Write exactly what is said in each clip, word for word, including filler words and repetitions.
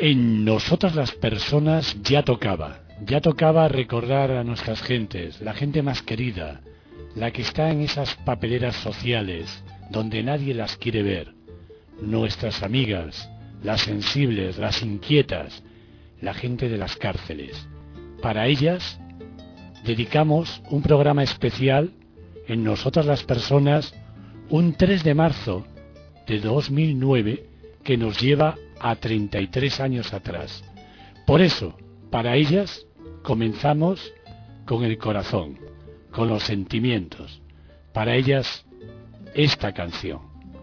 En nosotras las personas ya tocaba, ya tocaba recordar a nuestras gentes, la gente más querida, la que está en esas papeleras sociales, donde nadie las quiere ver, nuestras amigas, las sensibles, las inquietas, la gente de las cárceles. Para ellas dedicamos un programa especial en Nosotras las Personas, un tres de marzo de dos mil nueve, que nos lleva a treinta y tres años atrás. Por eso, para ellas, comenzamos con el corazón, con los sentimientos. Para ellas, esta canción.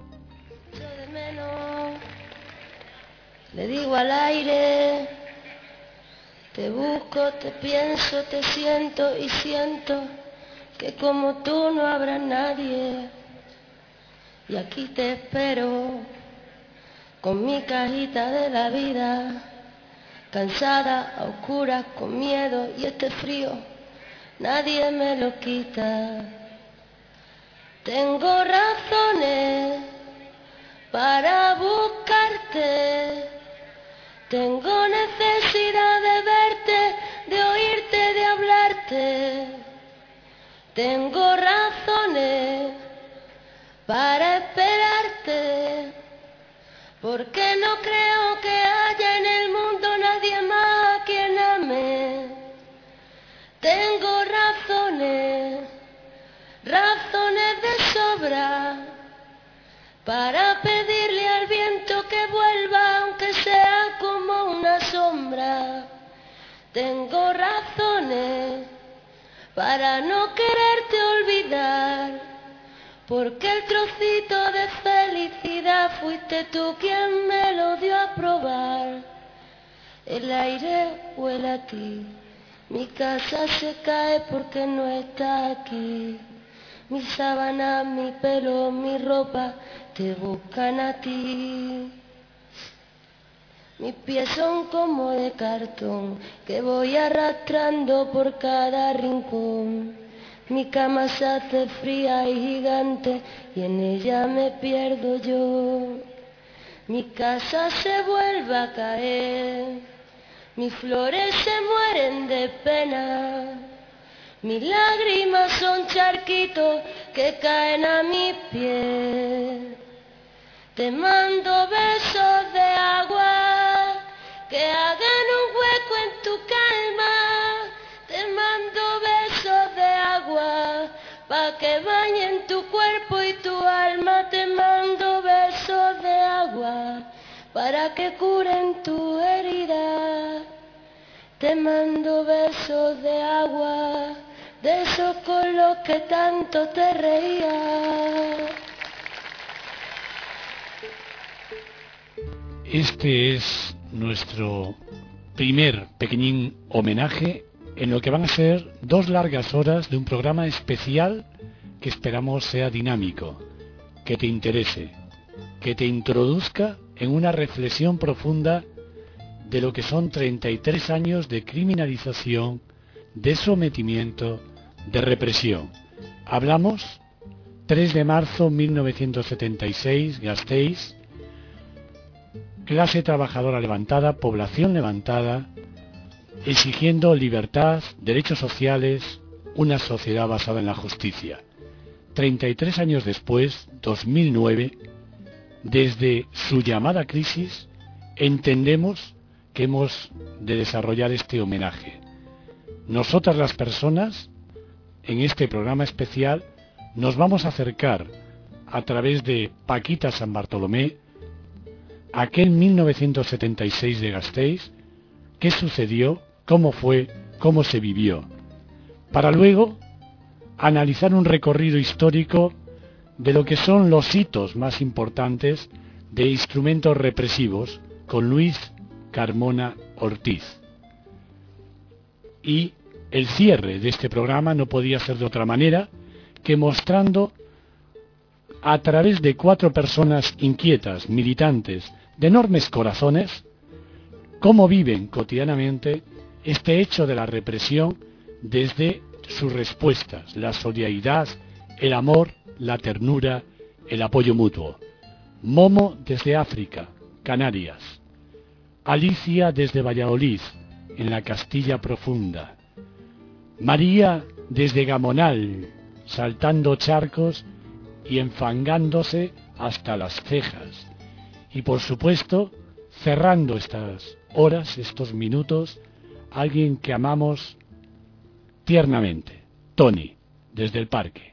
Le digo al aire, te busco, te pienso, te siento y siento que como tú no habrá nadie. Y aquí te espero con mi cajita de la vida, cansada, a oscuras, con miedo y este frío, nadie me lo quita. Tengo razones para buscarte, tengo necesidad de verte, de oírte, de hablarte. Tengo razones para esperarte, porque no creo que haya en el mundo nadie más a quien ame. Tengo razones, razones de sobra, para pedirle al viento que vuelva, aunque sea como una sombra. Tengo razones para no quererte olvidar, porque el trocito de felicidad fuiste tú quien me lo dio a probar. El aire huele a ti, mi casa se cae porque no estás aquí. Mi sábana, mi pelo, mi ropa te buscan a ti. Mis pies son como de cartón que voy arrastrando por cada rincón. Mi cama se hace fría y gigante y en ella me pierdo yo. Mi casa se vuelve a caer, mis flores se mueren de pena. Mis lágrimas son charquitos que caen a mis pies. Te mando besos de agua que hagan un hueco en tu calma. Te mando besos de agua pa' que bañen tu cuerpo y tu alma. Te mando besos de agua para que curen tu herida. Te mando besos de agua, de esos con los que tanto te reías. Este es nuestro primer pequeñín homenaje en lo que van a ser dos largas horas de un programa especial que esperamos sea dinámico, que te interese, que te introduzca en una reflexión profunda de lo que son treinta y tres años de criminalización, de sometimiento, de represión. Hablamos tres de marzo de mil novecientos setenta y seis, Gasteiz, clase trabajadora levantada, población levantada, exigiendo libertad, derechos sociales, una sociedad basada en la justicia. treinta y tres años después, dos mil nueve, desde su llamada crisis, entendemos que hemos de desarrollar este homenaje. Nosotras las personas, en este programa especial, nos vamos a acercar a través de Paquita San Bartolomé, aquel mil novecientos setenta y seis de Gasteiz, qué sucedió, cómo fue, cómo se vivió, para luego analizar un recorrido histórico de lo que son los hitos más importantes de instrumentos represivos con Luis Carmona Ortiz. Y el cierre de este programa no podía ser de otra manera que mostrando a través de cuatro personas inquietas, militantes, de enormes corazones, cómo viven cotidianamente este hecho de la represión desde sus respuestas, la solidaridad, el amor, la ternura, el apoyo mutuo. Momo desde África, Canarias. Alicia desde Valladolid, en la Castilla profunda. María desde Gamonal, saltando charcos y enfangándose hasta las cejas. Y por supuesto, cerrando estas horas, estos minutos, alguien que amamos tiernamente, Tony, desde el parque.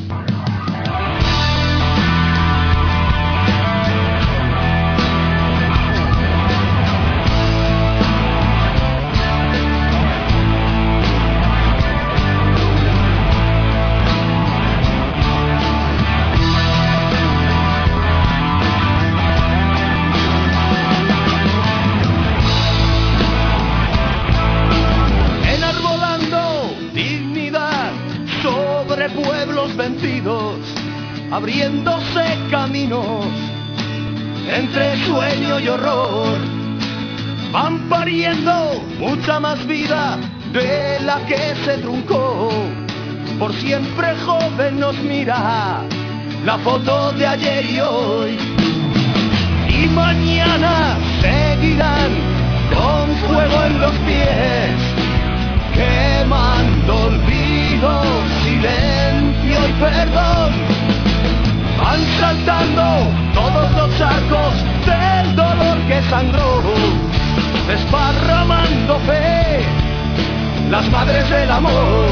Abriéndose caminos entre sueño y horror, van pariendo mucha más vida de la que se truncó. Por siempre joven nos mira la foto de ayer y hoy, y mañana seguirán con fuego en los pies, quemando olvido, silencio y perdón. Van saltando todos los charcos del dolor que sangró, desparramando fe, las madres del amor.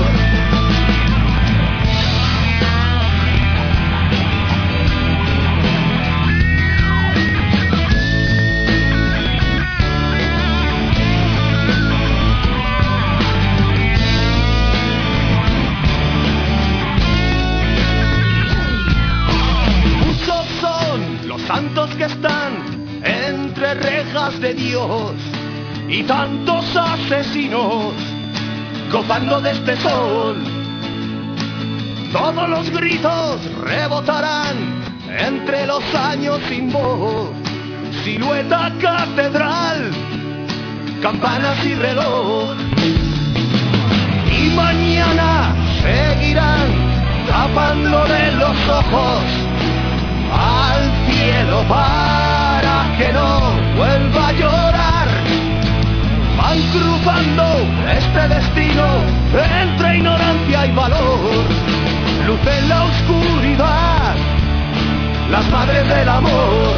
Tantos que están entre rejas de Dios y tantos asesinos gozando de este sol. Todos los gritos rebotarán entre los años sin voz, silueta catedral, campanas y reloj. Y mañana seguirán tapándole los ojos al cielo para que no vuelva a llorar. Van cruzando este destino entre ignorancia y valor. Luz en la oscuridad, las madres del amor.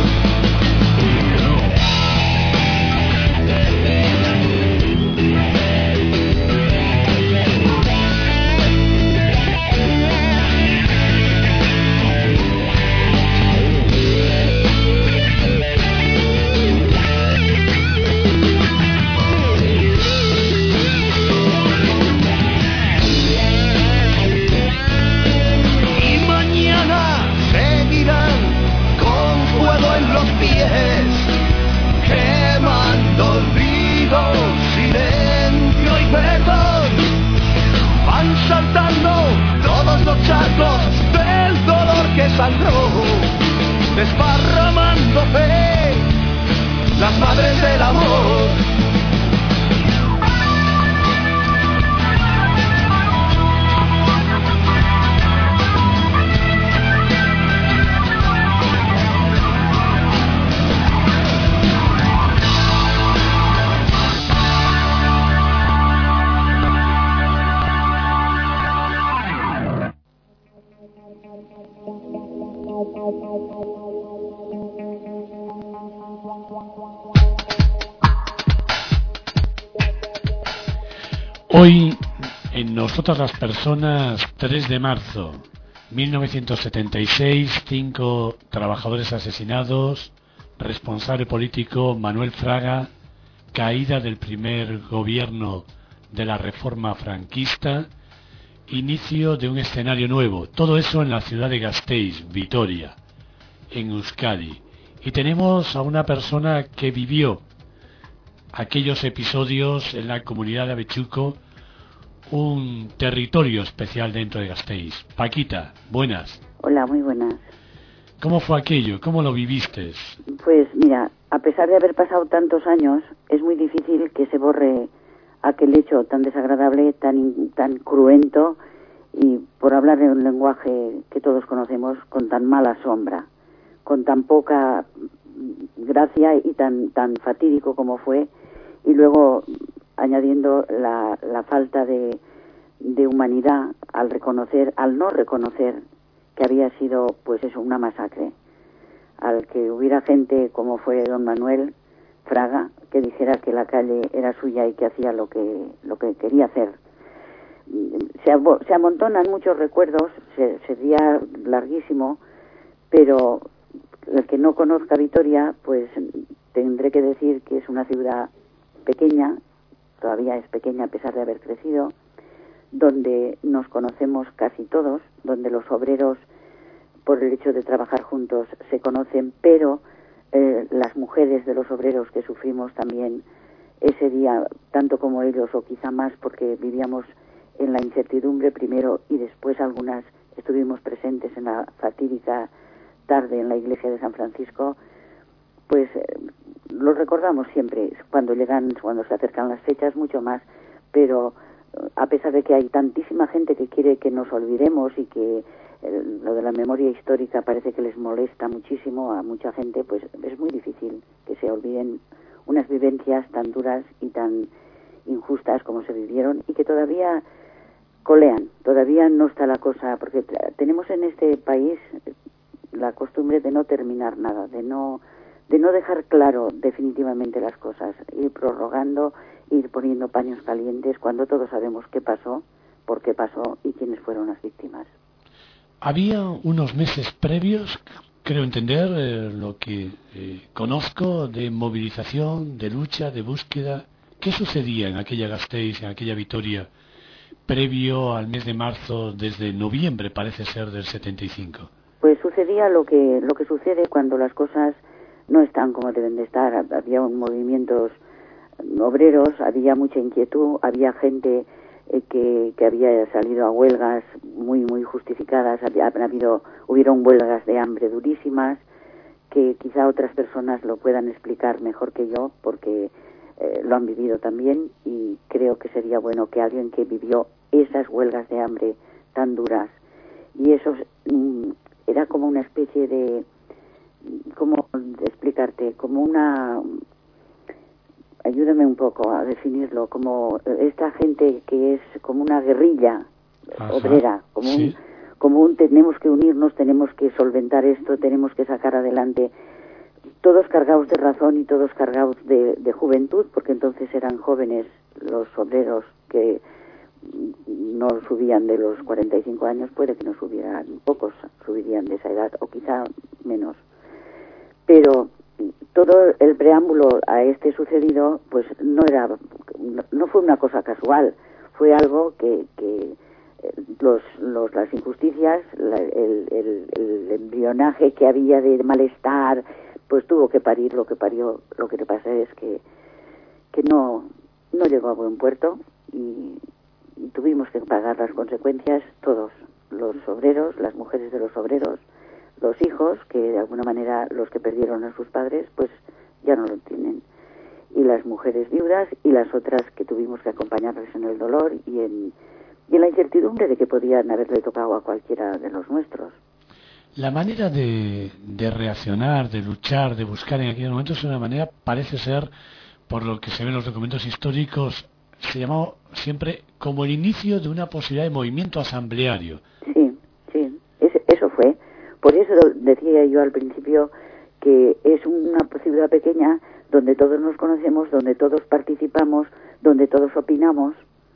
Quemando olvido, silencio y perdón. Van saltando todos los charcos del dolor que sangró, desparramando fe, las madres del amor. Hoy, en Nosotras las Personas, tres de marzo mil novecientos setenta y seis, cinco trabajadores asesinados, responsable político Manuel Fraga, caída del primer gobierno de la reforma franquista, inicio de un escenario nuevo, todo eso en la ciudad de Gasteiz, Vitoria, en Euskadi. Y tenemos a una persona que vivió aquellos episodios en la comunidad de Avechuco, un territorio especial dentro de Gasteiz. Paquita, buenas. Hola, muy buenas. ¿Cómo fue aquello? ¿Cómo lo viviste? Pues mira, a pesar de haber pasado tantos años, es muy difícil que se borre aquel hecho tan desagradable, tan, tan cruento y, por hablar de un lenguaje que todos conocemos, con tan mala sombra, con tan poca gracia y tan tan fatídico como fue, y luego añadiendo la, la falta de, de humanidad al reconocer, al no reconocer que había sido, pues eso, una masacre, al que hubiera gente como fue don Manuel Fraga que dijera que la calle era suya y que hacía lo que lo que quería hacer. Se, se amontonan muchos recuerdos, se, sería larguísimo, pero el que no conozca Vitoria, pues tendré que decir que es una ciudad pequeña, todavía es pequeña a pesar de haber crecido, donde nos conocemos casi todos, donde los obreros, por el hecho de trabajar juntos, se conocen, pero eh, las mujeres de los obreros que sufrimos también ese día, tanto como ellos, o quizá más, porque vivíamos en la incertidumbre primero y después algunas estuvimos presentes en la fatídica tarde en la iglesia de San Francisco, pues eh, lo recordamos siempre cuando llegan, cuando se acercan las fechas, mucho más, pero eh, a pesar de que hay tantísima gente que quiere que nos olvidemos y que eh, lo de la memoria histórica parece que les molesta muchísimo a mucha gente, pues es muy difícil que se olviden unas vivencias tan duras y tan injustas como se vivieron y que todavía colean, todavía no está la cosa, porque tenemos en este país la costumbre de no terminar nada, de no de no dejar claro definitivamente las cosas, ir prorrogando, ir poniendo paños calientes cuando todos sabemos qué pasó, por qué pasó y quiénes fueron las víctimas. Había unos meses previos, creo entender, eh, lo que eh, conozco, de movilización, de lucha, de búsqueda. ¿Qué sucedía en aquella Gasteiz, en aquella Vitoria, previo al mes de marzo, desde noviembre parece ser del setenta y cinco? Pues sucedía lo que lo que sucede cuando las cosas no están como deben de estar. Había un movimientos obreros, había mucha inquietud, había gente eh, que, que había salido a huelgas muy muy justificadas, había, había habido, hubieron huelgas de hambre durísimas, que quizá otras personas lo puedan explicar mejor que yo, porque eh, lo han vivido también, y creo que sería bueno que alguien que vivió esas huelgas de hambre tan duras, y eso mm, era como una especie de, ¿cómo explicarte? Como una, ayúdame un poco a definirlo, como esta gente que es como una guerrilla Ajá, obrera, como sí. un, como un tenemos que unirnos, tenemos que solventar esto, tenemos que sacar adelante, todos cargados de razón y todos cargados de, de juventud, porque entonces eran jóvenes los obreros que no subían de los cuarenta y cinco años, puede que no subieran, pocos subirían de esa edad, o quizá menos. Pero todo el preámbulo a este sucedido, pues no era, no fue una cosa casual, fue algo que, que los, los, las injusticias, la, el, el, el embrionaje que había de malestar, pues tuvo que parir lo que parió. Lo que te pasa es que, que no, no llegó a buen puerto y tuvimos que pagar las consecuencias todos, los obreros, las mujeres de los obreros, los hijos, que de alguna manera los que perdieron a sus padres, pues ya no lo tienen, y las mujeres viudas y las otras que tuvimos que acompañarles en el dolor y en, y en la incertidumbre de que podían haberle tocado a cualquiera de los nuestros. La manera de, de reaccionar, de luchar, de buscar en aquellos momentos, es una manera, parece ser, por lo que se ve en los documentos históricos, se llamó siempre como el inicio de una posibilidad de movimiento asambleario. Sí, sí, es, eso fue. Por eso decía yo al principio que es una ciudad pequeña donde todos nos conocemos, donde todos participamos, donde todos opinamos,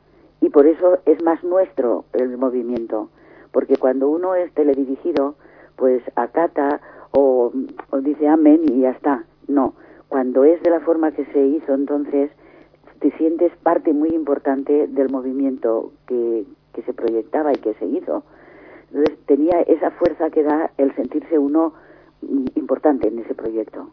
y por eso es más nuestro el movimiento, porque cuando uno es teledirigido, pues acata o, o dice amén y ya está. No, cuando es de la forma que se hizo, entonces te sientes parte muy importante del movimiento que, que se proyectaba y que se hizo. Entonces tenía esa fuerza que da el sentirse uno importante en ese proyecto.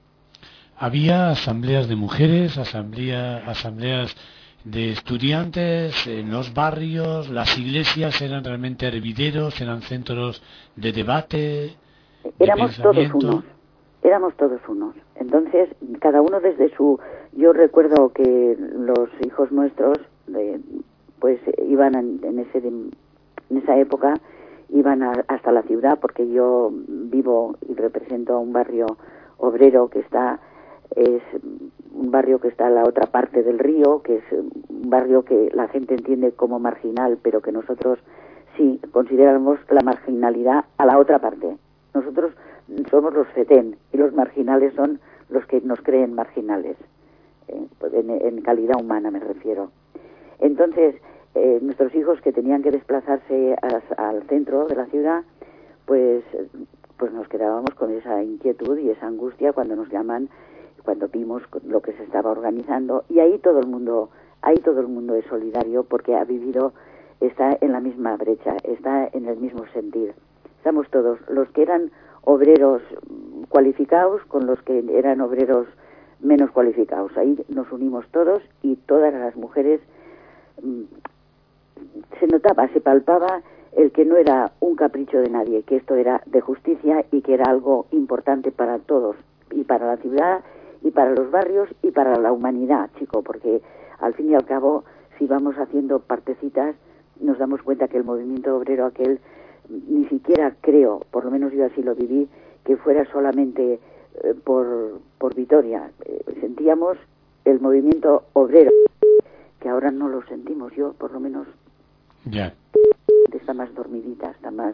Había asambleas de mujeres, asamblea, asambleas de estudiantes en los barrios, las iglesias eran realmente hervideros, eran centros de debate, de éramos pensamiento. todos unos, éramos todos unos. Entonces, cada uno desde su... Yo recuerdo que los hijos nuestros, de, pues iban en, en, ese, en esa época, iban a, hasta la ciudad, porque yo vivo y represento a un barrio obrero que está, es un barrio que está a la otra parte del río, que es un barrio que la gente entiende como marginal, pero que nosotros sí consideramos la marginalidad a la otra parte. Nosotros somos los fetén y los marginales son los que nos creen marginales, eh, en, en calidad humana me refiero. Entonces, eh, nuestros hijos que tenían que desplazarse a, al centro de la ciudad, pues, pues nos quedábamos con esa inquietud y esa angustia cuando nos llaman, cuando vimos lo que se estaba organizando, y ahí todo el mundo, ahí todo el mundo es solidario porque ha vivido, está en la misma brecha, está en el mismo sentir. Estamos todos, los que eran obreros cualificados con los que eran obreros menos cualificados. Ahí nos unimos todos y todas las mujeres, mmm, se notaba, se palpaba el que no era un capricho de nadie, que esto era de justicia y que era algo importante para todos, y para la ciudad, y para los barrios, y para la humanidad, chico, porque al fin y al cabo, si vamos haciendo partecitas, nos damos cuenta que el movimiento obrero aquel, ni siquiera creo, por lo menos yo así lo viví, que fuera solamente eh, por, por Vitoria. Eh, sentíamos el movimiento obrero, que ahora no lo sentimos, yo por lo menos ya. Está más dormidita, está más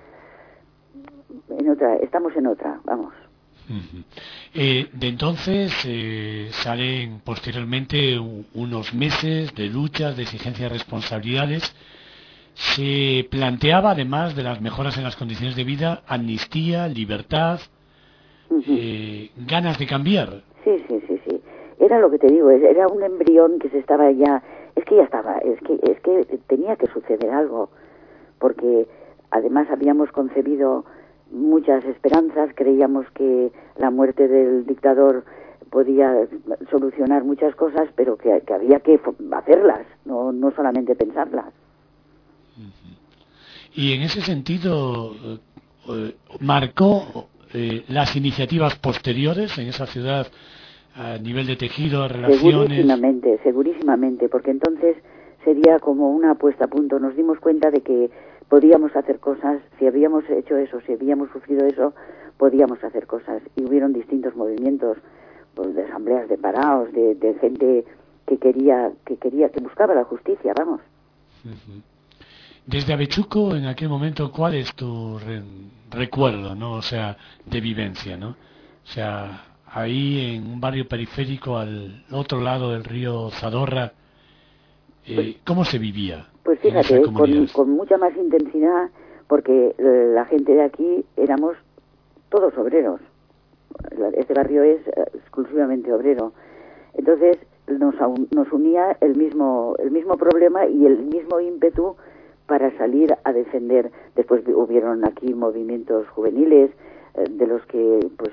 en otra, estamos en otra, vamos. Uh-huh. Eh, de entonces eh, salen posteriormente u- unos meses de luchas, de exigencias de responsabilidades. Se planteaba, además de las mejoras en las condiciones de vida, amnistía, libertad, uh-huh. eh, ganas de cambiar. Sí, sí, sí, sí. Era lo que te digo, era un embrión que se estaba ya, es que ya estaba, es que es que tenía que suceder algo, porque además habíamos concebido muchas esperanzas, creíamos que la muerte del dictador podía solucionar muchas cosas, pero que, que había que hacerlas, no, no solamente pensarlas. Y en ese sentido, eh, marcó eh, las iniciativas posteriores en esa ciudad a nivel de tejido, relaciones. Segurísimamente, segurísimamente, porque entonces sería como una puesta a punto. Nos dimos cuenta de que podíamos hacer cosas, si habíamos hecho eso, si habíamos sufrido eso, podíamos hacer cosas. Y hubieron distintos movimientos, pues, de asambleas de parados, de, de gente que quería, que quería, que buscaba la justicia, vamos. Uh-huh. Desde Avechuco, en aquel momento, ¿cuál es tu re- recuerdo, no? O sea, de vivencia, ¿no? O sea, ahí en un barrio periférico al otro lado del río Zadorra, eh, ¿cómo se vivía? Pues fíjate, con, con mucha más intensidad, porque la gente de aquí éramos todos obreros. Este barrio es exclusivamente obrero. Entonces nos, nos unía el mismo, el mismo problema y el mismo ímpetu para salir a defender. Después hubieron aquí movimientos juveniles, de los que, pues,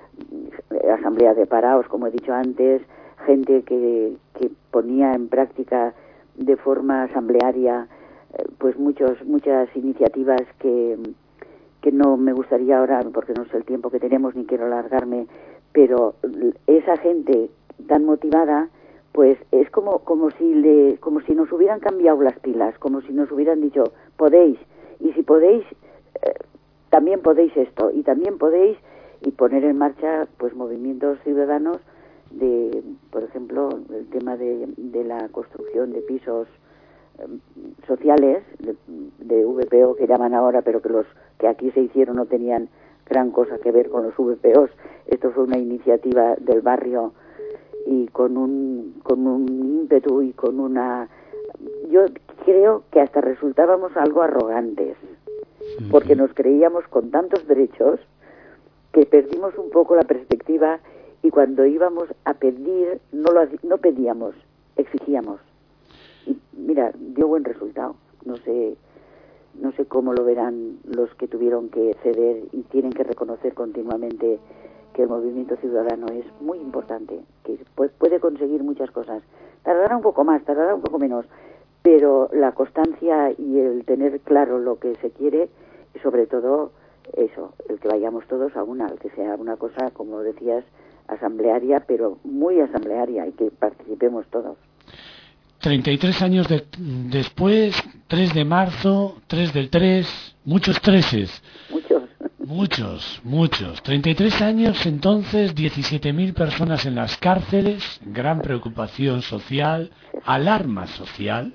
asamblea de parados, como he dicho antes, gente que, que ponía en práctica de forma asamblearia pues muchos muchas iniciativas que, que no me gustaría ahora, porque no sé el tiempo que tenemos ni quiero alargarme, pero esa gente tan motivada, pues es como como si le como si nos hubieran cambiado las pilas, como si nos hubieran dicho podéis, y si podéis eh, también podéis esto, y también podéis, y poner en marcha pues movimientos ciudadanos de, por ejemplo, el tema de, de la construcción de pisos eh, sociales, de, de V P O que llaman ahora, pero que los que aquí se hicieron no tenían gran cosa que ver con los V P Os. Esto fue una iniciativa del barrio y con un con un ímpetu y con una, yo creo que hasta resultábamos algo arrogantes, porque nos creíamos con tantos derechos que perdimos un poco la perspectiva, y cuando íbamos a pedir no lo no pedíamos, exigíamos. Y mira, dio buen resultado. No sé no sé cómo lo verán los que tuvieron que ceder y tienen que reconocer continuamente que el movimiento ciudadano es muy importante, que puede conseguir muchas cosas. Tardará un poco más, tardará un poco menos, pero la constancia y el tener claro lo que se quiere, y sobre todo eso, el que vayamos todos a una, el que sea una cosa, como decías, asamblearia, pero muy asamblearia, y que participemos todos. treinta y tres años de, después, tres de marzo, tres del tres, muchos treses. Muchos. Muchos, muchos. treinta y tres años, entonces, diecisiete mil personas en las cárceles, gran preocupación social, alarma social.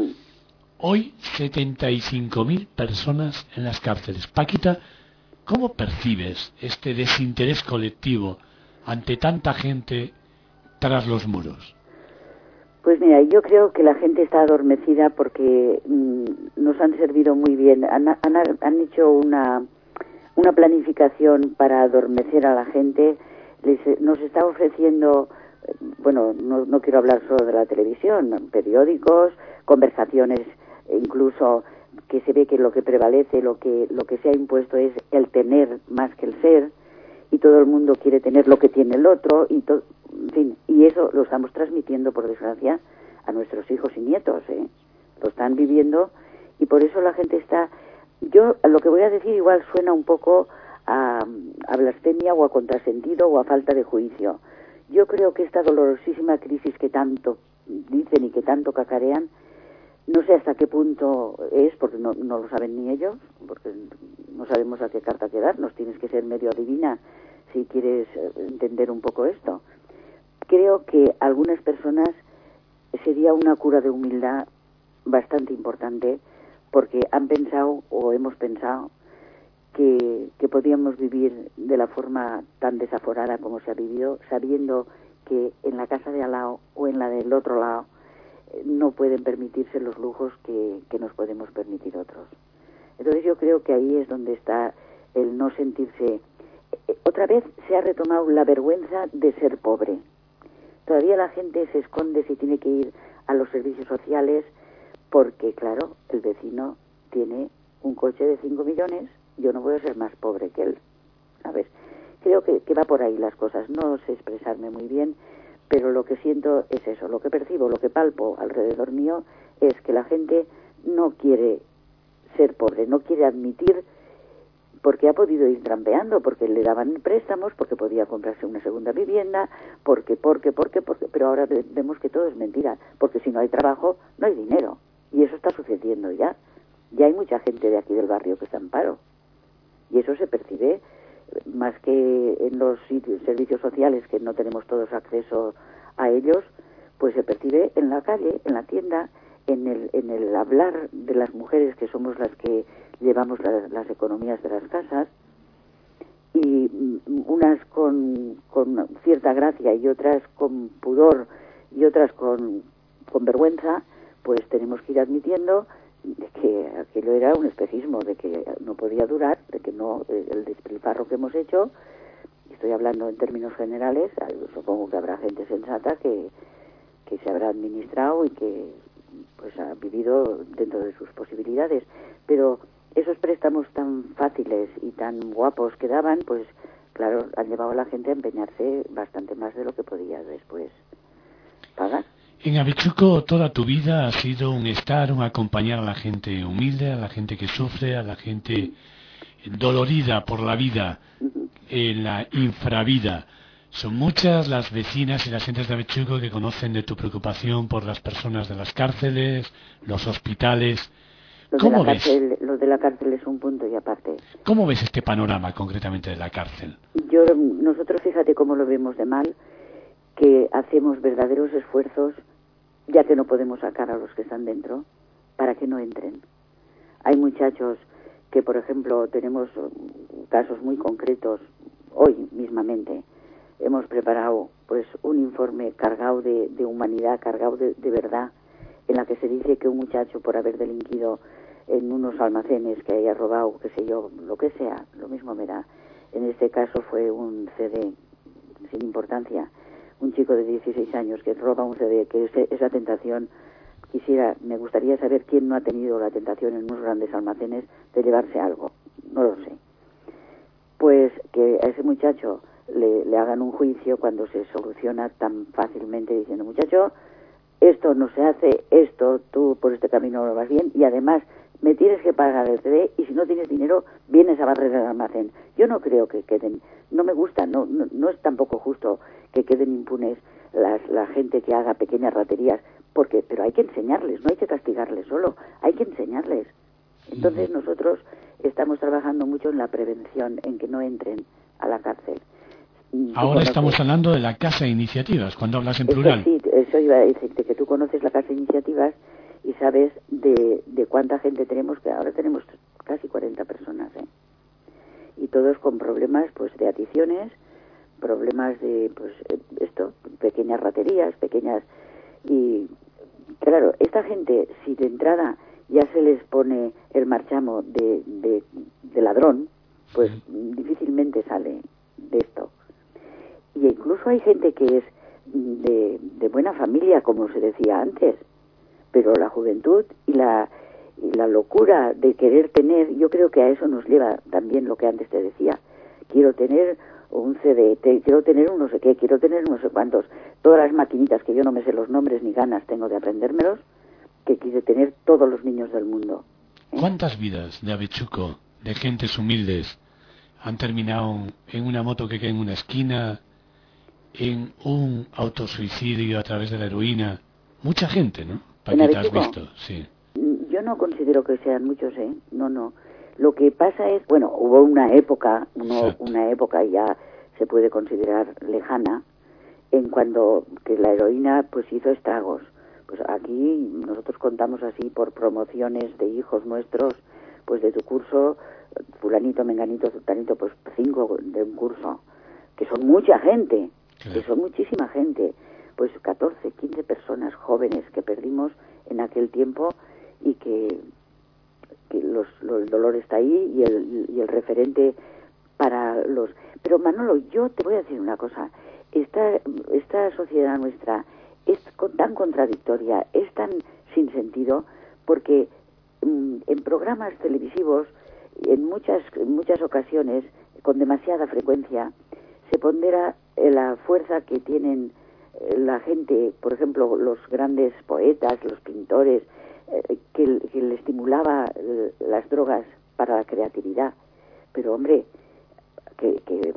Hoy, setenta y cinco mil personas en las cárceles. Paquita, ¿cómo percibes este desinterés colectivo ante tanta gente tras los muros? Pues mira, yo creo que la gente está adormecida porque mmm, nos han servido muy bien. Han, han, han hecho una, una planificación para adormecer a la gente. Les, nos está ofreciendo, bueno, no, no quiero hablar solo de la televisión, periódicos, conversaciones, incluso que se ve que lo que prevalece, lo que, lo que se ha impuesto es el tener más que el ser, y todo el mundo quiere tener lo que tiene el otro, y todo, en fin, y eso lo estamos transmitiendo, por desgracia, a nuestros hijos y nietos, ¿eh? Lo están viviendo, y por eso la gente está... Yo lo que voy a decir igual suena un poco a, a blasfemia o a contrasentido o a falta de juicio. Yo creo que esta dolorosísima crisis que tanto dicen y que tanto cacarean, no sé hasta qué punto es, porque no, no lo saben ni ellos, porque no sabemos a qué carta quedarnos, tienes que ser medio adivina si quieres entender un poco esto. Creo que algunas personas sería una cura de humildad bastante importante, porque han pensado o hemos pensado que, que podíamos vivir de la forma tan desaforada como se ha vivido, sabiendo que en la casa de al lado o en la del otro lado no pueden permitirse los lujos que, que nos podemos permitir otros. Entonces yo creo que ahí es donde está el no sentirse... Otra vez se ha retomado la vergüenza de ser pobre. Todavía la gente se esconde si tiene que ir a los servicios sociales porque, claro, el vecino tiene un coche de cinco millones, yo no voy a ser más pobre que él, ¿sabes? Creo que, que va por ahí las cosas, no sé expresarme muy bien, pero lo que siento es eso, lo que percibo, lo que palpo alrededor mío es que la gente no quiere ser pobre, no quiere admitir, porque ha podido ir trampeando, porque le daban préstamos, porque podía comprarse una segunda vivienda, porque, porque, porque, porque, pero ahora vemos que todo es mentira, porque si no hay trabajo, no hay dinero, y eso está sucediendo ya. Ya hay mucha gente de aquí del barrio que está en paro, y eso se percibe más que en los sitios, servicios sociales, que no tenemos todos acceso a ellos, pues se percibe en la calle, en la tienda, en el, en el hablar de las mujeres que somos las que llevamos la, las economías de las casas, y unas con, con cierta gracia y otras con pudor y otras con, con vergüenza, pues tenemos que ir admitiendo que aquello era un espejismo, de que no podía durar, de que no, el despilfarro que hemos hecho, estoy hablando en términos generales, supongo que habrá gente sensata que, que se habrá administrado y que pues ha vivido dentro de sus posibilidades, pero esos préstamos tan fáciles y tan guapos que daban, pues claro, han llevado a la gente a empeñarse bastante más de lo que podía después pagar. En Avechuco toda tu vida ha sido un estar, un acompañar a la gente humilde, a la gente que sufre, a la gente dolorida por la vida, en la infravida. Son muchas las vecinas y las gentes de Avechuco que conocen de tu preocupación por las personas de las cárceles, los hospitales. Lo ¿Cómo de la ves? Cárcel, lo de la cárcel es un punto y aparte. ¿Cómo ves este panorama concretamente de la cárcel? Yo, nosotros fíjate cómo lo vemos de mal, que hacemos verdaderos esfuerzos, ya que no podemos sacar a los que están dentro, para que no entren. Hay muchachos que, por ejemplo, tenemos casos muy concretos, hoy mismamente, hemos preparado pues un informe cargado de, de humanidad, cargado de, de verdad, en la que se dice que un muchacho, por haber delinquido en unos almacenes, que haya robado, qué sé yo, lo que sea, lo mismo me da. En este caso fue un C D sin importancia, un chico de dieciséis años que roba un C D, que es, esa tentación, quisiera, me gustaría saber quién no ha tenido la tentación en unos grandes almacenes de llevarse algo, no lo sé. Pues que a ese muchacho le, le hagan un juicio cuando se soluciona tan fácilmente diciendo, muchacho, esto no se hace, esto, tú por este camino no lo vas bien, y además me tienes que pagar el C D, y si no tienes dinero, vienes a barrer el almacén. Yo no creo que queden, no me gusta, no, no, no es tampoco justo que queden impunes las, la gente que haga pequeñas raterías, porque, pero hay que enseñarles, no hay que castigarles solo, hay que enseñarles. Entonces nosotros estamos trabajando mucho en la prevención, en que no entren a la cárcel. Ahora estamos hablando de la Casa de Iniciativas, cuando hablas en plural. Eso, sí, eso iba a decirte, que tú conoces la Casa de Iniciativas y sabes de, de cuánta gente tenemos, que ahora tenemos casi cuarenta personas, ¿eh? Y todos con problemas, pues, de adicciones, problemas de, pues, esto, pequeñas raterías, pequeñas... Y, claro, esta gente, si de entrada ya se les pone el marchamo de, de, de ladrón, pues mm. difícilmente sale de esto. Y incluso hay gente que es de, de buena familia, como se decía antes, pero la juventud y la, y la locura de querer tener, yo creo que a eso nos lleva también lo que antes te decía. Quiero tener un C D, te, quiero tener un no sé qué, quiero tener no sé cuántos, todas las maquinitas que yo no me sé los nombres ni ganas tengo de aprendérmelos, que quise tener todos los niños del mundo, ¿eh? ¿Cuántas vidas de Avechuco, de gentes humildes, han terminado en una moto que cae en una esquina, en un autosuicidio a través de la heroína? Mucha gente, ¿no? Paquita, has visto, sí. Yo no considero que sean muchos, ¿eh? No, no. Lo que pasa es, bueno, hubo una época, uno, una época ya se puede considerar lejana, en cuando que la heroína pues hizo estragos. Pues aquí nosotros contamos así por promociones de hijos nuestros, pues de tu curso, fulanito, menganito, sultanito, pues cinco de un curso, que son mucha gente, claro. que son muchísima gente, pues catorce, quince personas jóvenes que perdimos en aquel tiempo y que, que los, los, el dolor está ahí y el, y el referente para los... Pero Manolo, yo te voy a decir una cosa, esta, esta sociedad nuestra es tan contradictoria, es tan sin sentido, porque mmm, en programas televisivos, en muchas, en muchas ocasiones, con demasiada frecuencia, se pondera la fuerza que tienen la gente, por ejemplo, los grandes poetas, los pintores, eh, que, que le estimulaba eh, las drogas para la creatividad. Pero, hombre, que, que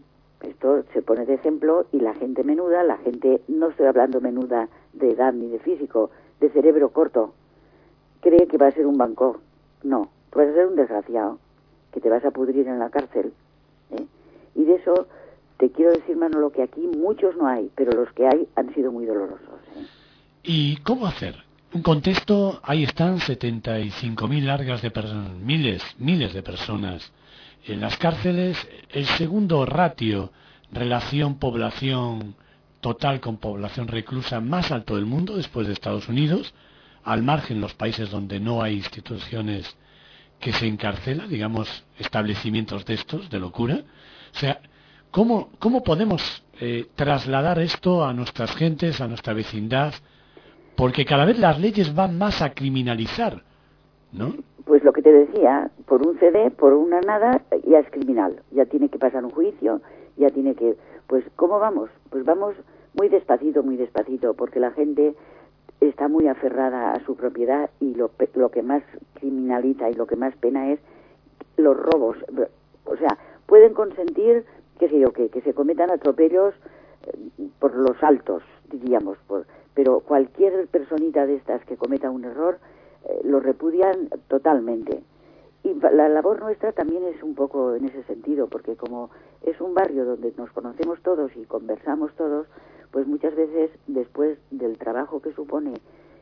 esto se pone de ejemplo y la gente menuda, la gente, no estoy hablando menuda de edad ni de físico, de cerebro corto, cree que va a ser un Bangkok. No, tú vas a ser un desgraciado, que te vas a pudrir en la cárcel, ¿eh? Y de eso te quiero decir, Manolo, que aquí muchos no hay, pero los que hay han sido muy dolorosos, ¿eh? ¿Y cómo hacer? Un contexto, ahí están setenta y cinco mil largas de personas, miles, miles de personas en las cárceles, el segundo ratio, relación población total con población reclusa más alto del mundo después de Estados Unidos, al margen los países donde no hay instituciones que se encarcelan, digamos, establecimientos de estos, de locura. O sea, ¿cómo, cómo podemos eh, trasladar esto a nuestras gentes, a nuestra vecindad? Porque cada vez las leyes van más a criminalizar, ¿no? Pues lo que te decía, por un C D, por una nada, ya es criminal. Ya tiene que pasar un juicio, ya tiene que... Pues, ¿cómo vamos? Pues vamos muy despacito, muy despacito, porque la gente está muy aferrada a su propiedad y lo, lo que más criminaliza y lo que más pena es los robos. O sea, pueden consentir, qué sé yo, que, que se cometan atropellos eh, por los altos, diríamos, por, pero cualquier personita de estas que cometa un error eh, lo repudian totalmente. Y la labor nuestra también es un poco en ese sentido, porque como es un barrio donde nos conocemos todos y conversamos todos, pues muchas veces después del trabajo que supone,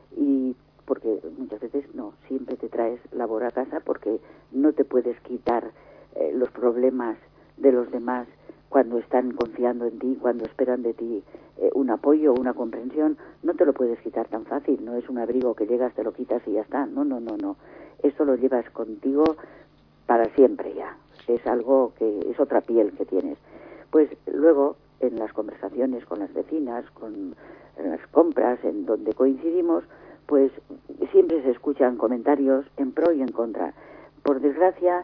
y porque muchas veces no, siempre te traes labor a casa porque no te puedes quitar eh, los problemas de los demás cuando están confiando en ti, cuando esperan de ti eh, un apoyo o una comprensión, no te lo puedes quitar tan fácil, no es un abrigo que llegas, te lo quitas y ya está, no, no, no, no, esto lo llevas contigo para siempre ya, es algo que es otra piel que tienes. Pues luego, en las conversaciones con las vecinas, con las compras, en donde coincidimos, pues siempre se escuchan comentarios en pro y en contra. Por desgracia,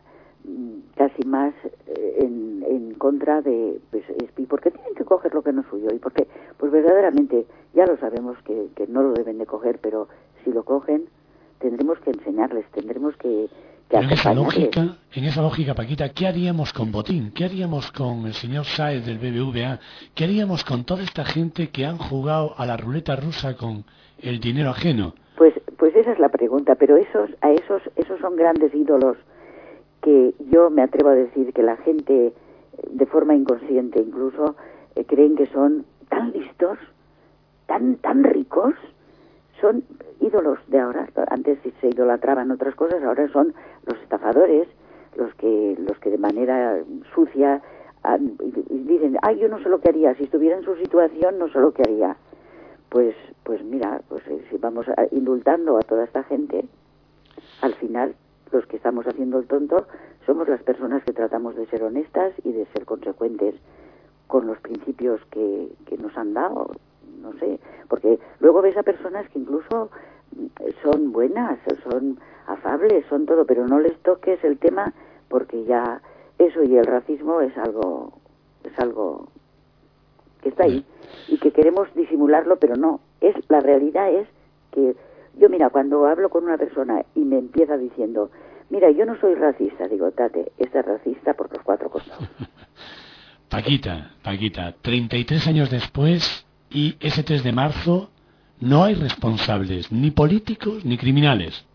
casi más eh, en, en contra de, pues, ¿y por qué tienen que coger lo que no es suyo? Y porque, pues verdaderamente, ya lo sabemos que, que no lo deben de coger, pero si lo cogen, tendremos que enseñarles, tendremos que, que Pero en esa lógica, en esa lógica, Paquita, ¿qué haríamos con Botín? ¿Qué haríamos con el señor Sáez del B B V A? ¿Qué haríamos con toda esta gente que han jugado a la ruleta rusa con el dinero ajeno? Pues, pues esa es la pregunta, pero esos, a esos, esos son grandes ídolos que yo me atrevo a decir que la gente, de forma inconsciente incluso, eh, creen que son tan listos, tan tan ricos, son ídolos de ahora. Antes se idolatraban otras cosas, ahora son los estafadores, los que los que de manera sucia han, y dicen, ay, yo no sé lo que haría, si estuviera en su situación no sé lo que haría. Pues pues mira, pues eh, si vamos a, indultando a toda esta gente, al final los que estamos haciendo el tonto somos las personas que tratamos de ser honestas y de ser consecuentes con los principios que, que nos han dado, no sé, porque luego ves a personas que incluso son buenas, son afables, son todo, pero no les toques el tema, porque ya eso y el racismo es algo, es algo que está ahí y que queremos disimularlo, pero no, es la realidad es que yo, mira, cuando hablo con una persona y me empieza diciendo, mira, yo no soy racista, digo, tate, este es racista por los cuatro costados. Paquita, Paquita, treinta y tres años después y ese tres de marzo no hay responsables, ni políticos ni criminales.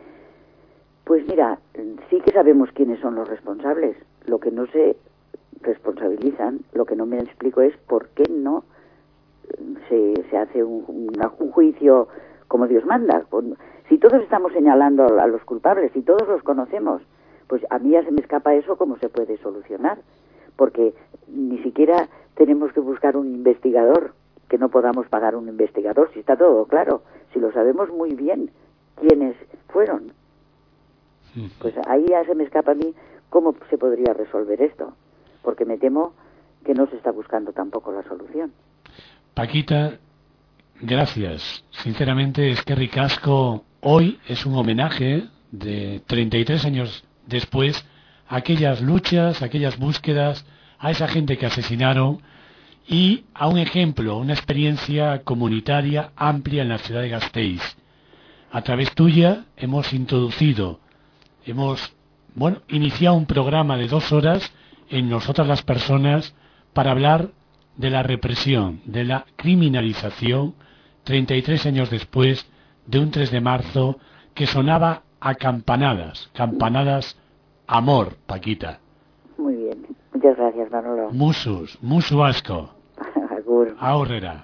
Pues mira, sí que sabemos quiénes son los responsables. Lo que no se responsabilizan, lo que no me explico es por qué no se, se hace un, una, un juicio como Dios manda. Si todos estamos señalando a los culpables, si todos los conocemos, pues a mí ya se me escapa eso, cómo se puede solucionar. Porque ni siquiera tenemos que buscar un investigador, que no podamos pagar un investigador, si está todo claro, si lo sabemos muy bien quiénes fueron. Pues ahí ya se me escapa a mí cómo se podría resolver esto, porque me temo que no se está buscando tampoco la solución. Paquita, gracias. Sinceramente, es que Ricasco hoy es un homenaje de treinta y tres años después a aquellas luchas, a aquellas búsquedas, a esa gente que asesinaron y a un ejemplo, una experiencia comunitaria amplia en la ciudad de Gasteiz. A través tuya hemos introducido, hemos, bueno, iniciado un programa de dos horas en Nosotras las Personas para hablar de la represión, de la criminalización, treinta y tres años después de un tres de marzo que sonaba a campanadas, campanadas amor, Paquita. Muy bien, muchas gracias, Manolo. Musus, musu asko. Agur. Aurrera.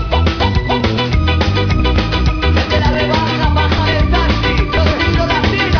Desde la rebaja baja del taxi, todo el mundo latino.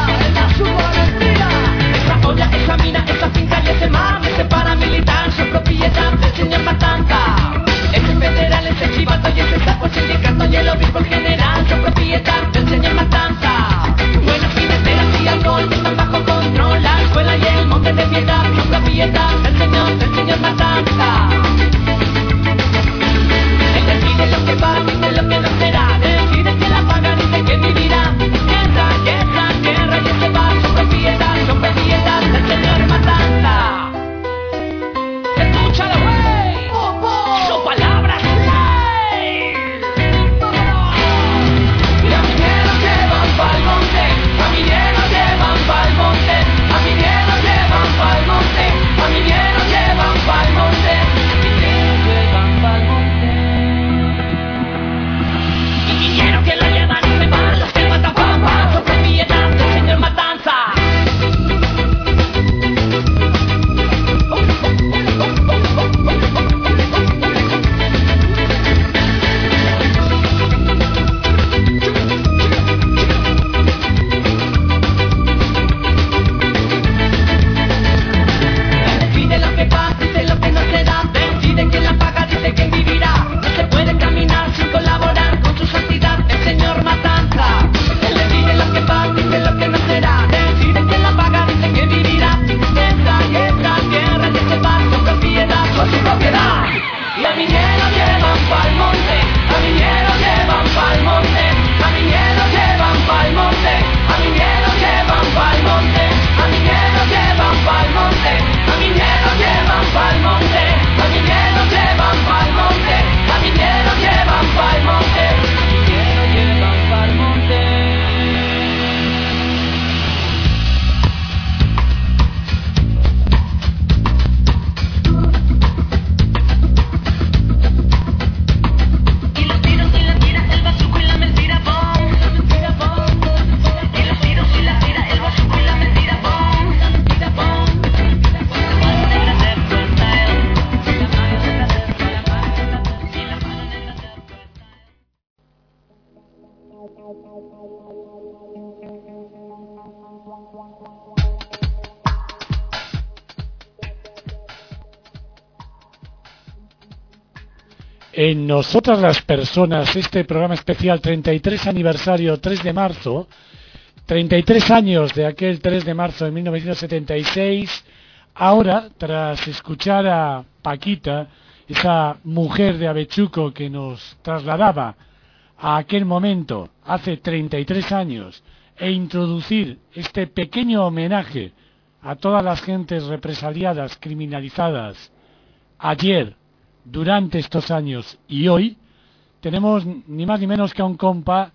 En Nosotras las Personas, este programa especial treinta y tres aniversario tres de marzo, treinta y tres años de aquel tres de marzo de mil novecientos setenta y seis, ahora, tras escuchar a Paquita, esa mujer de Avechuco que nos trasladaba a aquel momento, hace treinta y tres años, e introducir este pequeño homenaje a todas las gentes represaliadas, criminalizadas, ayer, durante estos años y hoy, tenemos ni más ni menos que a un compa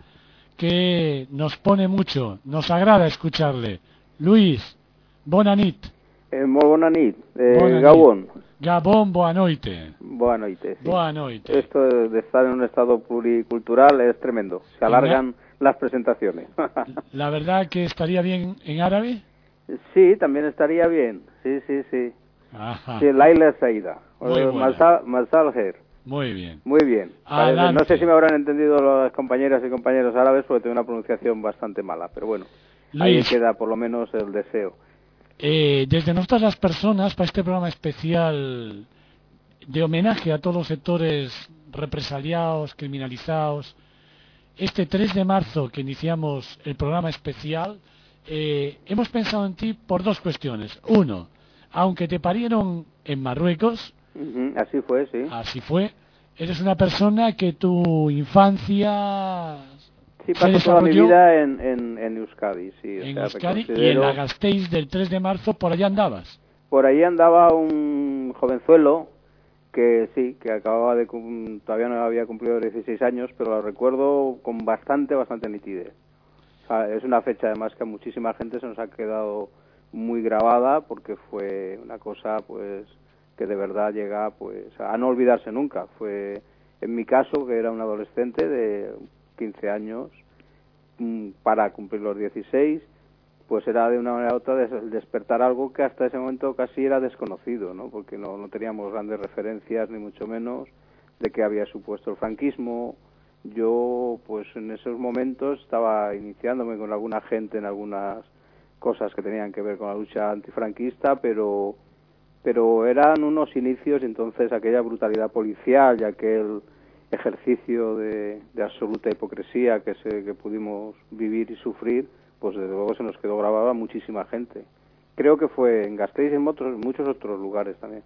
que nos pone mucho, nos agrada escucharle. Luis, bona nit. Eh, molt bona nit, eh, bona Gabón. Nit. Gabón, boa noite. Boa noite, sí. Boa noite. Esto de estar en un estado pluricultural es tremendo, se alargan las presentaciones. La verdad que estaría bien en árabe. Sí, también estaría bien, sí, sí, sí. Ajá. Sí, Laila Saida. Muy buena. Masal, Masal Her. Muy bien. Muy bien. Adelante. No sé si me habrán entendido las compañeras y compañeros árabes porque tengo una pronunciación bastante mala, pero bueno, Luis, ahí queda por lo menos el deseo. Eh, desde Nosotras las Personas, para este programa especial de homenaje a todos los sectores represaliados, criminalizados, este tres de marzo que iniciamos el programa especial, eh, hemos pensado en ti por dos cuestiones. Uno, aunque te parieron en Marruecos, Uh-huh, así fue, sí. así fue, eres una persona que tu infancia Sí, se pasó toda mi desarrolló vida en, en, en Euskadi, sí. en o sea, Euskadi, considero... y en la Gasteiz del tres de marzo, por allá andabas. Por ahí andaba un jovenzuelo que sí, que acababa de... todavía no había cumplido dieciséis años, pero lo recuerdo con bastante, bastante nitidez. O sea, es una fecha además que a muchísima gente se nos ha quedado muy grabada porque fue una cosa, pues, que de verdad llega, pues, a no olvidarse nunca. Fue, en mi caso, que era un adolescente de quince años, para cumplir los dieciséis, pues era de una manera u otra despertar algo que hasta ese momento casi era desconocido, ¿no? Porque no, no teníamos grandes referencias, ni mucho menos, de qué había supuesto el franquismo. Yo, pues en esos momentos estaba iniciándome con alguna gente en algunas cosas que tenían que ver con la lucha antifranquista, pero pero eran unos inicios, entonces aquella brutalidad policial y aquel ejercicio de, de absoluta hipocresía que se que pudimos vivir y sufrir, pues desde luego se nos quedó grabada a muchísima gente. Creo que fue en Gasteiz y en otros, muchos otros lugares también.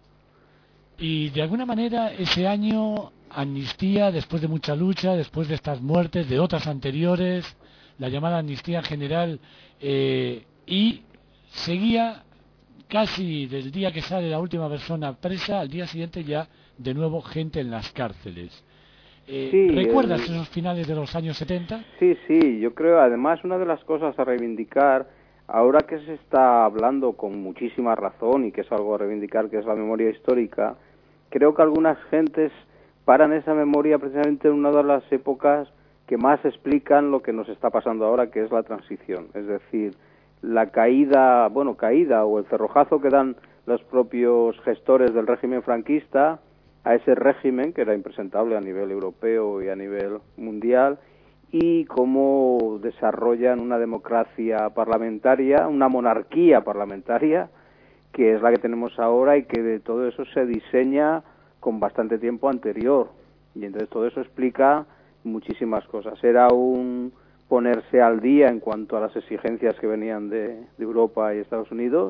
Y de alguna manera ese año, amnistía, después de mucha lucha, después de estas muertes, de otras anteriores, la llamada amnistía general, eh, y seguía casi del día que sale la última persona presa, al día siguiente ya de nuevo gente en las cárceles. Eh, sí, ¿Recuerdas el... esos finales de los años setenta? Sí, sí, yo creo, además, una de las cosas a reivindicar, ahora que se está hablando con muchísima razón y que es algo a reivindicar, que es la memoria histórica, creo que algunas gentes paran esa memoria precisamente en una de las épocas que más explican lo que nos está pasando ahora, que es la transición, es decir, la caída, bueno, caída o el cerrojazo que dan los propios gestores del régimen franquista a ese régimen que era impresentable a nivel europeo y a nivel mundial, y cómo desarrollan una democracia parlamentaria, una monarquía parlamentaria, que es la que tenemos ahora y que de todo eso se diseña con bastante tiempo anterior. Y entonces todo eso explica muchísimas cosas. Era un ponerse al día en cuanto a las exigencias que venían de, de Europa y Estados Unidos,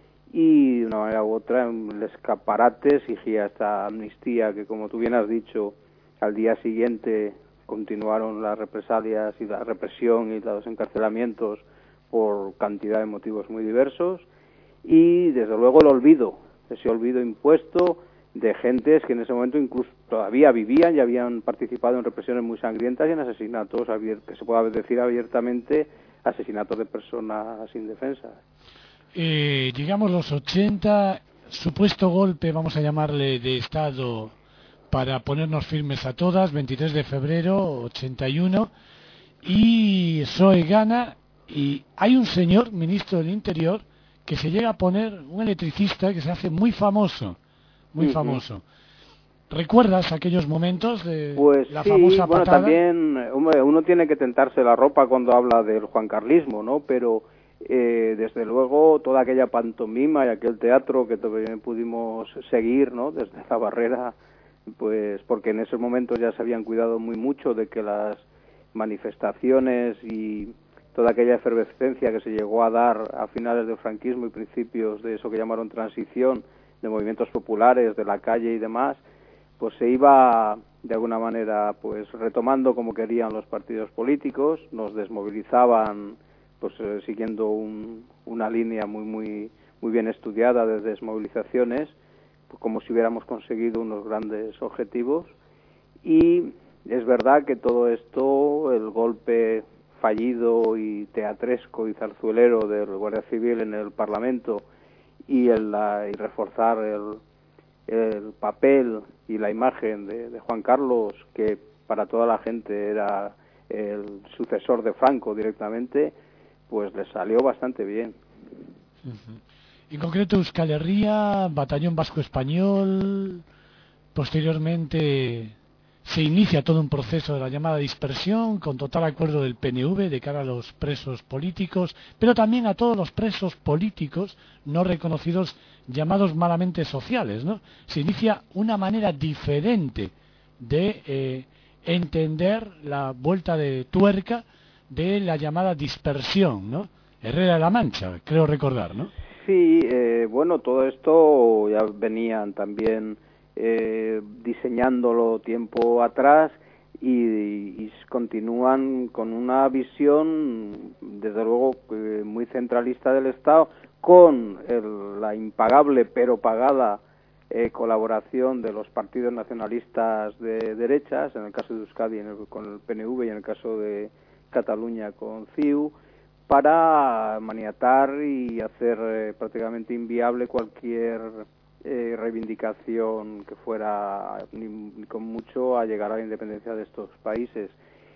y de una manera u otra el escaparate exigía esta amnistía que, como tú bien has dicho, al día siguiente continuaron las represalias y la represión y los encarcelamientos por cantidad de motivos muy diversos, y desde luego el olvido, ese olvido impuesto de gentes que en ese momento incluso todavía vivían y habían participado en represiones muy sangrientas y en asesinatos, que se puede decir abiertamente, asesinatos de personas indefensas. Eh, digamos los ochenta, supuesto golpe, vamos a llamarle, de Estado para ponernos firmes a todas, veintitrés de febrero, ochenta y uno, y P S O E gana, y hay un señor, ministro del Interior, que se llega a poner, un electricista que se hace muy famoso, muy uh-huh. famoso. ¿Recuerdas aquellos momentos de pues la sí, famosa bueno, patada? también, hombre, uno tiene que tentarse la ropa cuando habla del juancarlismo, ¿no? Pero eh, desde luego toda aquella pantomima y aquel teatro que también pudimos seguir, ¿no? Desde la barrera, pues porque en esos momentos ya se habían cuidado muy mucho de que las manifestaciones y toda aquella efervescencia que se llegó a dar a finales del franquismo y principios de eso que llamaron transición, de movimientos populares, de la calle y demás, pues se iba de alguna manera pues retomando como querían los partidos políticos, nos desmovilizaban pues eh, siguiendo un, una línea muy muy muy bien estudiada de desmovilizaciones, pues, como si hubiéramos conseguido unos grandes objetivos. Y es verdad que todo esto, el golpe fallido y teatresco y zarzuelero del Guardia Civil en el Parlamento y, el, la, y reforzar el el papel y la imagen de, de Juan Carlos, que para toda la gente era el sucesor de Franco directamente, pues le salió bastante bien. Uh-huh. En concreto, Euskal Herria, Batallón Vasco Español, posteriormente se inicia todo un proceso de la llamada dispersión, con total acuerdo del P N V de cara a los presos políticos, pero también a todos los presos políticos no reconocidos, llamados malamente sociales, ¿no? Se inicia una manera diferente de eh, entender la vuelta de tuerca de la llamada dispersión, ¿no? Herrera de la Mancha, creo recordar, ¿no? Sí, eh, bueno, todo esto ya venían también eh, diseñándolo tiempo atrás y, y continúan con una visión, desde luego, eh, muy centralista del Estado, con el, la impagable pero pagada eh, colaboración de los partidos nacionalistas de derechas, en el caso de Euskadi en el, con el P N V y en el caso de Cataluña con C I U, para maniatar y hacer eh, prácticamente inviable cualquier eh, reivindicación que fuera ni, ni con mucho a llegar a la independencia de estos países.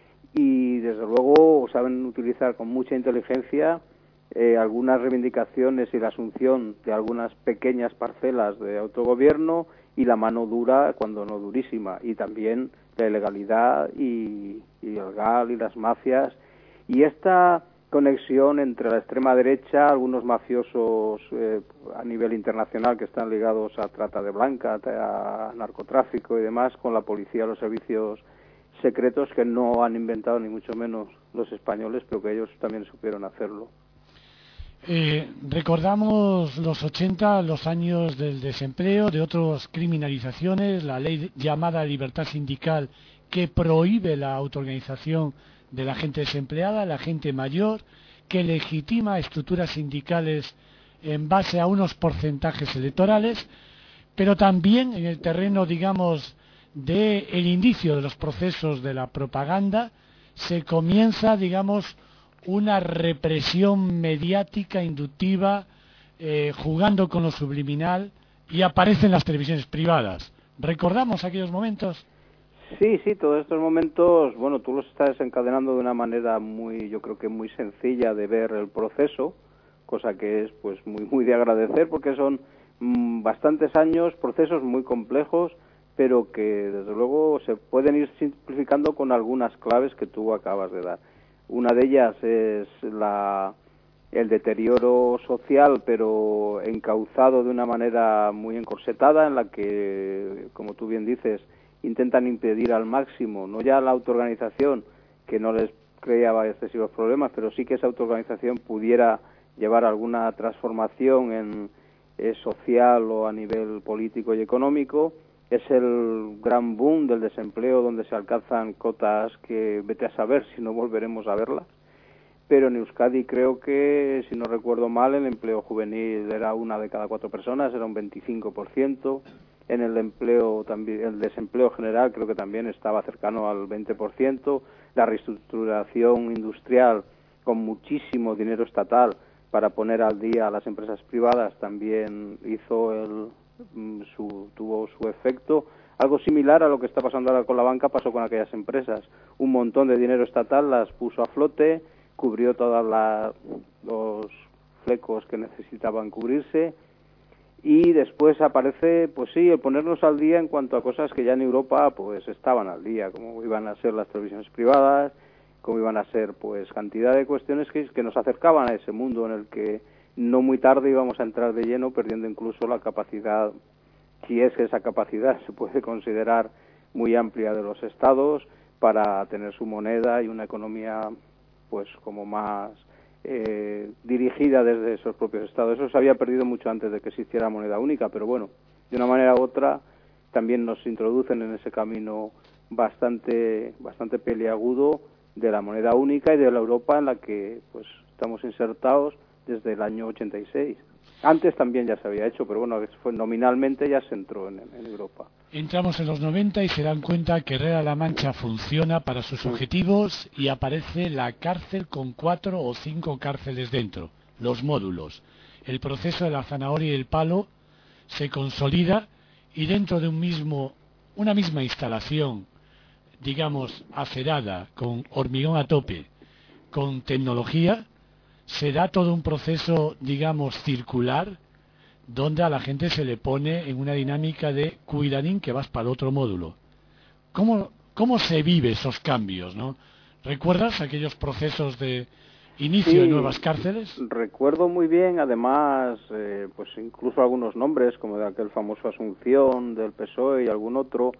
Y desde luego saben utilizar con mucha inteligencia eh, algunas reivindicaciones y la asunción de algunas pequeñas parcelas de autogobierno y la mano dura cuando no durísima, y también la ilegalidad y, y el gal y las mafias y esta conexión entre la extrema derecha, algunos mafiosos eh, a nivel internacional que están ligados a trata de blanca, a narcotráfico y demás, con la policía, los servicios secretos que no han inventado ni mucho menos los españoles, pero que ellos también supieron hacerlo. Eh, recordamos los ochenta, los años del desempleo, de otras criminalizaciones, la ley llamada libertad sindical que prohíbe la autoorganización de la gente desempleada, la gente mayor, que legitima estructuras sindicales en base a unos porcentajes electorales, pero también en el terreno, digamos, del inicio de los procesos de la propaganda, se comienza, digamos, una represión mediática inductiva, eh, jugando con lo subliminal, y aparecen las televisiones privadas. ¿Recordamos aquellos momentos? Sí, sí, todos estos momentos, bueno, tú los estás desencadenando de una manera muy, yo creo que muy sencilla de ver el proceso, cosa que es pues muy muy de agradecer, porque son mmm, bastantes años, procesos muy complejos, pero que desde luego se pueden ir simplificando con algunas claves que tú acabas de dar. Una de ellas es la el deterioro social, pero encauzado de una manera muy encorsetada, en la que, como tú bien dices, intentan impedir al máximo, no ya la autoorganización, que no les creaba excesivos problemas, pero sí que esa autoorganización pudiera llevar alguna transformación en eh, social o a nivel político y económico. Es el gran boom del desempleo, donde se alcanzan cotas que vete a saber si no volveremos a verlas. Pero en Euskadi creo que, si no recuerdo mal, el empleo juvenil era una de cada cuatro personas, era un veinticinco por ciento. En el empleo también, el desempleo general creo que también estaba cercano al veinte por ciento. La reestructuración industrial con muchísimo dinero estatal para poner al día a las empresas privadas también hizo el, su, tuvo su efecto. Algo similar a lo que está pasando ahora con la banca pasó con aquellas empresas. Un montón de dinero estatal las puso a flote, cubrió todos los flecos que necesitaban cubrirse, y después aparece, pues sí, el ponernos al día en cuanto a cosas que ya en Europa pues estaban al día, como iban a ser las televisiones privadas, como iban a ser pues cantidad de cuestiones que, que nos acercaban a ese mundo en el que no muy tarde íbamos a entrar de lleno, perdiendo incluso la capacidad, si es que esa capacidad se puede considerar muy amplia, de los estados para tener su moneda y una economía pues como más eh, dirigida desde esos propios estados. Eso se había perdido mucho antes de que se hiciera moneda única, pero bueno, de una manera u otra también nos introducen en ese camino bastante bastante peliagudo de la moneda única y de la Europa en la que pues estamos insertados desde el año ochenta y seis. Antes también ya se había hecho, pero bueno, fue nominalmente ya se entró en, en Europa. Entramos en los noventa y se dan cuenta que Herrera-La Mancha funciona para sus objetivos y aparece la cárcel con cuatro o cinco cárceles dentro, los módulos. El proceso de la zanahoria y el palo se consolida y dentro de un mismo, una misma instalación, digamos, acerada, con hormigón a tope, con tecnología, se da todo un proceso, digamos, circular, donde a la gente se le pone en una dinámica de cuidadín que vas para el otro módulo. ¿Cómo, cómo se vive esos cambios, no? ¿Recuerdas aquellos procesos de inicio sí, de nuevas cárceles? Recuerdo muy bien, además, eh, pues incluso algunos nombres, como de aquel famoso Asunción del P S O E y algún otro,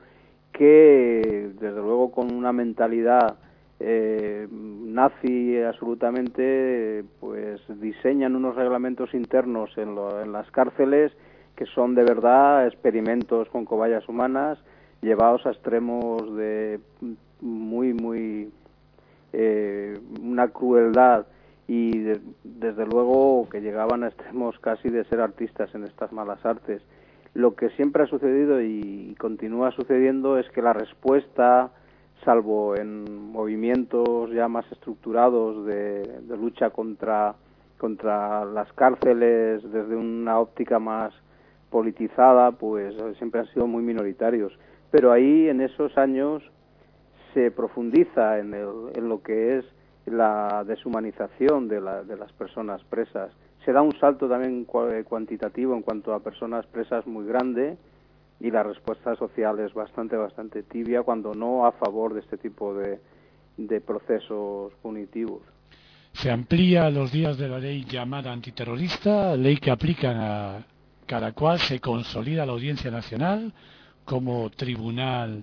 que desde luego con una mentalidad eh, nazi absolutamente, pues diseñan unos reglamentos internos en, lo, en las cárceles que son de verdad experimentos con cobayas humanas llevados a extremos de muy, muy eh, una crueldad y de, desde luego que llegaban a extremos casi de ser artistas en estas malas artes. Lo que siempre ha sucedido y continúa sucediendo es que la respuesta, salvo en movimientos ya más estructurados de, de lucha contra, contra las cárceles desde una óptica más politizada, pues siempre han sido muy minoritarios. Pero ahí, en esos años, se profundiza en, el, en lo que es la deshumanización de, la, de las personas presas. Se da un salto también cuantitativo en cuanto a personas presas muy grande, y la respuesta social es bastante, bastante tibia, cuando no a favor de este tipo de, de procesos punitivos. Se amplía los días de la ley llamada antiterrorista, ley que aplican a cada cual, se consolida la Audiencia Nacional como tribunal,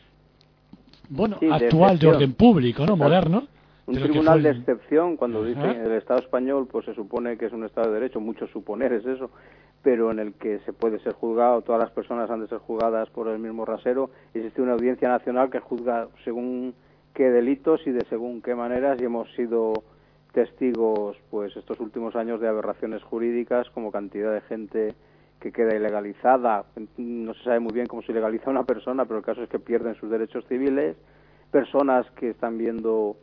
bueno, sí, actual de, de orden público, ¿no? Moderno. Un tribunal de excepción, cuando dicen el Estado español, pues se supone que es un Estado de Derecho, mucho suponer es eso, pero en el que se puede ser juzgado, todas las personas han de ser juzgadas por el mismo rasero. Existe una audiencia nacional que juzga según qué delitos y de según qué maneras, y hemos sido testigos pues estos últimos años de aberraciones jurídicas, como cantidad de gente que queda ilegalizada. No se sabe muy bien cómo se ilegaliza a una persona, pero el caso es que pierden sus derechos civiles, personas que están viendo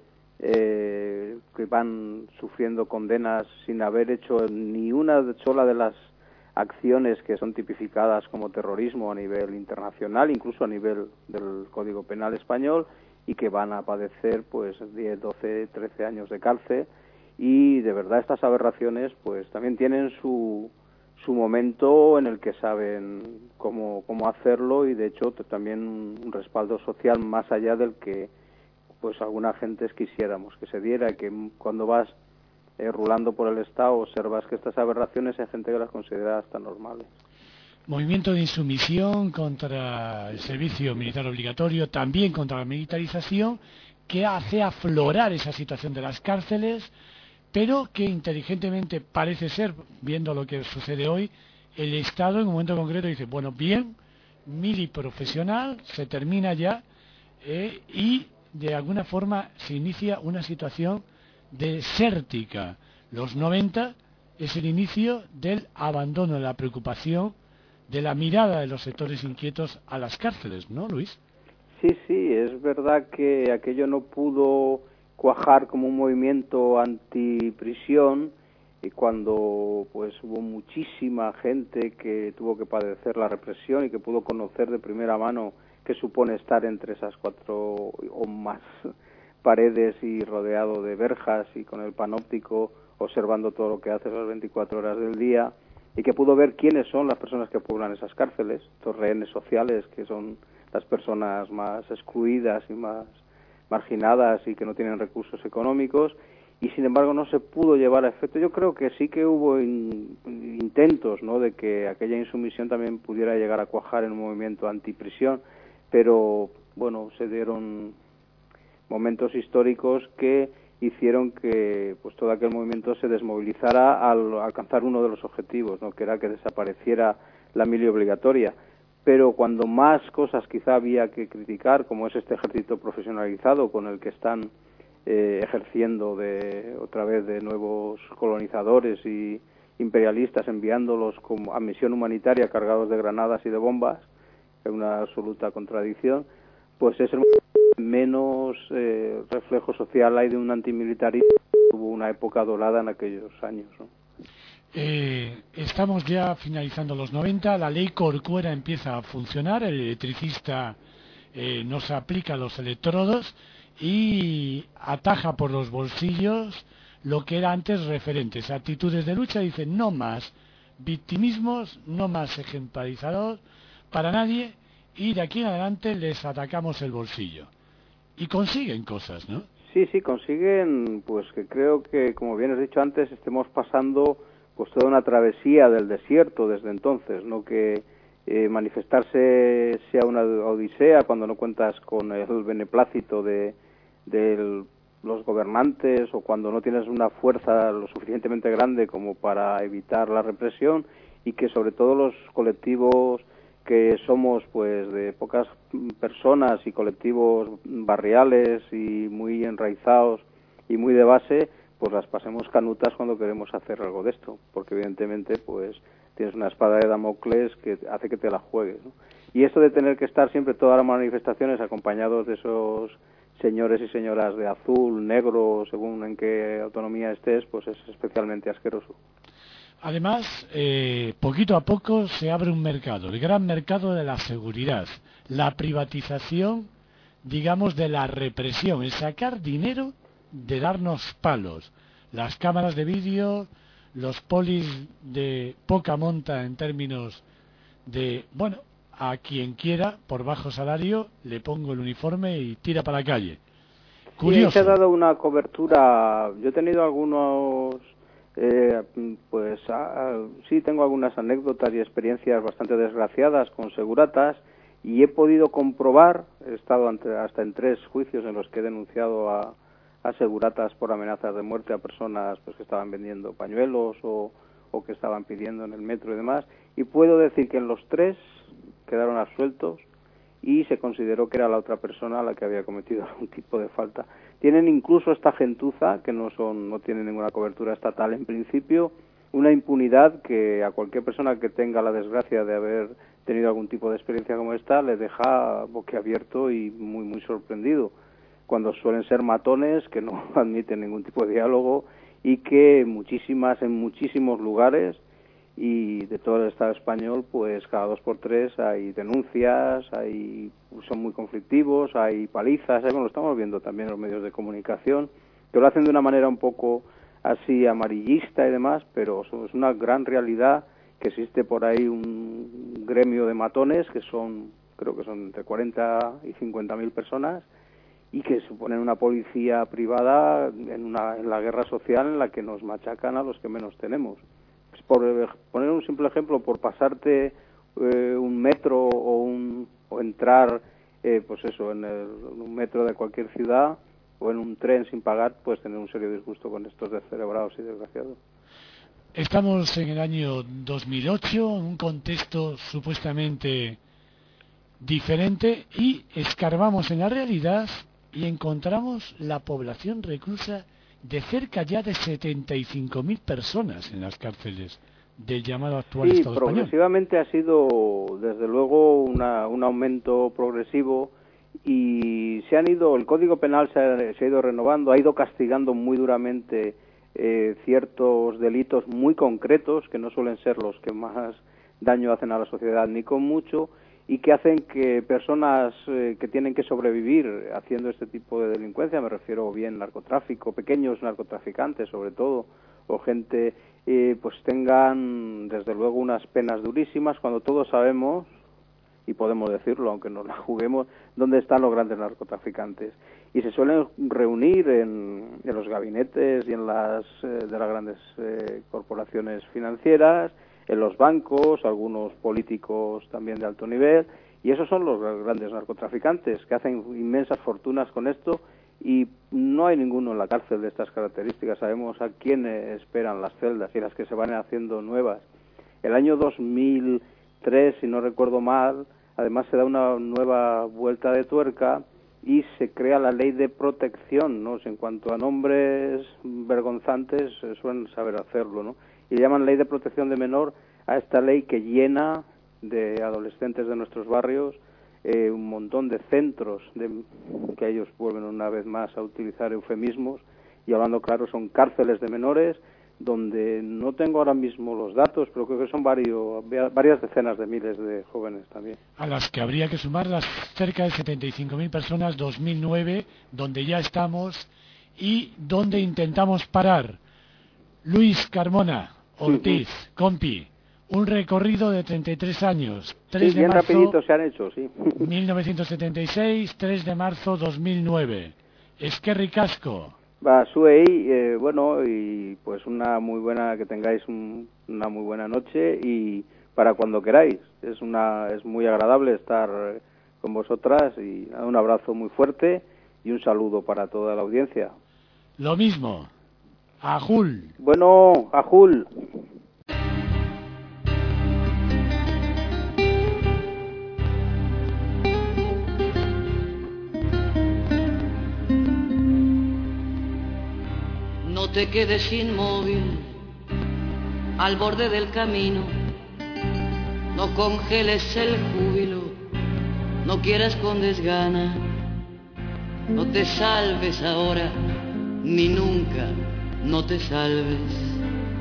eh, que van sufriendo condenas sin haber hecho ni una sola de las acciones que son tipificadas como terrorismo a nivel internacional, incluso a nivel del Código Penal español, y que van a padecer pues diez, doce, trece años de cárcel. Y de verdad estas aberraciones pues también tienen su su momento en el que saben cómo cómo hacerlo, y de hecho también un respaldo social más allá del que pues alguna gentes quisiéramos que se diera, que cuando vas eh, rulando por el Estado observas que estas aberraciones hay gente que las considera hasta normales. Movimiento de insumisión contra el servicio militar obligatorio, también contra la militarización, que hace aflorar esa situación de las cárceles, pero que inteligentemente parece ser, viendo lo que sucede hoy, el Estado en un momento concreto dice, bueno, bien, miliprofesional, se termina ya, eh, y de alguna forma se inicia una situación desértica. Los noventa es el inicio del abandono, de la preocupación, de la mirada de los sectores inquietos a las cárceles, ¿no, Luis? Sí, sí, es verdad que aquello no pudo cuajar como un movimiento antiprisión, y cuando pues hubo muchísima gente que tuvo que padecer la represión y que pudo conocer de primera mano qué supone estar entre esas cuatro o más paredes y rodeado de verjas y con el panóptico observando todo lo que haces las veinticuatro horas del día, y que pudo ver quiénes son las personas que poblan esas cárceles, estos rehenes sociales que son las personas más excluidas y más marginadas y que no tienen recursos económicos, y sin embargo no se pudo llevar a efecto. Yo creo que sí que hubo in, intentos, ¿no?, de que aquella insumisión también pudiera llegar a cuajar en un movimiento antiprisión, pero bueno, se dieron momentos históricos que hicieron que pues todo aquel movimiento se desmovilizara al alcanzar uno de los objetivos, ¿no?, que era que desapareciera la mili obligatoria. Pero cuando más cosas quizá había que criticar, como es este ejército profesionalizado con el que están eh, ejerciendo de otra vez de nuevos colonizadores y imperialistas, enviándolos como a misión humanitaria cargados de granadas y de bombas, es una absoluta contradicción, pues es el menos eh, reflejo social hay de un antimilitarismo. Hubo una época dorada en aquellos años, ¿no? Eh, estamos ya finalizando los noventa, la ley Corcuera empieza a funcionar, el electricista eh, nos aplica los electrodos y ataja por los bolsillos lo que era antes referentes, actitudes de lucha. Dicen no más victimismos, no más ejemplarizador para nadie, y de aquí en adelante les atacamos el bolsillo. Y consiguen cosas, ¿no? Sí, sí, consiguen, pues que creo que, como bien has dicho antes, estemos pasando pues toda una travesía del desierto desde entonces, no que eh, manifestarse sea una odisea cuando no cuentas con el beneplácito de, de los gobernantes, o cuando no tienes una fuerza lo suficientemente grande como para evitar la represión, y que sobre todo los colectivos que somos pues de pocas personas y colectivos barriales y muy enraizados y muy de base, pues las pasemos canutas cuando queremos hacer algo de esto, porque evidentemente pues tienes una espada de Damocles que hace que te la juegues, ¿no? Y esto de tener que estar siempre todas las manifestaciones acompañados de esos señores y señoras de azul, negro, según en qué autonomía estés, pues es especialmente asqueroso. Además, eh, poquito a poco se abre un mercado, el gran mercado de la seguridad, la privatización, digamos, de la represión, el sacar dinero de darnos palos, las cámaras de vídeo, los polis de poca monta en términos de, bueno, a quien quiera, por bajo salario, le pongo el uniforme y tira para la calle. Curioso. Sí, se ha dado una cobertura. Yo he tenido algunos, eh, pues a, a, sí tengo algunas anécdotas y experiencias bastante desgraciadas con seguratas, y he podido comprobar, he estado ante, hasta en tres juicios en los que he denunciado a a seguratas por amenazas de muerte a personas pues que estaban vendiendo pañuelos o, o que estaban pidiendo en el metro y demás, y puedo decir que en los tres quedaron absueltos y se consideró que era la otra persona la que había cometido algún tipo de falta. Tienen incluso esta gentuza, que no son no tienen ninguna cobertura estatal en principio, una impunidad que a cualquier persona que tenga la desgracia de haber tenido algún tipo de experiencia como esta le deja boquiabierto y muy muy sorprendido, cuando suelen ser matones que no admiten ningún tipo de diálogo, y que muchísimas en muchísimos lugares y de todo el Estado español, pues cada dos por tres hay denuncias, hay son muy conflictivos, hay palizas, bueno, lo estamos viendo también en los medios de comunicación, que lo hacen de una manera un poco así amarillista y demás, pero es una gran realidad que existe por ahí un gremio de matones que son, creo que son entre cuarenta y cincuenta mil personas, y que suponen una policía privada en, una, en la guerra social en la que nos machacan a los que menos tenemos. Pues por poner un simple ejemplo, por pasarte eh, un metro o, un, o entrar, eh, pues eso, en, el, en un metro de cualquier ciudad o en un tren sin pagar, puedes tener un serio disgusto con estos descerebrados y desgraciados. Estamos en el año dos mil ocho, en un contexto supuestamente diferente, y escarbamos en la realidad y encontramos la población reclusa de cerca ya de setenta y cinco mil personas en las cárceles del llamado actual sí, Estado español. Sí, progresivamente ha sido, desde luego, una, un aumento progresivo, y se han ido, el Código Penal se ha, se ha ido renovando, ha ido castigando muy duramente eh, ciertos delitos muy concretos, que no suelen ser los que más daño hacen a la sociedad ni con mucho, y que hacen que personas eh, que tienen que sobrevivir haciendo este tipo de delincuencia, me refiero bien narcotráfico, pequeños narcotraficantes sobre todo, o gente eh, pues tengan desde luego unas penas durísimas, cuando todos sabemos, y podemos decirlo aunque no la juguemos, dónde están los grandes narcotraficantes. Y se suelen reunir en, en los gabinetes y en las eh, de las grandes eh, corporaciones financieras, en los bancos, algunos políticos también de alto nivel, y esos son los grandes narcotraficantes que hacen inmensas fortunas con esto, y no hay ninguno en la cárcel de estas características. Sabemos a quiénes esperan las celdas y las que se van haciendo nuevas. El año dos mil tres, si no recuerdo mal, además se da una nueva vuelta de tuerca y se crea la ley de protección, ¿no? En cuanto a nombres vergonzantes, eh, suelen saber hacerlo, ¿no? Y llaman ley de protección de menor a esta ley que llena de adolescentes de nuestros barrios eh, un montón de centros, de, que ellos vuelven una vez más a utilizar eufemismos, y hablando claro, son cárceles de menores, donde no tengo ahora mismo los datos, pero creo que son varios, varias decenas de miles de jóvenes también. A las que habría que sumar las cerca de setenta y cinco mil personas, dos mil nueve, donde ya estamos y donde intentamos parar. Luis Carmona Ortiz, sí, sí. Compi, un recorrido de treinta y tres años, tres sí, de bien marzo rapidito se han hecho, sí. mil novecientos setenta y seis, tres de marzo dos mil nueve. Eskerrik asko. Va, Suey, eh, bueno, y pues una muy buena, que tengáis un, una muy buena noche, y para cuando queráis, es una es muy agradable estar con vosotras, y un abrazo muy fuerte y un saludo para toda la audiencia. Lo mismo, Ajul. Bueno, Ajul. No te quedes inmóvil al borde del camino, no congeles el júbilo, no quieras con desgana, no te salves ahora, ni nunca, no te salves.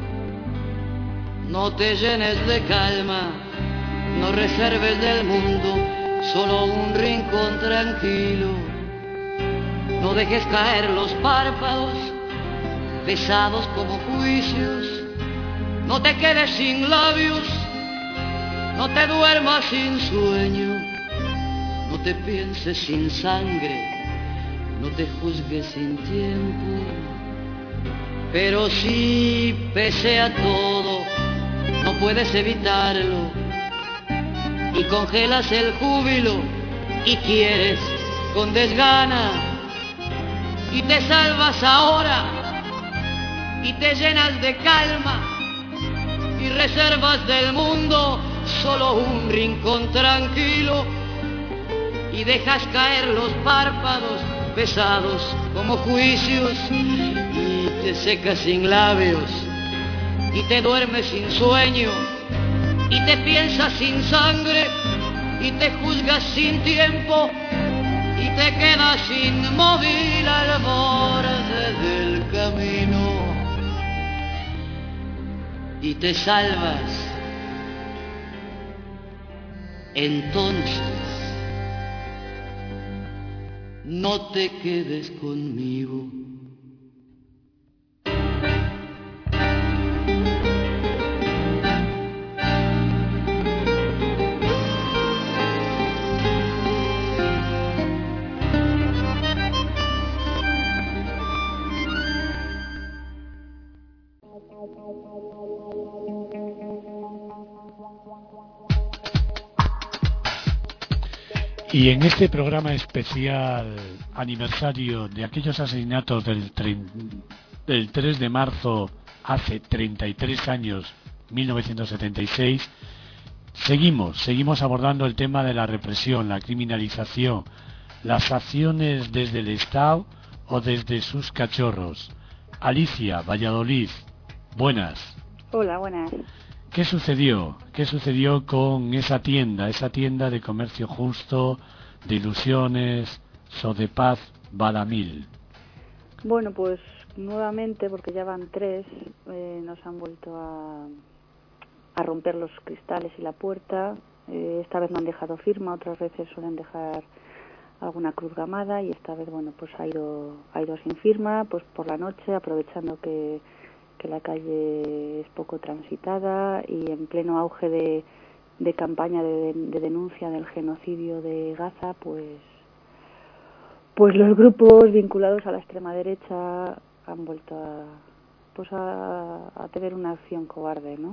No te llenes de calma, no reserves del mundo solo un rincón tranquilo, no dejes caer los párpados pesados como juicios, no te quedes sin labios, no te duermas sin sueño, no te pienses sin sangre, no te juzgues sin tiempo. Pero si pese a todo no puedes evitarlo y congelas el júbilo y quieres con desgana y te salvas ahora y te llenas de calma y reservas del mundo solo un rincón tranquilo y dejas caer los párpados pesados como juicios y te secas sin labios y te duermes sin sueño y te piensas sin sangre y te juzgas sin tiempo y te quedas inmóvil al borde del camino y te salvas. Entonces no te quedes conmigo. Y en este programa especial aniversario de aquellos asesinatos del, del tres de marzo hace treinta y tres años, mil novecientos setenta y seis, seguimos, seguimos abordando el tema de la represión, la criminalización, las acciones desde el Estado o desde sus cachorros. Alicia, Valladolid, buenas. Hola, buenas. ¿Qué sucedió? ¿Qué sucedió con esa tienda, esa tienda de comercio justo, de ilusiones, Sodepaz, Badamil? Bueno, pues nuevamente, porque ya van tres, eh, nos han vuelto a, a romper los cristales y la puerta. Eh, esta vez no han dejado firma, otras veces suelen dejar alguna cruz gamada y esta vez, bueno, pues ha ido, ha ido sin firma, pues por la noche, aprovechando que que la calle es poco transitada y en pleno auge de, de campaña de, de denuncia del genocidio de Gaza, pues pues los grupos vinculados a la extrema derecha han vuelto a pues a, a tener una acción cobarde, ¿no?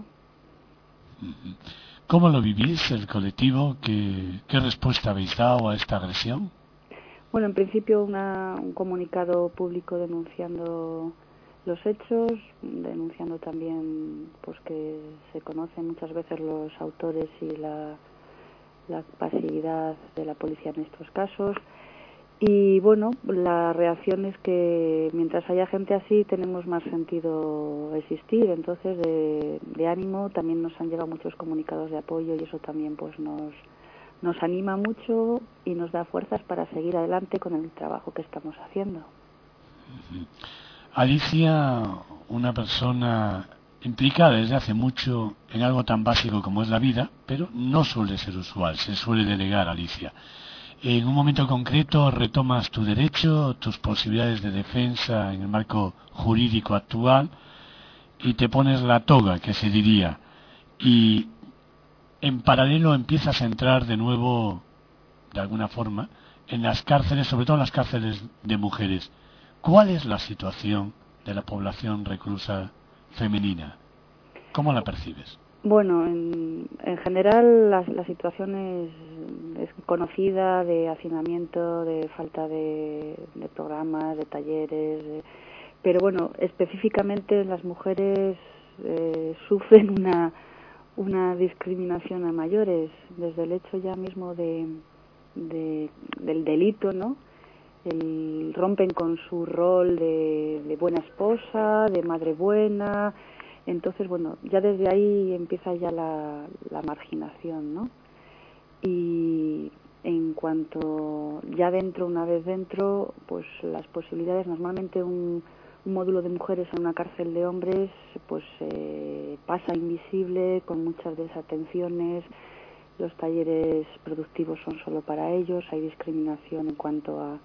¿Cómo lo vivís, el colectivo? ¿Qué, qué respuesta habéis dado a esta agresión? Bueno, en principio una, un comunicado público denunciando los hechos, denunciando también pues que se conocen muchas veces los autores y la, la pasividad de la policía en estos casos. Y bueno, la reacción es que mientras haya gente así tenemos más sentido existir, entonces de, de ánimo también nos han llegado muchos comunicados de apoyo y eso también pues nos, nos anima mucho y nos da fuerzas para seguir adelante con el trabajo que estamos haciendo. Alicia, una persona implicada desde hace mucho en algo tan básico como es la vida, pero no suele ser usual, se suele delegar, Alicia. En un momento concreto retomas tu derecho, tus posibilidades de defensa en el marco jurídico actual y te pones la toga, que se diría, y en paralelo empiezas a entrar de nuevo, de alguna forma, en las cárceles, sobre todo en las cárceles de mujeres. ¿Cuál es la situación de la población reclusa femenina? ¿Cómo la percibes? Bueno, en, en general la, la situación es, es conocida de hacinamiento, de falta de, de programas, de talleres, de, pero bueno, específicamente las mujeres eh, sufren una, una discriminación a mayores, desde el hecho ya mismo de, de del delito, ¿no? El, rompen con su rol de, de buena esposa, de madre buena. Entonces, bueno, ya desde ahí empieza ya la, la marginación, ¿no? Y en cuanto ya dentro, una vez dentro, pues las posibilidades, normalmente un, un módulo de mujeres en una cárcel de hombres, pues eh, pasa invisible, con muchas desatenciones, los talleres productivos son solo para ellos, hay discriminación en cuanto a,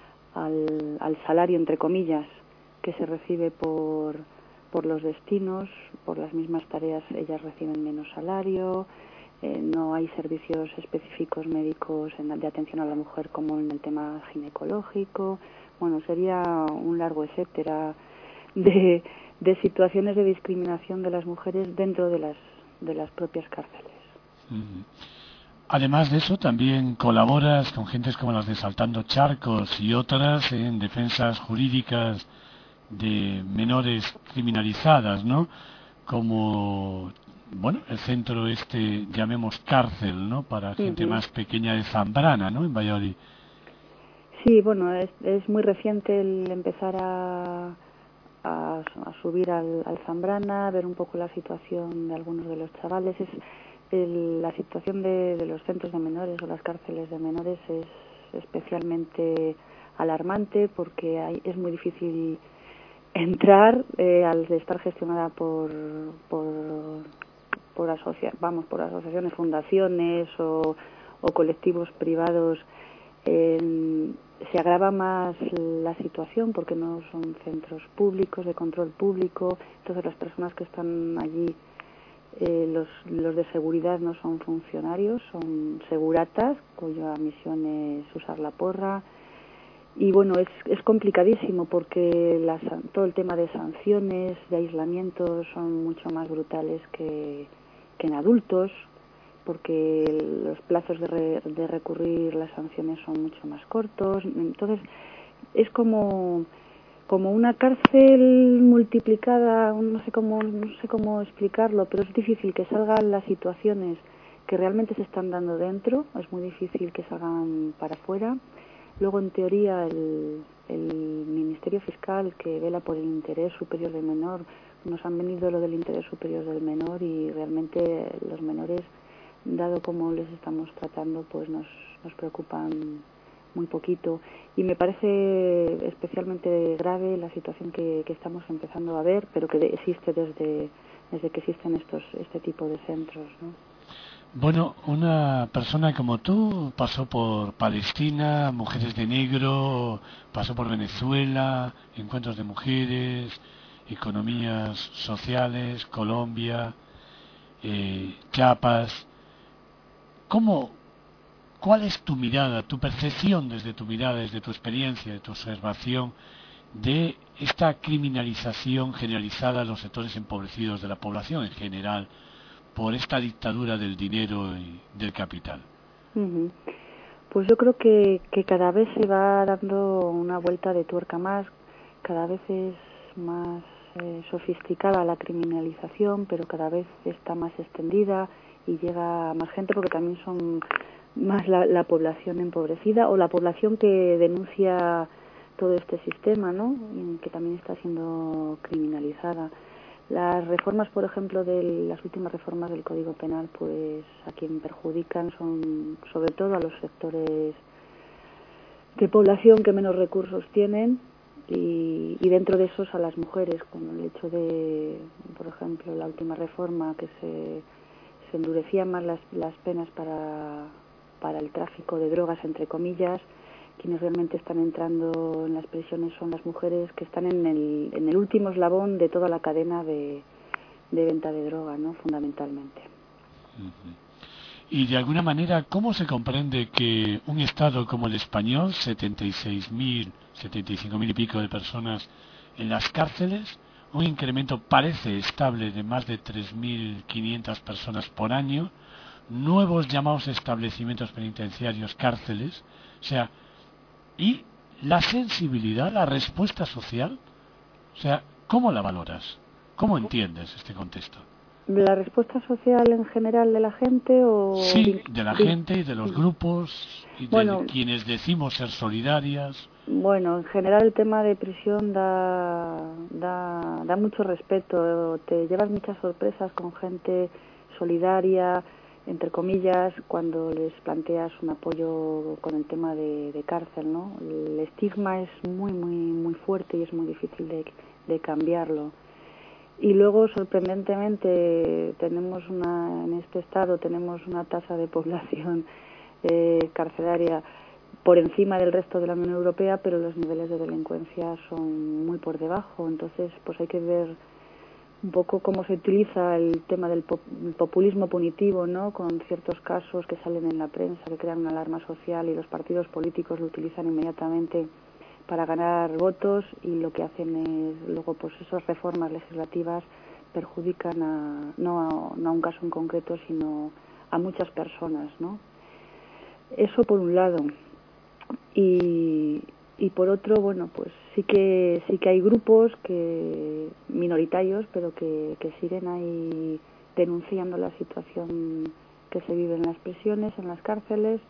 al, al salario, entre comillas, que se recibe por... por los destinos, por las mismas tareas ellas reciben menos salario, eh, no hay servicios específicos médicos en, de atención a la mujer como en el tema ginecológico. Bueno, sería un largo etcétera de, de situaciones de discriminación de las mujeres dentro de las, de las propias cárceles. Mm. Además de eso, también colaboras con gentes como las de Saltando Charcos y otras en defensas jurídicas de menores criminalizadas, ¿no? Como, bueno, el centro este, llamemos cárcel, ¿no? Para gente uh-huh. más pequeña de Zambrana, ¿no? En Valladolid. Sí, bueno, es, es muy reciente el empezar a, a, a subir al, al Zambrana, ver un poco la situación de algunos de los chavales. Es el, la situación de, de los centros de menores o las cárceles de menores es especialmente alarmante porque hay, es muy difícil entrar eh, al estar gestionada por por por asocia vamos por asociaciones, fundaciones o, o colectivos privados. Eh, se agrava más la situación porque no son centros públicos de control público, entonces las personas que están allí, eh, los los de seguridad no son funcionarios, son seguratas cuya misión es usar la porra. Y bueno, es, es complicadísimo porque las, todo el tema de sanciones, de aislamiento son mucho más brutales que, que en adultos, porque los plazos de, re, de recurrir las sanciones son mucho más cortos. Entonces, es como, como una cárcel multiplicada, no sé cómo, no sé cómo explicarlo, pero es difícil que salgan las situaciones que realmente se están dando dentro, es muy difícil que salgan para afuera. Luego, en teoría, el, el Ministerio Fiscal, que vela por el interés superior del menor, nos han venido lo del interés superior del menor y realmente los menores, dado como les estamos tratando, pues nos, nos preocupan muy poquito. Y me parece especialmente grave la situación que, que estamos empezando a ver, pero que existe desde, desde que existen estos este tipo de centros, ¿no? Bueno, una persona como tú pasó por Palestina, Mujeres de Negro, pasó por Venezuela, Encuentros de Mujeres, economías sociales, Colombia, eh, Chiapas. ¿Cómo, cuál es tu mirada, tu percepción desde tu mirada, desde tu experiencia, de tu observación de esta criminalización generalizada de los sectores empobrecidos de la población en general por esta dictadura del dinero y del capital? Uh-huh. Pues yo creo que, que cada vez se va dando una vuelta de tuerca más, cada vez es más eh, sofisticada la criminalización, pero cada vez está más extendida y llega a más gente porque también son más la, la población empobrecida o la población que denuncia todo este sistema, ¿no? Y que también está siendo criminalizada. Las reformas, por ejemplo, de las últimas reformas del Código Penal, pues a quien perjudican son sobre todo a los sectores de población que menos recursos tienen y, y dentro de esos a las mujeres, con el hecho de, por ejemplo, la última reforma que se, se endurecían más las, las penas para, para el tráfico de drogas, entre comillas. Quienes realmente están entrando en las prisiones son las mujeres que están en el, en el último eslabón de toda la cadena de, de venta de droga, ¿no? Fundamentalmente. Uh-huh. Y de alguna manera, ¿cómo se comprende que un Estado como el español, setenta y seis mil, setenta y cinco mil y pico de personas en las cárceles, un incremento parece estable de más de tres mil quinientas personas por año, nuevos llamados establecimientos penitenciarios, cárceles, o sea, y la sensibilidad, la respuesta social, o sea, ¿cómo la valoras? ¿Cómo entiendes este contexto? ¿La respuesta social en general de la gente o...? Sí, de la gente y de los grupos y de bueno, quienes decimos ser solidarias. Bueno, en general el tema de prisión da, da, da mucho respeto, te llevas muchas sorpresas con gente solidaria, entre comillas, cuando les planteas un apoyo con el tema de, de cárcel, ¿no? El estigma es muy, muy, muy fuerte y es muy difícil de, de cambiarlo. Y luego, sorprendentemente, tenemos una, en este estado tenemos una tasa de población eh, carcelaria por encima del resto de la Unión Europea, pero los niveles de delincuencia son muy por debajo. Entonces, pues hay que ver un poco cómo se utiliza el tema del populismo punitivo, ¿no? Con ciertos casos que salen en la prensa, que crean una alarma social y los partidos políticos lo utilizan inmediatamente para ganar votos y lo que hacen es luego pues esas reformas legislativas perjudican a, no, a, no a un caso en concreto, sino a muchas personas, ¿no? Eso por un lado. Y, y por otro, bueno, pues sí que sí que hay grupos que minoritarios, pero que, que siguen ahí denunciando la situación que se vive en las prisiones, en las cárceles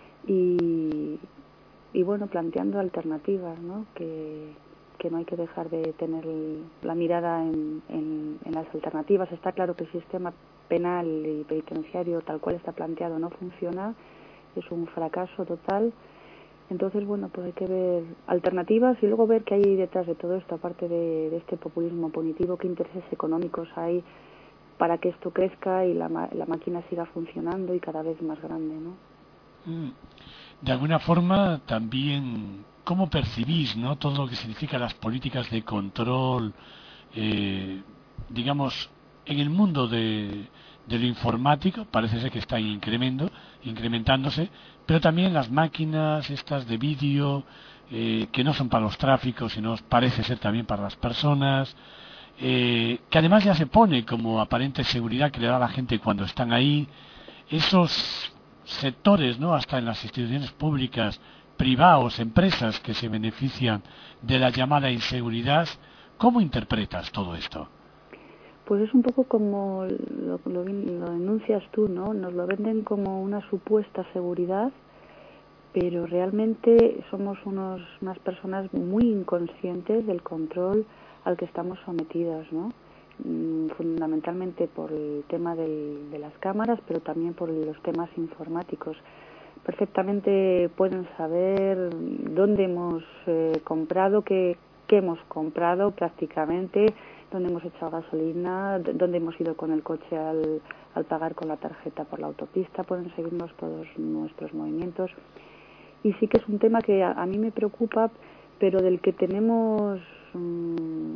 y, y bueno, planteando alternativas, ¿no? Que, que no hay que dejar de tener la mirada en, en, en las alternativas. Está claro que el sistema penal y penitenciario tal cual está planteado no funciona, es un fracaso total. Entonces, bueno, pues hay que ver alternativas y luego ver qué hay detrás de todo esto, aparte de, de este populismo punitivo, qué intereses económicos hay para que esto crezca y la, la máquina siga funcionando y cada vez más grande, ¿no? De alguna forma, también, ¿cómo percibís, no, todo lo que significa las políticas de control, eh, digamos, en el mundo de, de lo informático? Parece ser que está incremento, incrementándose, pero también las máquinas estas de vídeo, eh, que no son para los tráficos, sino parece ser también para las personas, eh, que además ya se pone como aparente seguridad que le da a la gente cuando están ahí. Esos sectores, ¿no?, hasta en las instituciones públicas, privados, empresas que se benefician de la llamada inseguridad. ¿Cómo interpretas todo esto? Pues es un poco como lo, lo, lo denuncias tú, ¿no? Nos lo venden como una supuesta seguridad, pero realmente somos unos, unas personas muy inconscientes del control al que estamos sometidas, ¿no? Fundamentalmente por el tema del, de las cámaras, pero también por los temas informáticos. Perfectamente pueden saber dónde hemos eh, comprado, qué, qué hemos comprado prácticamente, dónde hemos echado gasolina, dónde hemos ido con el coche al, al pagar con la tarjeta por la autopista, pueden seguirnos todos nuestros movimientos. Y sí que es un tema que a, a mí me preocupa, pero del que tenemos mmm,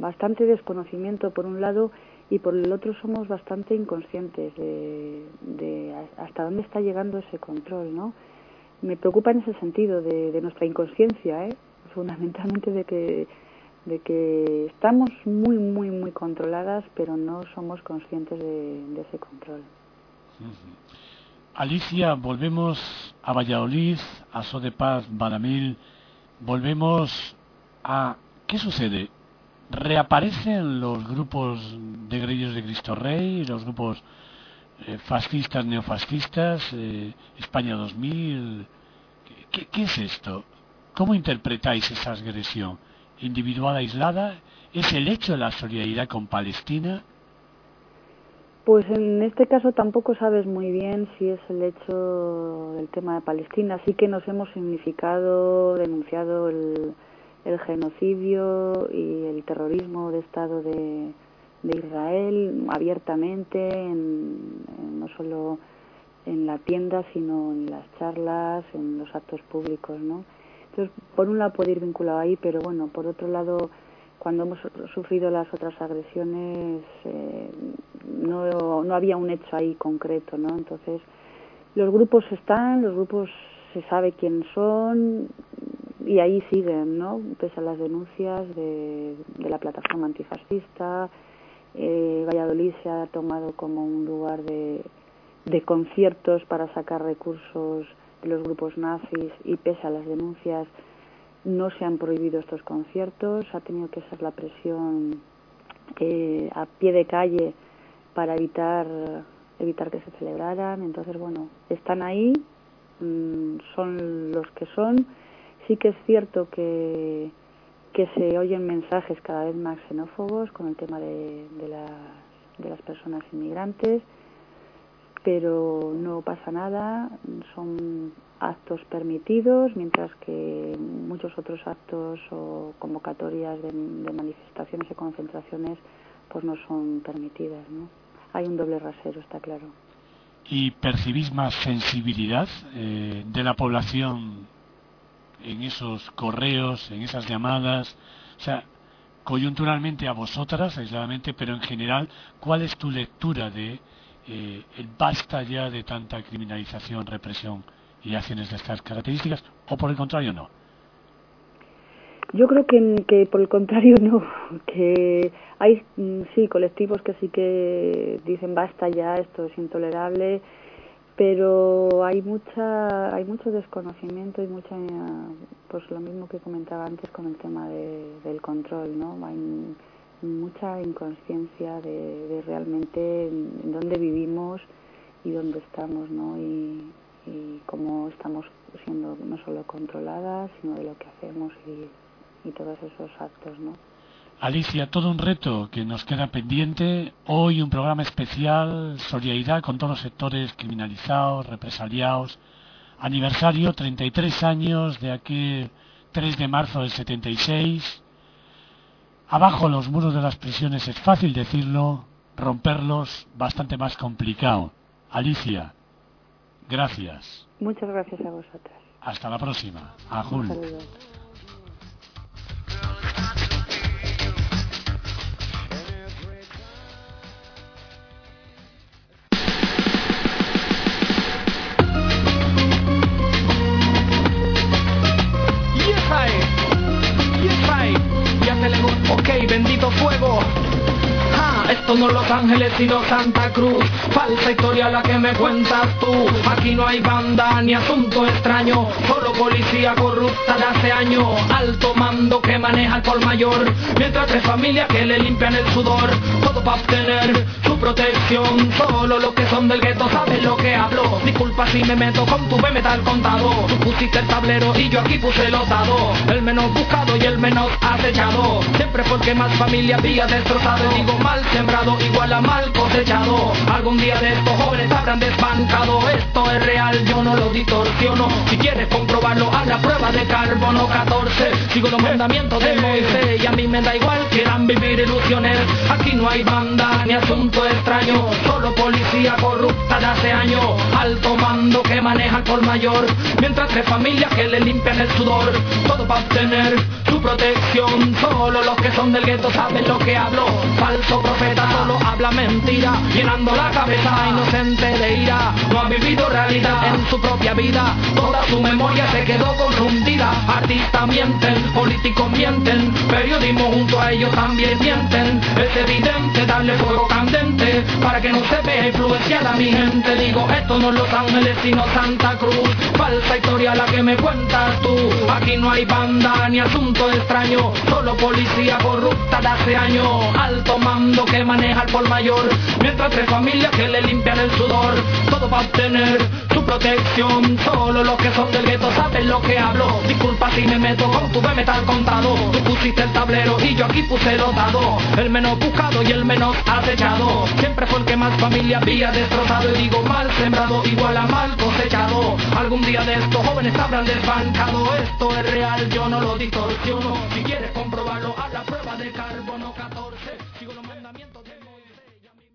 bastante desconocimiento por un lado, y por el otro somos bastante inconscientes de, de hasta dónde está llegando ese control, ¿no? Me preocupa en ese sentido de, de nuestra inconsciencia, ¿eh? Fundamentalmente de que de que estamos muy, muy, muy controladas, pero no somos conscientes de, de ese control. Uh-huh. Alicia, volvemos a Valladolid, a So de Paz, Varamil, volvemos a... ¿Qué sucede? ¿Reaparecen los grupos de guerrilleros de Cristo Rey, los grupos eh, fascistas, neofascistas, eh, España dos mil? ¿Qué, ¿Qué es esto? ¿Cómo interpretáis esa agresión? ¿Individual, aislada? ¿Es el hecho de la solidaridad con Palestina? Pues en este caso tampoco sabes muy bien si es el hecho del tema de Palestina. Sí que nos hemos significado, denunciado el, el genocidio y el terrorismo de Estado de, de Israel abiertamente, en, en, no solo en la tienda, sino en las charlas, en los actos públicos, ¿no? Entonces, por un lado puede ir vinculado ahí, pero bueno, por otro lado, cuando hemos sufrido las otras agresiones, eh, no, no había un hecho ahí concreto, ¿no? Entonces, los grupos están, los grupos se sabe quién son y ahí siguen, ¿no? Pese a las denuncias de, de la plataforma antifascista, eh, Valladolid se ha tomado como un lugar de, de conciertos para sacar recursos de los grupos nazis y pese a las denuncias no se han prohibido estos conciertos, ha tenido que ser la presión eh, a pie de calle para evitar evitar que se celebraran. Entonces, bueno, están ahí, mmm, son los que son. Sí que es cierto que, que se oyen mensajes cada vez más xenófobos con el tema de, de, las, de las personas inmigrantes, pero no pasa nada, son actos permitidos, mientras que muchos otros actos o convocatorias de, de manifestaciones y concentraciones pues no son permitidas, ¿no? Hay un doble rasero, está claro. ¿Y percibís más sensibilidad eh, de la población en esos correos, en esas llamadas? O sea, coyunturalmente a vosotras, aisladamente, pero en general, ¿cuál es tu lectura de eh, el basta ya de tanta criminalización, represión y acciones de estas características, o por el contrario no? Yo creo que, que por el contrario no, que hay sí colectivos que sí que dicen basta ya, esto es intolerable, pero hay mucha hay mucho desconocimiento y mucha, pues lo mismo que comentaba antes con el tema de, del control, ¿no? Hay mucha inconsciencia de, de realmente en dónde vivimos y dónde estamos, ¿no? Y, y cómo estamos siendo no solo controladas, sino de lo que hacemos y, y todos esos actos, ¿no? Alicia, todo un reto que nos queda pendiente. Hoy un programa especial, solidaridad con todos los sectores criminalizados, represaliados. Aniversario, treinta y tres años de aquel tres de marzo del setenta y seis. Abajo los muros de las prisiones es fácil decirlo, romperlos bastante más complicado. Alicia, gracias. Muchas gracias a vosotras. Hasta la próxima. Ajul. Un saludo. Ok, bendito fuego. Ah, esto no es Los Ángeles sino Santa Cruz. Falsa historia la que me cuentas tú. Aquí no hay banda ni asunto extraño, solo policía corrupta de hace años. Alto mando que maneja el por mayor, mientras tres familias que le limpian el sudor. Todo para obtener su protección. Solo los que son del gueto saben lo que hablo. Disculpa si me meto con tu B metal contado. Tú pusiste el tablero y yo aquí puse los dados. El menos buscado y el menos acechado, siempre porque más familia había destrozado. Digo mal sembrado sembrado igual a mal cosechado. Algún día de estos jóvenes habrán desbancado. Esto es real, yo no lo distorsiono. Si quieres comprobarlo, haz la prueba de carbono catorce. Sigo los mandamientos de Moisés y a mí me da igual, quieran vivir ilusiones. Aquí no hay banda ni asunto extraño, solo policía corrupta de hace años. Alto mando que maneja el por mayor, mientras tres familias que le limpian el sudor. Todo para obtener su protección. Solo los que son del gueto saben lo que hablo. Falso profeta solo habla mentira, llenando la cabeza inocente de ira. No ha vivido realidad en su propia vida, toda su memoria se quedó confundida. Artistas mienten, políticos mienten, periodismo junto a ellos también mienten. Es evidente darle fuego candente para que no se vea influenciada mi gente. Digo, esto no es Los Ángeles sino Santa Cruz, falsa historia la que me cuentas tú. Aquí no hay banda ni asunto extraño, solo policía corrupta de hace años. Alto mando que maneja el por mayor, mientras tres familias que le limpian el sudor. Todo para obtener su protección. Solo los que son del gueto saben lo que hablo. Disculpa si me meto con tu metal contado. Tú pusiste el tablero y yo aquí puse los dados. El menos buscado y el menos acechado siempre fue el que más familia había destrozado. Y digo, mal sembrado igual a mal cosechado. Algún día de estos jóvenes habrán desbancado. Esto es real, yo no lo distorsiono. Si quieres comprobarlo, haz la prueba de carbono catorce. Sigo los mandamientos de Moisés y a mí...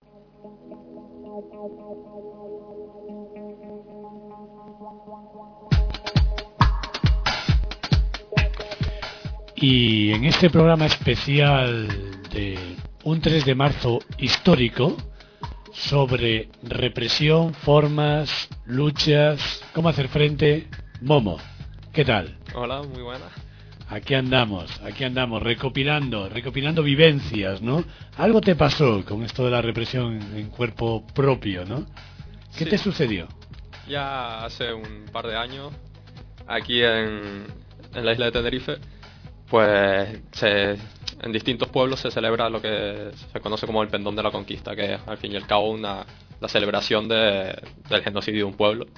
Y en este programa especial de un tres de marzo histórico sobre represión, formas, luchas, cómo hacer frente, Momo, ¿qué tal? Hola, muy buena. Aquí andamos, aquí andamos, recopilando, recopilando vivencias, ¿no? Algo te pasó con esto de la represión en cuerpo propio, ¿no? ¿Qué Sí. te sucedió? Ya hace un par de años, aquí en, en la isla de Tenerife, pues se, en distintos pueblos se celebra lo que se conoce como el Pendón de la Conquista, que es al fin y al cabo una, la celebración de, del genocidio de un pueblo.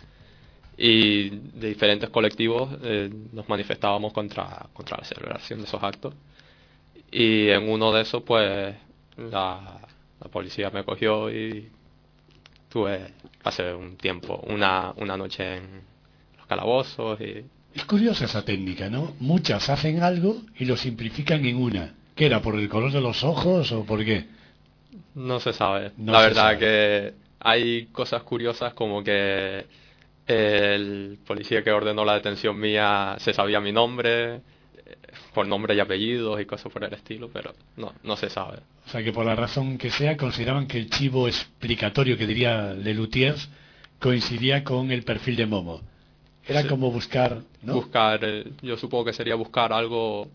Y de diferentes colectivos eh, nos manifestábamos contra, contra la celebración de esos actos. Y en uno de esos, pues, la, la policía me cogió y tuve, pasé un tiempo, una, una noche en los calabozos y... Es curiosa esa técnica, ¿no? Muchas hacen algo y lo simplifican en una. ¿Qué era? ¿Por el color de los ojos o por qué? No se sabe. No la se verdad sabe. que hay cosas curiosas como que el policía que ordenó la detención mía se sabía mi nombre, eh, por nombre y apellidos y cosas por el estilo, pero no, no se sabe. O sea que por la razón que sea consideraban que el chivo explicatorio que diría Lelutiers coincidía con el perfil de Momo. Era Sí. como buscar, ¿no? Buscar, eh, yo supongo que sería buscar algo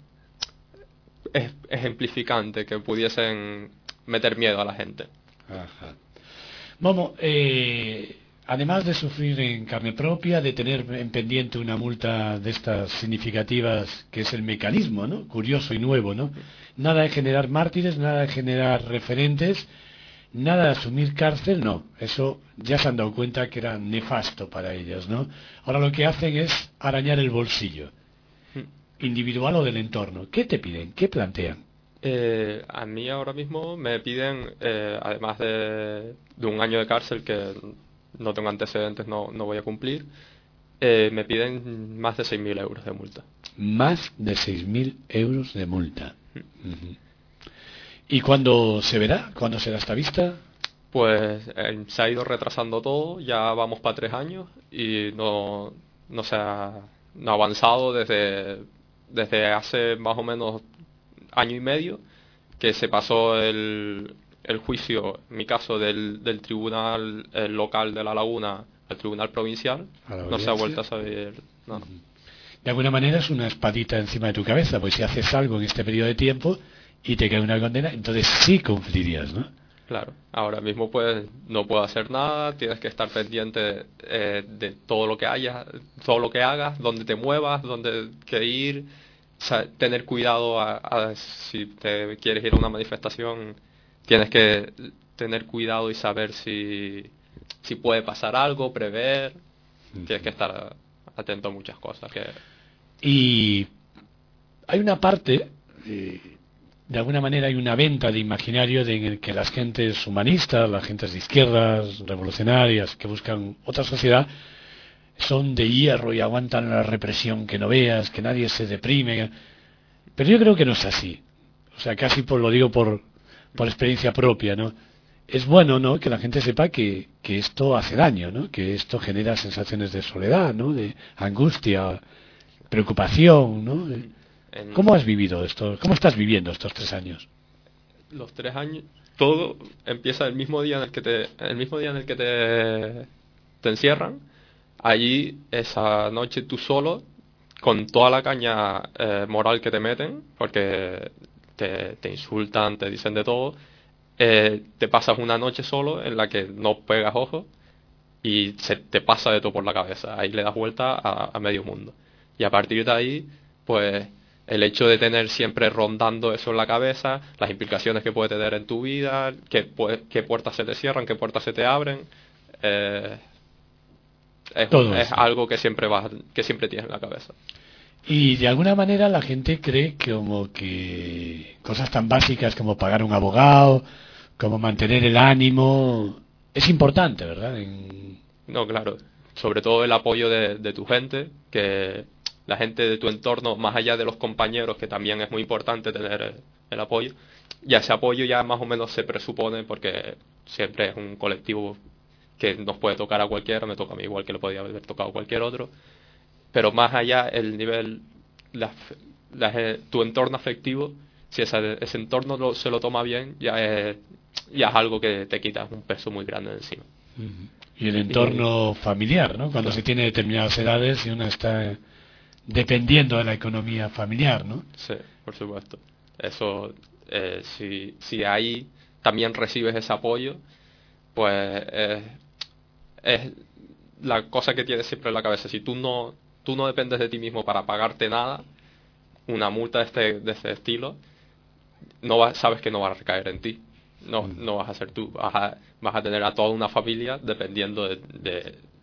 ej- ejemplificante que pudiesen meter miedo a la gente. Ajá. Momo, eh, además de sufrir en carne propia, de tener en pendiente una multa de estas significativas, que es el mecanismo, ¿no? Curioso y nuevo, ¿no? Nada de generar mártires, nada de generar referentes, nada de asumir cárcel, no. Eso ya se han dado cuenta que era nefasto para ellas, ¿no? Ahora lo que hacen es arañar el bolsillo, individual o del entorno. ¿Qué te piden? ¿Qué plantean? Eh, a mí ahora mismo me piden, eh, además de, de un año de cárcel que no tengo antecedentes, no, no voy a cumplir, eh, me piden más de seis mil euros de multa. Más de seis mil euros de multa. Uh-huh. ¿Y cuándo se verá? ¿Cuándo será esta vista? Pues eh, se ha ido retrasando todo, ya vamos para tres años y no, no se ha, no ha avanzado desde, desde hace más o menos año y medio que se pasó el, el juicio, en mi caso, del, del tribunal eh, local de La Laguna al tribunal provincial. No se ha vuelto a saber nada. No. De alguna manera es una espadita encima de tu cabeza, pues si haces algo en este periodo de tiempo y te cae una condena, entonces sí cumplirías, ¿no? Claro, ahora mismo pues no puedo hacer nada, tienes que estar pendiente eh, de todo lo que haya, todo lo que hagas, dónde te muevas, dónde que ir, o sea, tener cuidado a, a, si te quieres ir a una manifestación, tienes que tener cuidado y saber si, si puede pasar algo, prever, uh-huh. Tienes que estar atento a muchas cosas. Que... Y hay una parte... Eh... de alguna manera hay una venta de imaginario de en el que las gentes humanistas, las gentes de izquierdas, revolucionarias, que buscan otra sociedad, son de hierro y aguantan la represión que no veas, que nadie se deprime. Pero yo creo que no es así. O sea, casi por, lo digo por, por experiencia propia, ¿no? Es bueno, ¿no?, que la gente sepa que, que esto hace daño, ¿no?, que esto genera sensaciones de soledad, ¿no?, de angustia, preocupación, ¿no? En... ¿Cómo has vivido esto? ¿Cómo estás viviendo estos tres años? Los tres años, todo empieza el mismo día en el que te, el mismo día en el que te, te encierran. Allí, esa noche, tú solo, con toda la caña eh, moral que te meten, porque te, te insultan, te dicen de todo, eh, te pasas una noche solo en la que no pegas ojos y se te pasa de todo por la cabeza. Ahí le das vuelta a, a medio mundo. Y a partir de ahí, pues, el hecho de tener siempre rondando eso en la cabeza, las implicaciones que puede tener en tu vida, qué, qué puertas se te cierran, qué puertas se te abren, eh, es, es algo que siempre vas, que siempre tienes en la cabeza. Y de alguna manera la gente cree que como que cosas tan básicas como pagar un abogado, como mantener el ánimo, es importante, ¿verdad? En... No, claro. Sobre todo el apoyo de, de tu gente, que la gente de tu entorno, más allá de los compañeros, que también es muy importante tener el, el apoyo. Y ese apoyo ya más o menos se presupone porque siempre es un colectivo que nos puede tocar a cualquiera, me toca a mí igual que le podía haber tocado a cualquier otro. Pero más allá, el nivel, la, la, tu entorno afectivo, si ese, ese entorno lo, se lo toma bien, ya es, ya es algo que te quita un peso muy grande de encima. Y el entorno y, familiar, ¿no? Cuando claro. se tiene determinadas edades y uno está dependiendo de la economía familiar, ¿no? Sí, por supuesto. Eso, eh, si, si ahí también recibes ese apoyo, pues eh, es la cosa que tienes siempre en la cabeza. Si tú no tú no dependes de ti mismo para pagarte nada, una multa de este, de este estilo, no va, sabes que no va a recaer en ti. No, mm. no vas a ser tú. Vas a, vas a tener a toda una familia dependiendo de, de,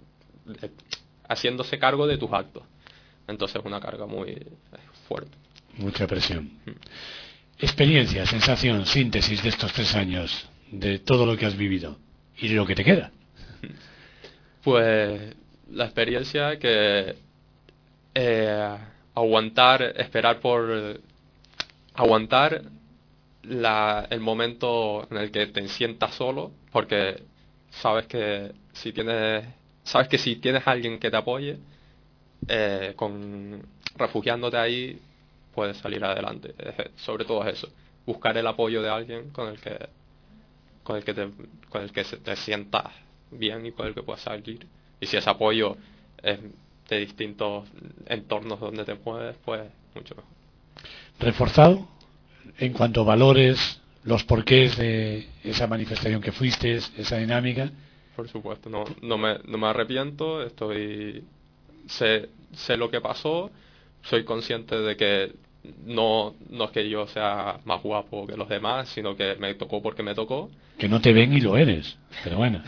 de haciéndose cargo de tus actos. Entonces es una carga muy fuerte. Mucha presión. Mm. Experiencia, sensación, síntesis de estos tres años, de todo lo que has vivido y de lo que te queda. Pues la experiencia que eh, aguantar, esperar por aguantar la, el momento en el que te sientas solo, porque sabes que si tienes sabes que si tienes a alguien que te apoye, eh, con refugiándote ahí puedes salir adelante. Sobre todo es eso, buscar el apoyo de alguien con el que con el que te, con el que te sientas bien y con el que puedas salir. Y si ese apoyo es de distintos entornos donde te mueves, pues mucho mejor. Reforzado en cuanto a valores, los porqués de esa manifestación que fuiste, esa dinámica. Por supuesto, no, no me, no me arrepiento, estoy sé, sé lo que pasó, soy consciente de que no, no es que yo sea más guapo que los demás, sino que me tocó porque me tocó. Que no te ven y lo eres, pero bueno.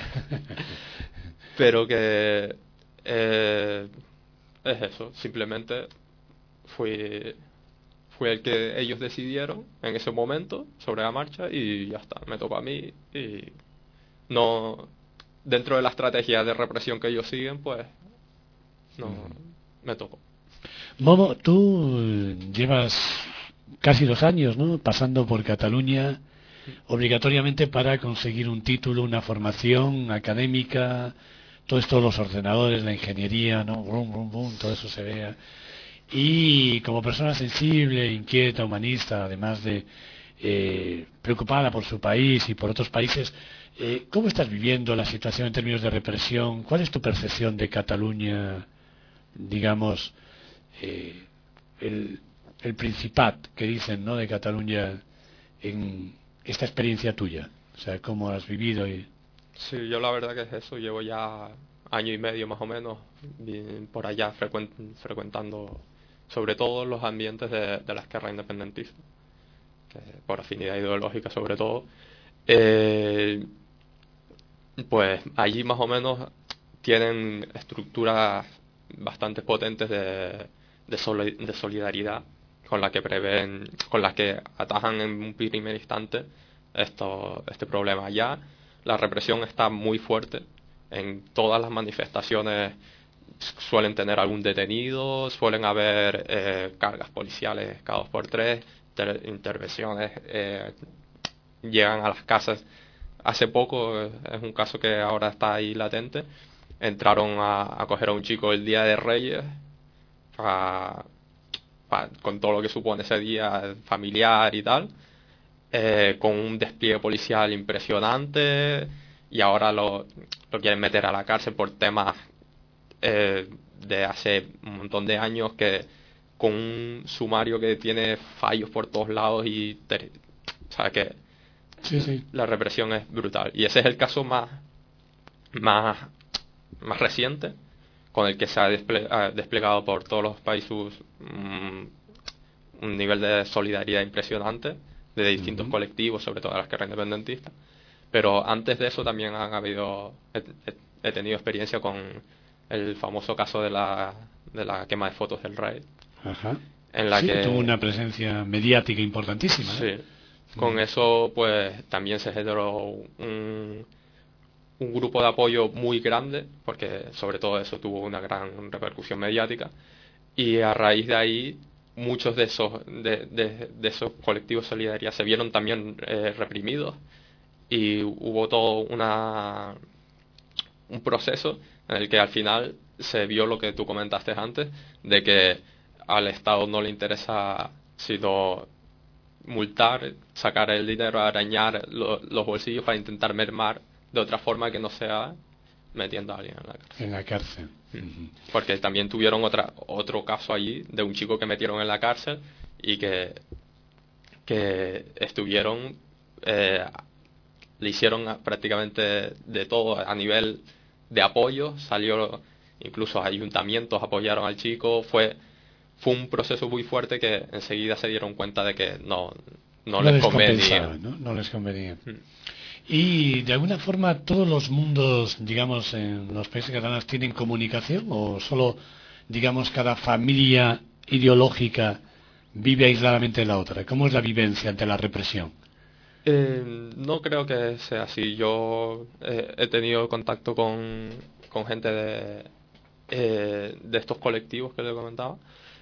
Pero que eh, es eso, simplemente fui fui el que ellos decidieron en ese momento sobre la marcha y ya está, me tocó a mí y no dentro de la estrategia de represión que ellos siguen, pues no mm. me tocó. Momo, tú llevas casi dos años, ¿no?, pasando por Cataluña obligatoriamente para conseguir un título, una formación académica, todo esto, los ordenadores, la ingeniería, ¿no?, brum, brum, brum, todo eso se vea. Y como persona sensible, inquieta, humanista, además de eh, preocupada por su país y por otros países, eh, ¿cómo estás viviendo la situación en términos de represión? ¿Cuál es tu percepción de Cataluña, digamos, eh, el, el Principat que dicen, ¿no?, de Cataluña en esta experiencia tuya? O sea, ¿cómo has vivido? Y... Sí, yo la verdad que es eso, llevo ya año y medio más o menos por allá frecuent, frecuentando sobre todo los ambientes de, de la izquierda independentista, que por afinidad ideológica sobre todo. Eh, pues allí más o menos tienen estructuras bastante potentes de, de, soli, de solidaridad con la que prevén, con las que atajan en un primer instante esto, este problema. Ya la represión está muy fuerte. En todas las manifestaciones suelen tener algún detenido, suelen haber eh, cargas policiales cada dos por tres, ter- intervenciones, eh, llegan a las casas. Hace poco, es un caso que ahora está ahí latente, entraron a, a coger a un chico el Día de Reyes, pa, pa, con todo lo que supone ese día familiar y tal, eh, con un despliegue policial impresionante, y ahora lo, lo quieren meter a la cárcel por temas eh, de hace un montón de años, que con un sumario que tiene fallos por todos lados y ter, o sea que sí, sí. La represión es brutal, y ese es el caso más más más reciente con el que se ha desple, uh, desplegado por todos los países um, un nivel de solidaridad impresionante de distintos uh-huh. colectivos, sobre todo las guerras independentistas. Pero antes de eso también han habido he, he tenido experiencia con el famoso caso de la de la quema de fotos del rey. Ajá. En la sí, que tuvo una presencia mediática importantísima, ¿no? Sí. Con eso, pues, también se generó un, un grupo de apoyo muy grande, porque sobre todo eso tuvo una gran repercusión mediática, y a raíz de ahí muchos de esos de, de, de esos colectivos de solidaridad se vieron también eh, reprimidos, y hubo todo una un proceso en el que al final se vio lo que tú comentaste antes, de que al Estado no le interesa sino multar, sacar el dinero, arañar lo, los bolsillos para intentar mermar de otra forma que no sea metiendo a alguien en la cárcel. En la cárcel. Mm. Porque también tuvieron otra otro caso allí de un chico que metieron en la cárcel y que que estuvieron eh, le hicieron prácticamente de todo a nivel de apoyo, salió incluso ayuntamientos apoyaron al chico, fue Fue un proceso muy fuerte que enseguida se dieron cuenta de que no, no, no les convenía. ¿no? No les convenía. Mm. Y de alguna forma todos los mundos, digamos, en los países catalanes tienen comunicación, o solo, digamos, cada familia ideológica vive aisladamente de la otra. ¿Cómo es la vivencia ante la represión? Eh, no creo que sea así. Yo eh, he tenido contacto con, con gente de, eh, de estos colectivos que le comentaba.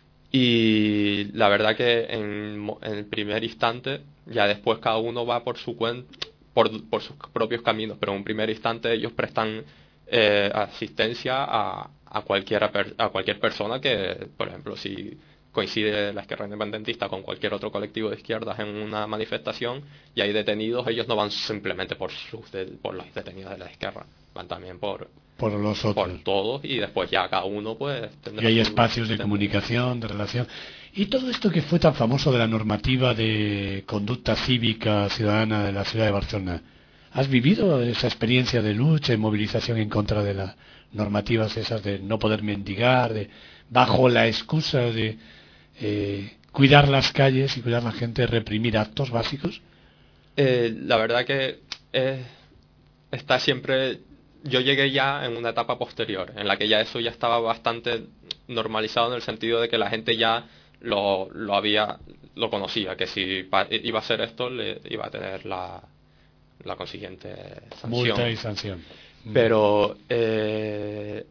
Y la verdad que en, en el primer instante, ya después cada uno va por su cuenta, por, por sus propios caminos, pero en un primer instante ellos prestan eh, asistencia a, a, cualquier, a cualquier persona que, por ejemplo, si coincide la izquierda independentista con cualquier otro colectivo de izquierdas en una manifestación y hay detenidos, ellos no van simplemente por, sus de, por los detenidos de la izquierda, van también por... por los otros, por todos, y después ya cada uno pues tendrá, y hay espacios de comunicación, de relación. Y todo esto que fue tan famoso de la normativa de conducta cívica ciudadana de la ciudad de Barcelona, ¿has vivido esa experiencia de lucha y movilización en contra de las normativas esas de no poder mendigar, de bajo la excusa de eh, cuidar las calles y cuidar la gente, reprimir actos básicos? Eh, la verdad que eh, está siempre... Yo llegué ya en una etapa posterior, en la que ya eso ya estaba bastante normalizado, en el sentido de que la gente ya lo, lo había, lo conocía, que si iba a hacer esto, le iba a tener la, la consiguiente sanción. Multa y sanción. Pero eh,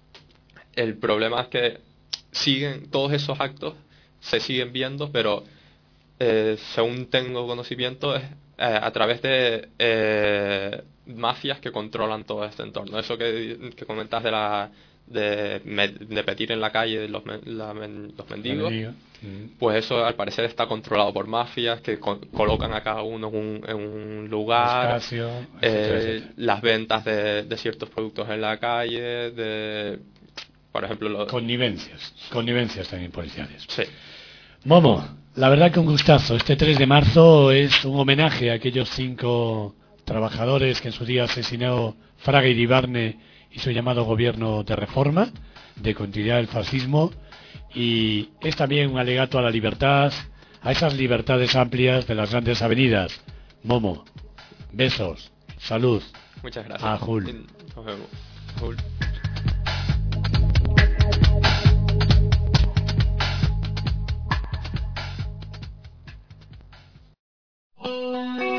el problema es que siguen, todos esos actos se siguen viendo, pero eh, según tengo conocimiento, es eh, a través de... Eh, mafias que controlan todo este entorno. Eso que, que comentas de la de, de pedir en la calle los, la, los mendigos, pues eso al parecer está controlado por mafias que co- colocan a cada uno en un, en un lugar, Espacio, eh, etcétera, etcétera. Las ventas de, de ciertos productos en la calle, de por ejemplo lo... connivencias connivencias también policiales. Sí. Momo, la verdad que un gustazo. Este tres de marzo es un homenaje a aquellos cinco trabajadores que en su día asesinó Fraga Iribarne y su llamado gobierno de reforma, de continuidad del fascismo, y es también un alegato a la libertad, a esas libertades amplias de las grandes avenidas. Momo, besos, salud. Muchas gracias. A Jul. Nos vemos. Jul.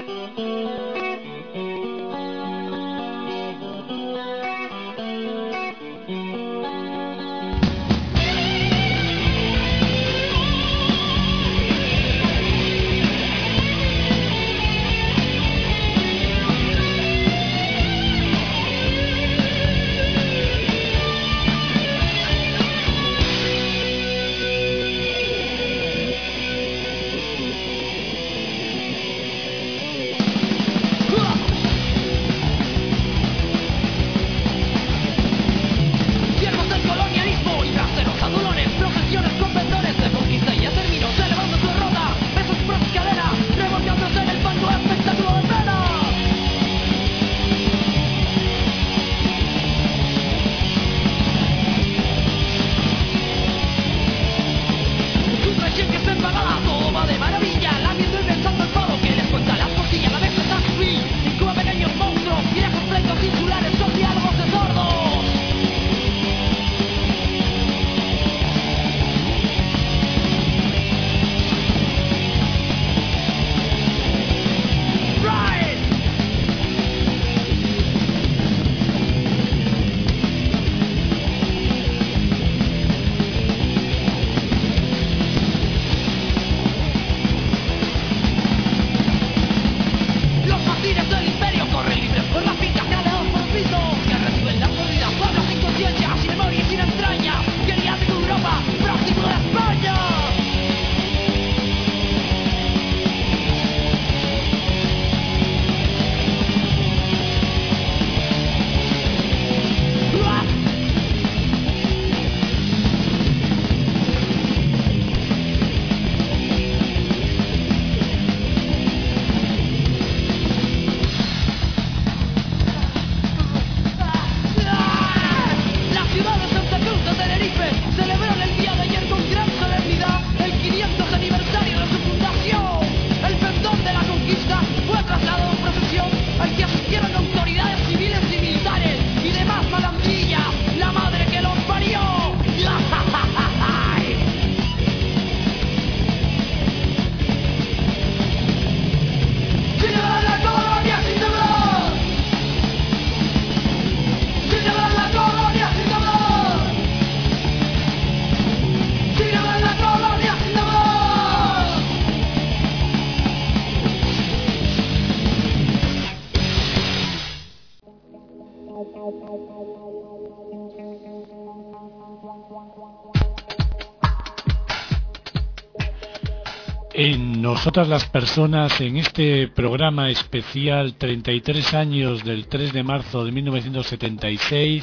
En nosotras las personas, en este programa especial treinta y tres años del tres de marzo de mil novecientos setenta y seis,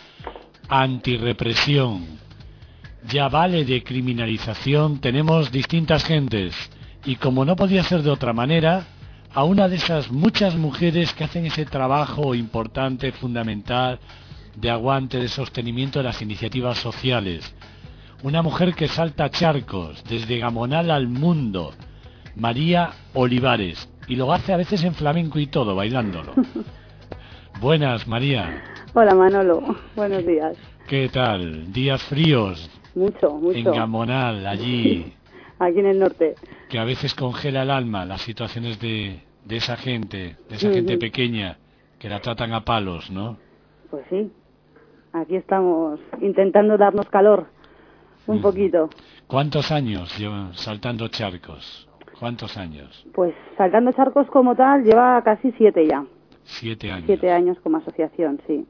antirrepresión, ya vale de criminalización, tenemos distintas gentes y como no podía ser de otra manera, a una de esas muchas mujeres que hacen ese trabajo importante, fundamental, de aguante, de sostenimiento de las iniciativas sociales. Una mujer que salta charcos, desde Gamonal al mundo, María Olivares, y lo hace a veces en flamenco y todo, bailándolo. Buenas, María. Hola, Manolo. Buenos días. ¿Qué tal? ¿Días fríos? Mucho, mucho. En Gamonal, allí. Aquí en el norte. Que a veces congela el alma las situaciones de, de esa gente, de esa Uh-huh. gente pequeña, que la tratan a palos, ¿no? Pues sí. Aquí estamos intentando darnos calor. Un poquito. ¿Cuántos años llevan saltando charcos? ¿Cuántos años? Pues saltando charcos como tal lleva casi siete ya. Siete años. Siete años como asociación, sí.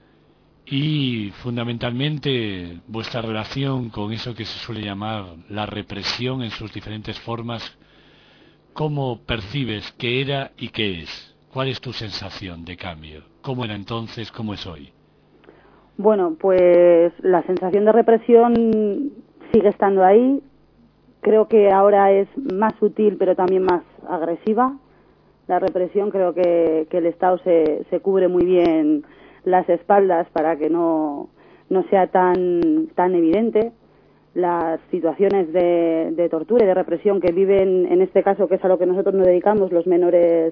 Y fundamentalmente vuestra relación con eso que se suele llamar la represión en sus diferentes formas, ¿cómo percibes que era y qué es? ¿Cuál es tu sensación de cambio? ¿Cómo era entonces, cómo es hoy? Bueno, pues la sensación de represión sigue estando ahí. Creo que ahora es más sutil, pero también más agresiva. La represión, creo que, que el Estado se, se cubre muy bien las espaldas para que no, no sea tan, tan evidente. Las situaciones de, de tortura y de represión que viven, en este caso, que es a lo que nosotros nos dedicamos, los menores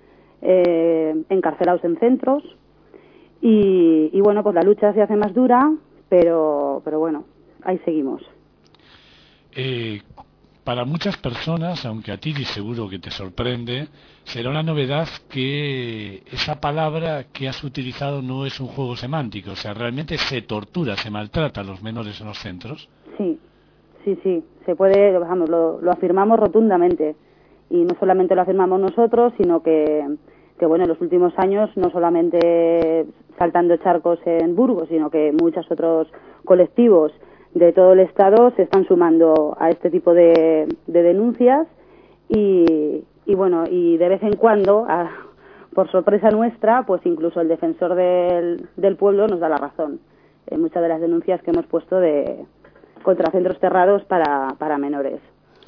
eh, encarcelados en centros. Y, y bueno, pues la lucha se hace más dura, pero, pero bueno, ahí seguimos. Eh, para muchas personas, aunque a ti seguro que te sorprende, será una novedad que esa palabra que has utilizado no es un juego semántico, o sea, realmente se tortura, se maltrata a los menores en los centros. Sí, sí, sí, se puede, vamos, lo, lo afirmamos rotundamente, y no solamente lo afirmamos nosotros, sino que, que, bueno, en los últimos años, no solamente saltando charcos en Burgos, sino que muchos otros colectivos de todo el Estado se están sumando a este tipo de, de denuncias y, y bueno, y de vez en cuando, a, por sorpresa nuestra, pues incluso el defensor del, del pueblo nos da la razón en muchas de las denuncias que hemos puesto de contra centros cerrados para, para menores.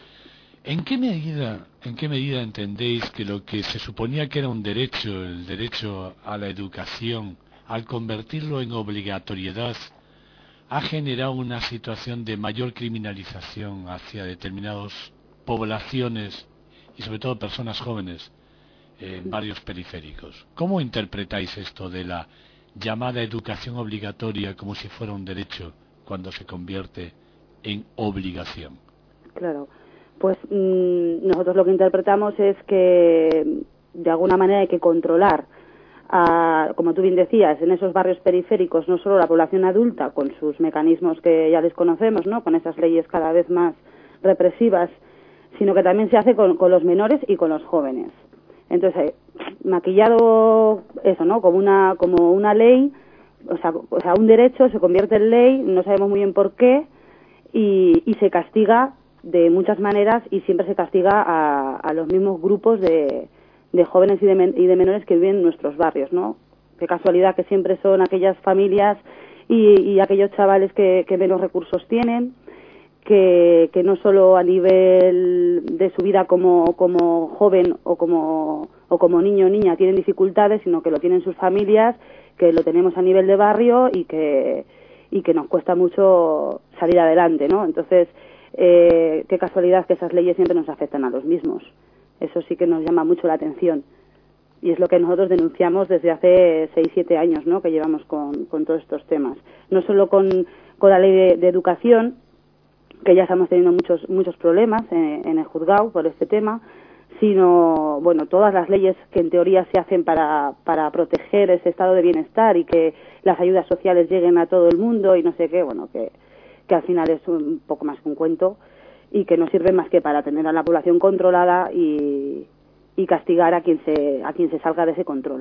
¿En qué medida, en qué medida entendéis que lo que se suponía que era un derecho, el derecho a la educación, al convertirlo en obligatoriedad, ha generado una situación de mayor criminalización hacia determinadas poblaciones y sobre todo personas jóvenes en barrios periféricos? ¿Cómo interpretáis esto de la llamada educación obligatoria como si fuera un derecho cuando se convierte en obligación? Claro, pues mmm, nosotros lo que interpretamos es que de alguna manera hay que controlar A, como tú bien decías, en esos barrios periféricos, no solo la población adulta, con sus mecanismos que ya les conocemos, ¿no?, con esas leyes cada vez más represivas, sino que también se hace con, con los menores y con los jóvenes. Entonces, maquillado eso, ¿no?, como una, como una ley, o sea, o sea, un derecho se convierte en ley, no sabemos muy bien por qué, y, y se castiga de muchas maneras, y siempre se castiga a, a los mismos grupos de de jóvenes y de, men y de menores que viven en nuestros barrios, ¿no? Qué casualidad que siempre son aquellas familias y, y aquellos chavales que, que menos recursos tienen, que, que no solo a nivel de su vida como, como joven o como, o como niño o niña tienen dificultades, sino que lo tienen sus familias, que lo tenemos a nivel de barrio y que, y que nos cuesta mucho salir adelante, ¿no? Entonces, eh, qué casualidad que esas leyes siempre nos afectan a los mismos. Eso sí que nos llama mucho la atención y es lo que nosotros denunciamos desde hace seis, siete años, ¿no?, que llevamos con, con todos estos temas. No solo con, con la ley de, de educación, que ya estamos teniendo muchos muchos problemas en, en el juzgado por este tema, sino, bueno, todas las leyes que en teoría se hacen para, para proteger ese estado de bienestar y que las ayudas sociales lleguen a todo el mundo y no sé qué, bueno, que, que al final es un poco más que un cuento, y que no sirve más que para tener a la población controlada y, y castigar a quien se a quien se salga de ese control.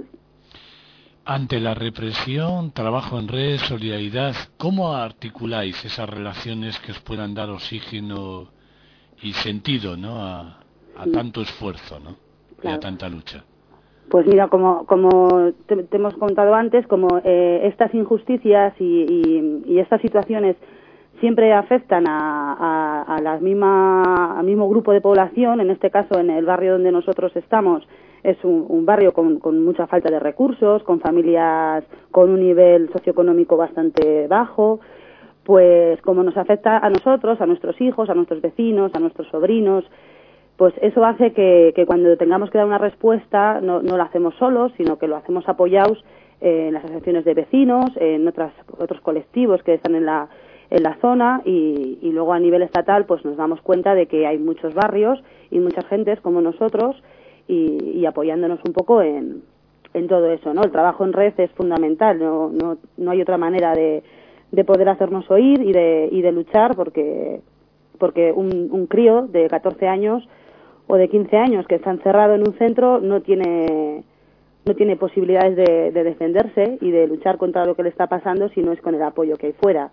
Ante la represión, trabajo en red, solidaridad, ¿cómo articuláis esas relaciones que os puedan dar oxígeno y sentido, ¿no?, a, a sí. tanto esfuerzo, ¿no?, claro, y a tanta lucha? Pues mira, como como te, te hemos contado antes, como eh, estas injusticias y, y, y estas situaciones siempre afectan a, a, a la misma, al mismo grupo de población. En este caso, en el barrio donde nosotros estamos, es un, un barrio con, con mucha falta de recursos, con familias con un nivel socioeconómico bastante bajo. Pues como nos afecta a nosotros, a nuestros hijos, a nuestros vecinos, a nuestros sobrinos, pues eso hace que, que cuando tengamos que dar una respuesta no, no la hacemos solos, sino que lo hacemos apoyados en las asociaciones de vecinos, en otras, otros colectivos que están en la en la zona y, y luego a nivel estatal pues nos damos cuenta de que hay muchos barrios y muchas gentes como nosotros y, y apoyándonos un poco en, en todo eso, ¿no? El trabajo en red es fundamental, no, no, no hay otra manera de, de poder hacernos oír y de, y de luchar porque, porque un, un crío de catorce años o de quince años que está encerrado en un centro no tiene no tiene posibilidades de, de defenderse y de luchar contra lo que le está pasando si no es con el apoyo que hay fuera.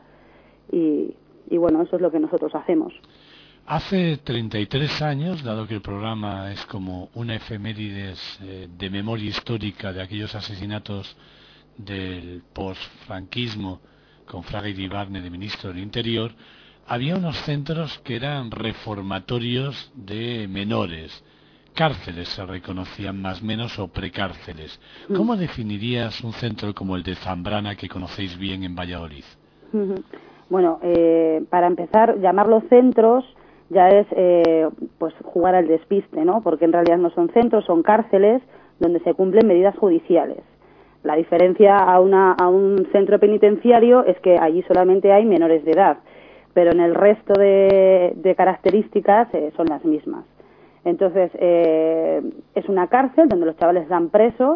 Y, y bueno, eso es lo que nosotros hacemos. Hace treinta y tres años, dado que el programa es como una efemérides eh, de memoria histórica de aquellos asesinatos del posfranquismo con Fraga Iribarne de ministro del Interior, había unos centros que eran reformatorios de menores, cárceles se reconocían más o menos o precárceles. ¿Cómo definirías un centro como el de Zambrana que conocéis bien en Valladolid? Bueno, eh, para empezar, llamarlos centros ya es eh, pues jugar al despiste, ¿no? Porque en realidad no son centros, son cárceles donde se cumplen medidas judiciales. La diferencia a, una, a un centro penitenciario es que allí solamente hay menores de edad. pero en el resto de, de características eh, son las mismas. Entonces, eh, es una cárcel donde los chavales están presos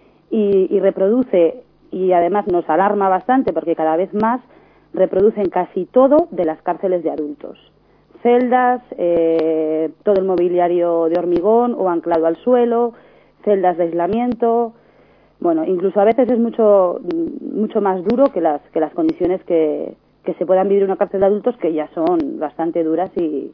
y, y reproduce, y además nos alarma bastante porque cada vez más reproducen casi todo de las cárceles de adultos. Celdas, eh, todo el mobiliario de hormigón o anclado al suelo, celdas de aislamiento. Bueno, incluso a veces es mucho mucho más duro que las que las condiciones que, que se puedan vivir en una cárcel de adultos, que ya son bastante duras y,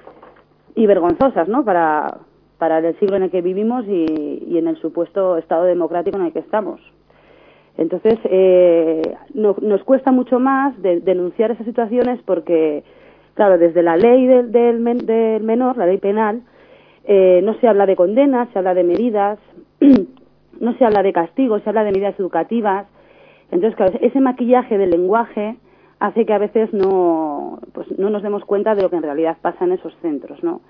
y vergonzosas, ¿no? Para, para el siglo en el que vivimos y, y en el supuesto Estado democrático en el que estamos. Entonces, eh, no, nos cuesta mucho más de, denunciar esas situaciones porque, claro, desde la ley del, del, men, del menor, la ley penal, eh, no se habla de condenas, se habla de medidas, no se habla de castigos, se habla de medidas educativas. Entonces, claro, ese maquillaje del lenguaje hace que a veces no, pues, no nos demos cuenta de lo que en realidad pasa en esos centros, ¿no?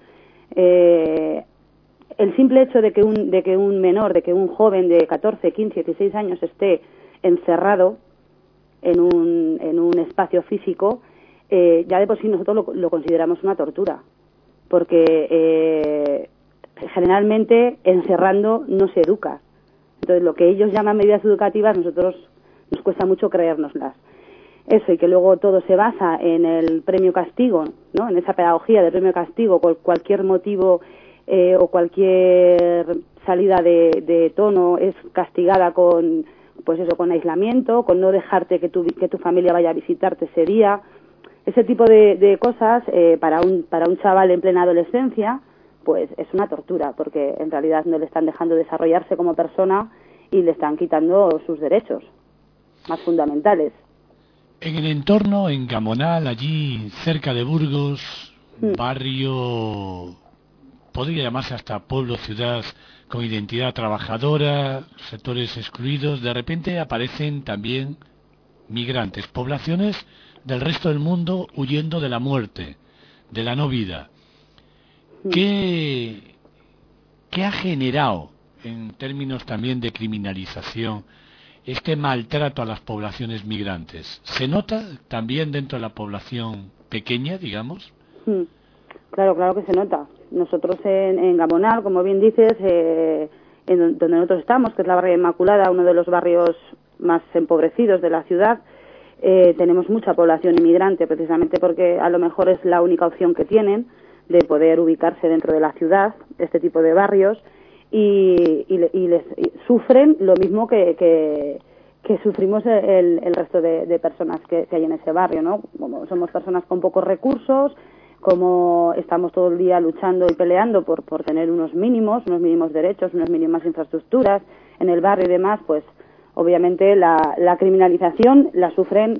Eh, el simple hecho de que un de que un menor, de que un joven de catorce, quince, dieciséis años esté encerrado en un en un espacio físico, eh, ya de por sí nosotros lo, lo consideramos una tortura, porque eh, generalmente encerrando no se educa. Entonces, lo que ellos llaman medidas educativas, nosotros nos cuesta mucho creérnoslas. Eso, y que luego todo se basa en el premio castigo, ¿no? En esa pedagogía del premio castigo, por cualquier motivo eh, o cualquier salida de, de tono es castigada con, pues eso, con aislamiento, con no dejarte que tu, que tu familia vaya a visitarte ese día. Ese tipo de, de cosas, eh, para un para un chaval en plena adolescencia, pues es una tortura, porque en realidad no le están dejando desarrollarse como persona y le están quitando sus derechos más fundamentales. En el entorno, en Gamonal, allí cerca de Burgos, mm. barrio, podría llamarse hasta pueblo, ciudad, con identidad trabajadora, sectores excluidos, de repente aparecen también migrantes, poblaciones del resto del mundo huyendo de la muerte, de la no vida. ¿Qué, qué ha generado, en términos también de criminalización, este maltrato a las poblaciones migrantes? ¿Se nota también dentro de la población pequeña, digamos? Claro, claro que se nota. Nosotros en, en Gamonal, como bien dices, eh, en donde nosotros estamos, que es la Barrio Inmaculada, uno de los barrios más empobrecidos de la ciudad, eh, tenemos mucha población inmigrante, precisamente porque a lo mejor es la única opción que tienen de poder ubicarse dentro de la ciudad, este tipo de barrios, y, y, y les y sufren lo mismo que, que, que sufrimos el, el resto de, de personas que, que hay en ese barrio, ¿no? Como somos personas con pocos recursos, como estamos todo el día luchando y peleando por, por tener unos mínimos, unos mínimos derechos, unas mínimas infraestructuras en el barrio y demás, pues obviamente la, la criminalización la sufren,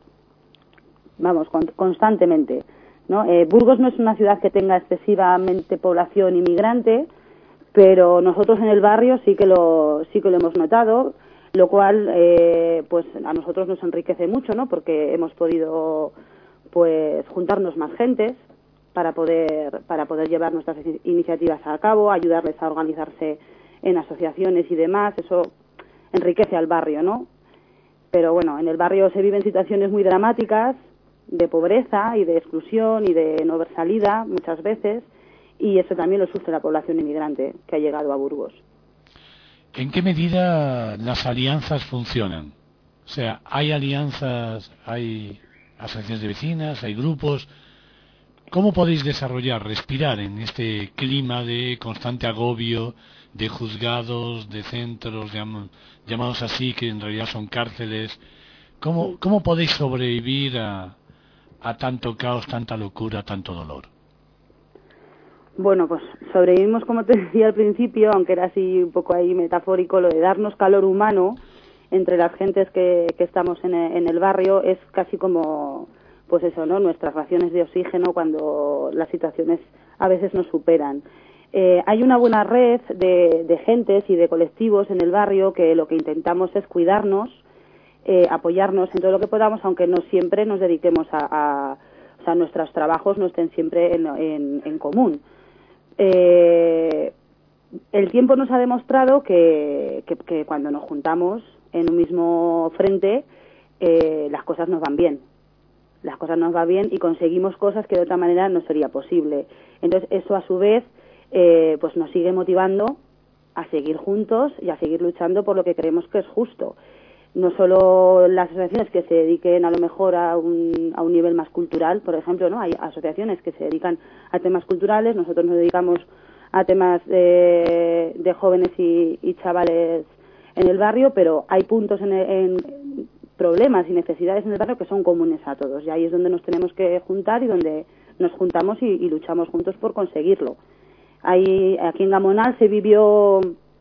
vamos, con, constantemente, ¿no? Eh, Burgos no es una ciudad que tenga excesivamente población inmigrante, pero nosotros en el barrio sí que lo sí que lo hemos notado, lo cual eh, pues a nosotros nos enriquece mucho, ¿no? Porque hemos podido pues juntarnos más gentes para poder para poder llevar nuestras iniciativas a cabo, ayudarles a organizarse en asociaciones y demás. Eso enriquece al barrio, ¿no? Pero bueno, en el barrio se viven situaciones muy dramáticas de pobreza y de exclusión y de no ver salida muchas veces, y eso también lo sufre la población inmigrante que ha llegado a Burgos. ¿En qué medida las alianzas funcionan? O sea, ¿hay alianzas, hay asociaciones de vecinas, hay grupos? ¿Cómo podéis desarrollar, respirar en este clima de constante agobio, de juzgados, de centros llam- llamados así, que en realidad son cárceles? ¿Cómo, cómo podéis sobrevivir a, a tanto caos, tanta locura, tanto dolor? Bueno, pues sobrevivimos, como te decía al principio, aunque era así un poco ahí metafórico, lo de darnos calor humano entre las gentes que, que estamos en el, en el barrio es casi como, pues eso, ¿no? Nuestras raciones de oxígeno cuando las situaciones a veces nos superan. Eh, hay una buena red de, de gentes y de colectivos en el barrio que lo que intentamos es cuidarnos, eh, apoyarnos en todo lo que podamos, aunque no siempre nos dediquemos a, a o sea, nuestros trabajos no estén siempre en, en, en común. Eh, el tiempo nos ha demostrado que, que, que cuando nos juntamos en un mismo frente, eh, las cosas nos van bien. las cosas nos va bien y conseguimos cosas que de otra manera no sería posible. Entonces eso a su vez eh, pues nos sigue motivando a seguir juntos y a seguir luchando por lo que creemos que es justo. No solo las asociaciones que se dediquen a lo mejor a un, a un nivel más cultural, por ejemplo, ¿no? Hay asociaciones que se dedican a temas culturales, nosotros nos dedicamos a temas de, de jóvenes y, y chavales en el barrio, pero hay puntos en, en problemas y necesidades en el barrio que son comunes a todos, y ahí es donde nos tenemos que juntar y donde nos juntamos y, y luchamos juntos por conseguirlo. Ahí, aquí en Gamonal se vivió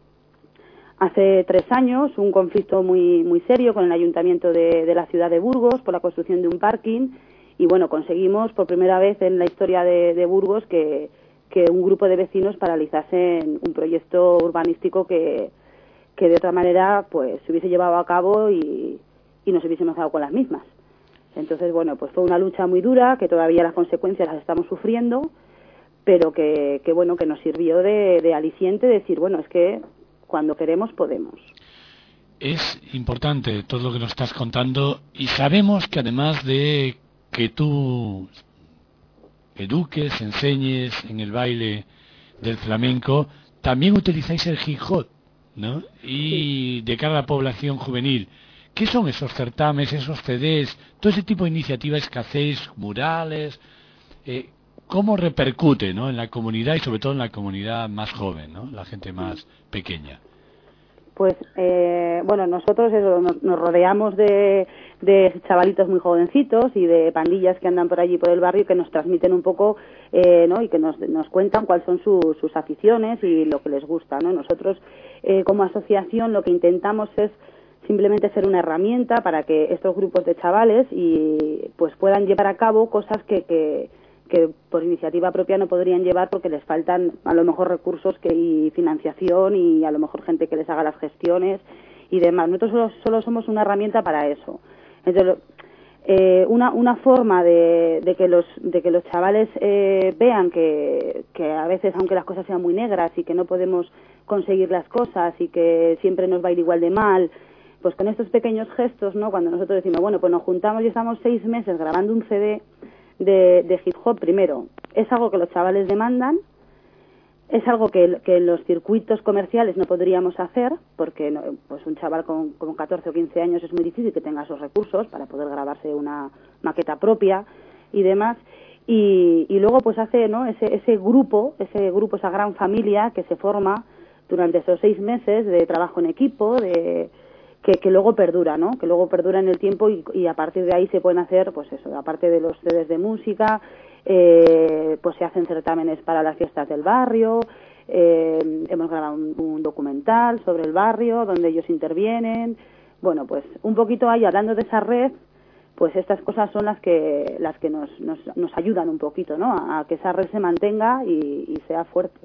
hace tres años un conflicto muy muy serio con el ayuntamiento de, de la ciudad de Burgos por la construcción de un parking, y bueno, conseguimos por primera vez en la historia de, de Burgos que, que un grupo de vecinos paralizasen un proyecto urbanístico que, que de otra manera pues se hubiese llevado a cabo y, y nos hubiésemos dado con las mismas. Entonces, bueno, pues fue una lucha muy dura, que todavía las consecuencias las estamos sufriendo, pero que, que bueno, que nos sirvió de, de aliciente, de decir, bueno, es que cuando queremos podemos. Es importante todo lo que nos estás contando, y sabemos que además de que tú eduques, enseñes en el baile del flamenco, también utilizáis el hip hop, ¿no? Y sí, de cara a la población juvenil. ¿Qué son esos certámenes, esos C Ds, todo ese tipo de iniciativas que hacéis, murales? Eh, ¿Cómo repercute, ¿no?, en la comunidad y sobre todo en la comunidad más joven, ¿no?, la gente más pequeña? Pues, eh, bueno, nosotros eso, nos, nos rodeamos de, de chavalitos muy jovencitos y de pandillas que andan por allí por el barrio, que nos transmiten un poco, eh, ¿no?, y que nos, nos cuentan cuáles son su, sus aficiones y lo que les gusta, ¿no? Nosotros, eh, como asociación, lo que intentamos es simplemente ser una herramienta para que estos grupos de chavales y pues puedan llevar a cabo cosas que, que que por iniciativa propia no podrían llevar porque les faltan a lo mejor recursos que, y financiación y a lo mejor gente que les haga las gestiones y demás. Nosotros solo, solo somos una herramienta para eso. Entonces, eh, una, una forma de, de que los de que los chavales eh, vean que, que a veces, aunque las cosas sean muy negras y que no podemos conseguir las cosas y que siempre nos va a ir igual de mal, pues con estos pequeños gestos, ¿no?, cuando nosotros decimos, bueno, pues nos juntamos y estamos seis meses grabando un C D De, de hip hop, primero, es algo que los chavales demandan, es algo que, que en los circuitos comerciales no podríamos hacer, porque no, pues un chaval con, con catorce o quince años es muy difícil que tenga esos recursos para poder grabarse una maqueta propia y demás, y, y luego pues hace, ¿no?, ese, ese grupo, ese grupo, esa gran familia que se forma durante esos seis meses de trabajo en equipo, de Que, que luego perdura, ¿no? Que luego perdura en el tiempo y, y a partir de ahí se pueden hacer, pues eso, aparte de los C Ds de música, eh, pues se hacen certámenes para las fiestas del barrio, eh, hemos grabado un, un documental sobre el barrio donde ellos intervienen. Bueno, pues un poquito ahí, hablando de esa red, pues estas cosas son las que las que nos, nos, nos ayudan un poquito, ¿no?, a, a que esa red se mantenga y, y sea fuerte.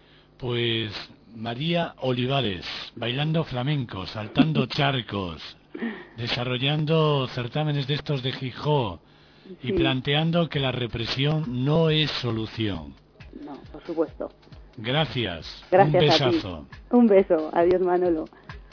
Pues María Olivares, bailando flamenco, saltando charcos, desarrollando certámenes de estos de hip hop y sí, planteando que la represión no es solución. No, por supuesto. Gracias. Gracias. Un besazo. A ti. Un beso. Adiós, Manolo.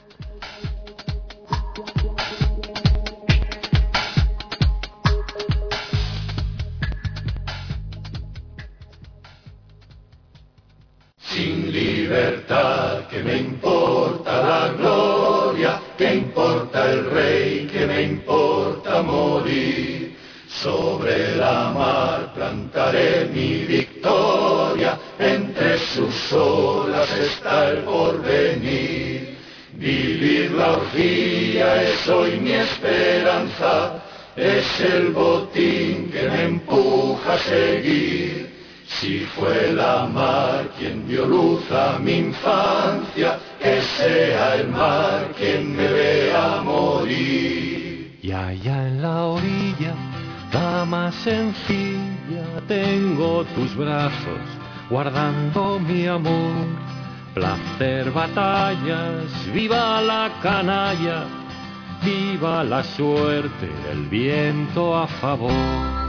Sin libertad, ¿qué me importa la gloria? ¿Qué importa el rey? ¿Qué me importa morir? Sobre la mar plantaré mi victoria, entre sus olas está el porvenir. Vivir la orgía es hoy mi esperanza, es el botín que me empuja a seguir. Si fue la mar quien dio luz a mi infancia, que sea el mar quien me vea morir. Y allá en la orilla, dama sencilla, tengo tus brazos guardando mi amor. Placer, batallas, viva la canalla, viva la suerte, el viento a favor.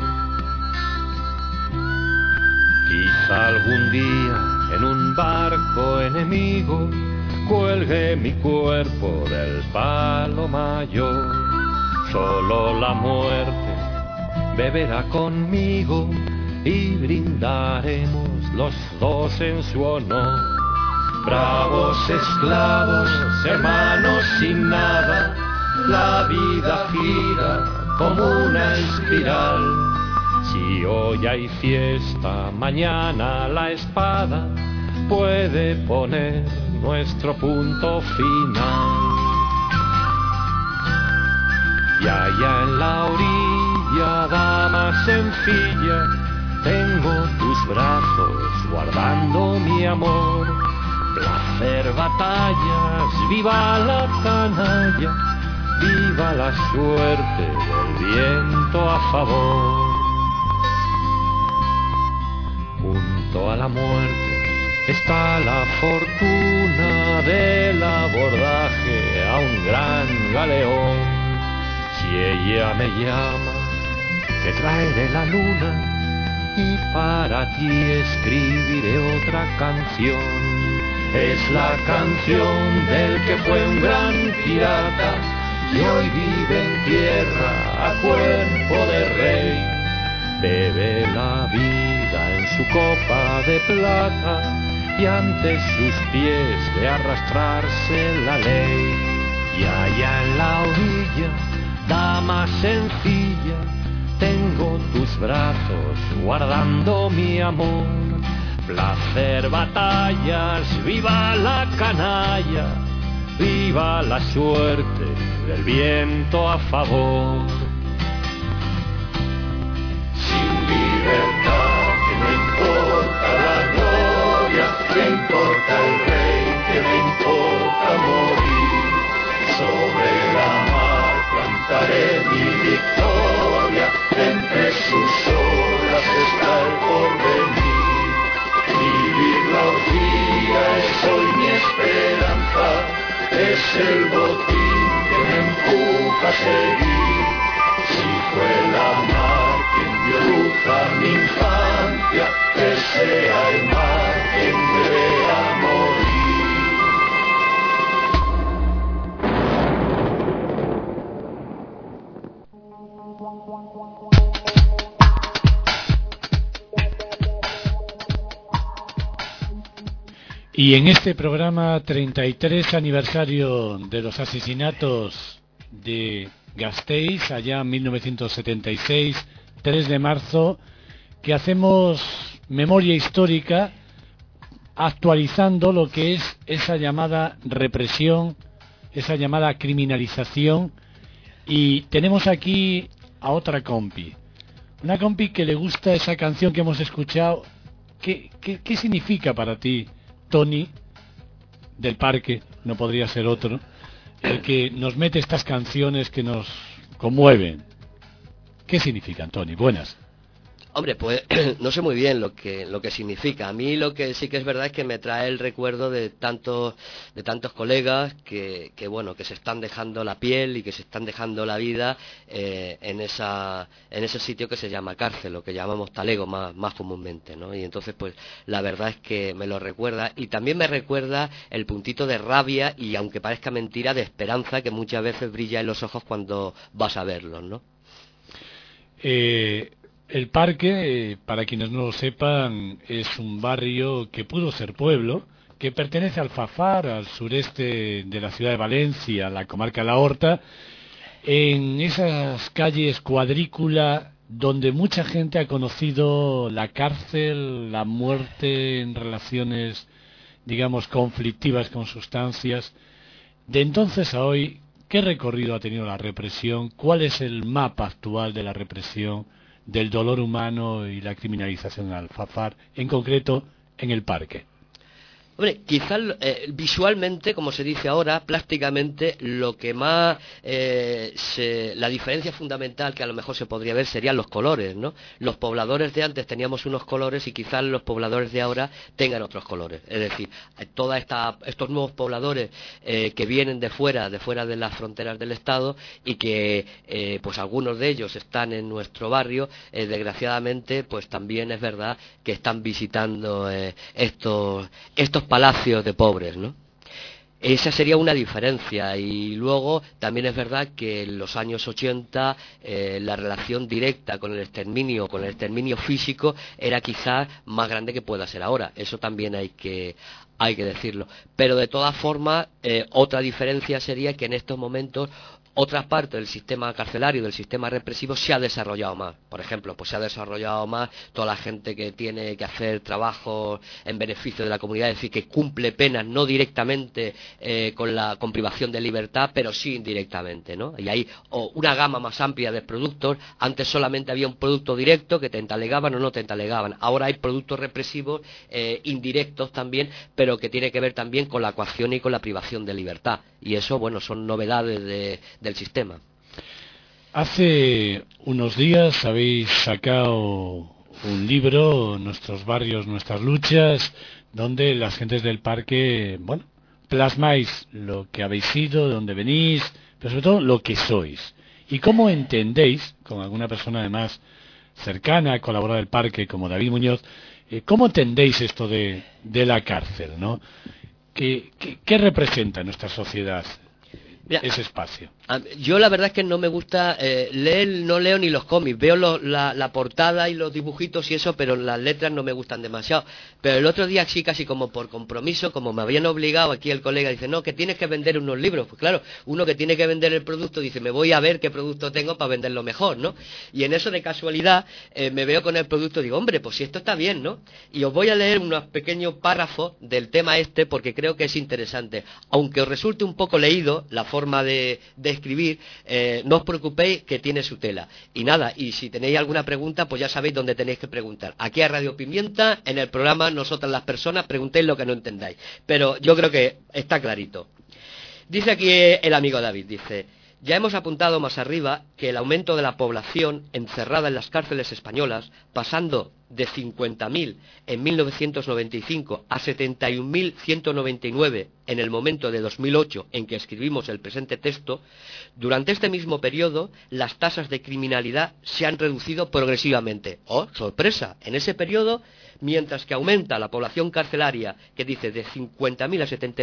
Quizá algún día en un barco enemigo cuelgue mi cuerpo del palo mayor. Solo la muerte beberá conmigo y brindaremos los dos en su honor. Bravos esclavos, hermanos sin nada, la vida gira como una espiral. Si hoy hay fiesta, mañana la espada puede poner nuestro punto final. Y allá en la orilla, dama sencilla, tengo tus brazos guardando mi amor. Placer, batallas, viva la canalla, viva la suerte del viento a favor. Junto a la muerte está la fortuna del abordaje a un gran galeón. Si ella me llama, te traeré la luna y para ti escribiré otra canción. Es la canción del que fue un gran pirata y hoy vive en tierra a cuerpo de rey. Bebe la vida en su copa de plata y ante sus pies de arrastrarse la ley. Y allá en la orilla, dama sencilla, tengo tus brazos guardando mi amor. Placer, batallas, viva la canalla, viva la suerte del viento a favor. Sin libertad, que me importa la gloria, que importa el rey, que me importa morir. Sobre la mar cantaré mi victoria, entre sus olas está el porvenir. Vivir la orgía es hoy mi esperanza, es el botín que me empuja a seguir. Si fue la mar quien dio luz a mi infancia, que sea el mar quien me vea morir. Y en este programa treinta y tres aniversario de los asesinatos de Gasteiz, allá en mil novecientos setenta y seis, tres de marzo, que hacemos memoria histórica actualizando lo que es esa llamada represión, esa llamada criminalización. Y tenemos aquí a otra compi, una compi que le gusta esa canción que hemos escuchado. ¿Qué, qué, qué significa para ti, Tony del Parque? No podría ser otro, el que nos mete estas canciones que nos conmueven. ¿Qué significan, Tony? Buenas. Hombre, pues no sé muy bien lo que lo que significa. A mí lo que sí que es verdad es que me trae el recuerdo de tantos de tantos colegas que, que bueno, que se están dejando la piel y que se están dejando la vida eh, en esa en ese sitio que se llama cárcel, lo que llamamos talego más más comúnmente, ¿no? Y entonces pues la verdad es que me lo recuerda, y también me recuerda el puntito de rabia y, aunque parezca mentira, de esperanza que muchas veces brilla en los ojos cuando vas a verlos, ¿no? Eh... El Parque, eh, para quienes no lo sepan, es un barrio que pudo ser pueblo, que pertenece al Fafar, al sureste de la ciudad de Valencia, la comarca de la Horta, en esas calles cuadrícula donde mucha gente ha conocido la cárcel, la muerte en relaciones, digamos, conflictivas con sustancias. De entonces a hoy, ¿qué recorrido ha tenido la represión? ¿Cuál es el mapa actual de la represión, del dolor humano y la criminalización al Fafar, en concreto en el Parque? Hombre, quizás eh, visualmente, como se dice ahora, plásticamente, lo que más, eh, se, la diferencia fundamental que a lo mejor se podría ver serían los colores, ¿no? Los pobladores de antes teníamos unos colores y quizás los pobladores de ahora tengan otros colores. Es decir, toda esta, estos nuevos pobladores eh, que vienen de fuera, de fuera de las fronteras del Estado, y que, eh, pues algunos de ellos están en nuestro barrio, eh, desgraciadamente, pues también es verdad que están visitando eh, estos, estos palacios de pobres, ¿no? Esa sería una diferencia. Y luego también es verdad que en los años ochenta eh, la relación directa con el exterminio, con el exterminio físico, era quizás más grande que pueda ser ahora. Eso también hay que hay que decirlo. Pero de todas formas, eh, otra diferencia sería que en estos momentos otra parte del sistema carcelario, del sistema represivo, se ha desarrollado más. Por ejemplo, pues se ha desarrollado más toda la gente que tiene que hacer trabajo en beneficio de la comunidad, es decir, que cumple penas no directamente eh, con la con privación de libertad, pero sí indirectamente, ¿no? Y hay oh, una gama más amplia de productos. Antes solamente había un producto directo que te entalegaban o no te entalegaban. Ahora hay productos represivos eh, indirectos también, pero que tiene que ver también con la coacción y con la privación de libertad. Y eso, bueno, son novedades de, del sistema. Hace unos días habéis sacado un libro, Nuestros barrios, nuestras luchas, donde las gentes del parque, bueno, plasmáis lo que habéis sido, de dónde venís, pero sobre todo lo que sois. Y cómo entendéis, con alguna persona además cercana, colaboradora del parque, como David Muñoz, eh, cómo entendéis esto de, de la cárcel, ¿no? ¿Qué, qué, qué representa en nuestra sociedad Mira, ese espacio? Yo la verdad es que no me gusta eh, leer, no leo ni los cómics, veo lo, la, la portada y los dibujitos y eso, pero las letras no me gustan demasiado. Pero el otro día sí, casi como por compromiso, como me habían obligado, aquí el colega dice, no, que tienes que vender unos libros. Pues claro, uno que tiene que vender el producto dice, me voy a ver qué producto tengo para venderlo mejor, ¿no? Y en eso de casualidad eh, me veo con el producto y digo, hombre, pues si esto está bien, ¿no? Y os voy a leer unos pequeños párrafos del tema este porque creo que es interesante. Aunque os resulte un poco leído la forma de, de escribir, eh, no os preocupéis que tiene su tela. Y nada, y si tenéis alguna pregunta, pues ya sabéis dónde tenéis que preguntar. Aquí a Radio Pimienta, en el programa Nosotras las Personas, preguntéis lo que no entendáis. Pero yo creo que está clarito. Dice aquí el amigo David, dice, ya hemos apuntado más arriba que el aumento de la población encerrada en las cárceles españolas, pasando de cincuenta mil en mil novecientos noventa y cinco a setenta y un mil ciento noventa y nueve en el momento de dos mil ocho en que escribimos el presente texto, durante este mismo periodo las tasas de criminalidad se han reducido progresivamente. ¡Oh, sorpresa! En ese periodo, mientras que aumenta la población carcelaria, que dice de cincuenta mil a setenta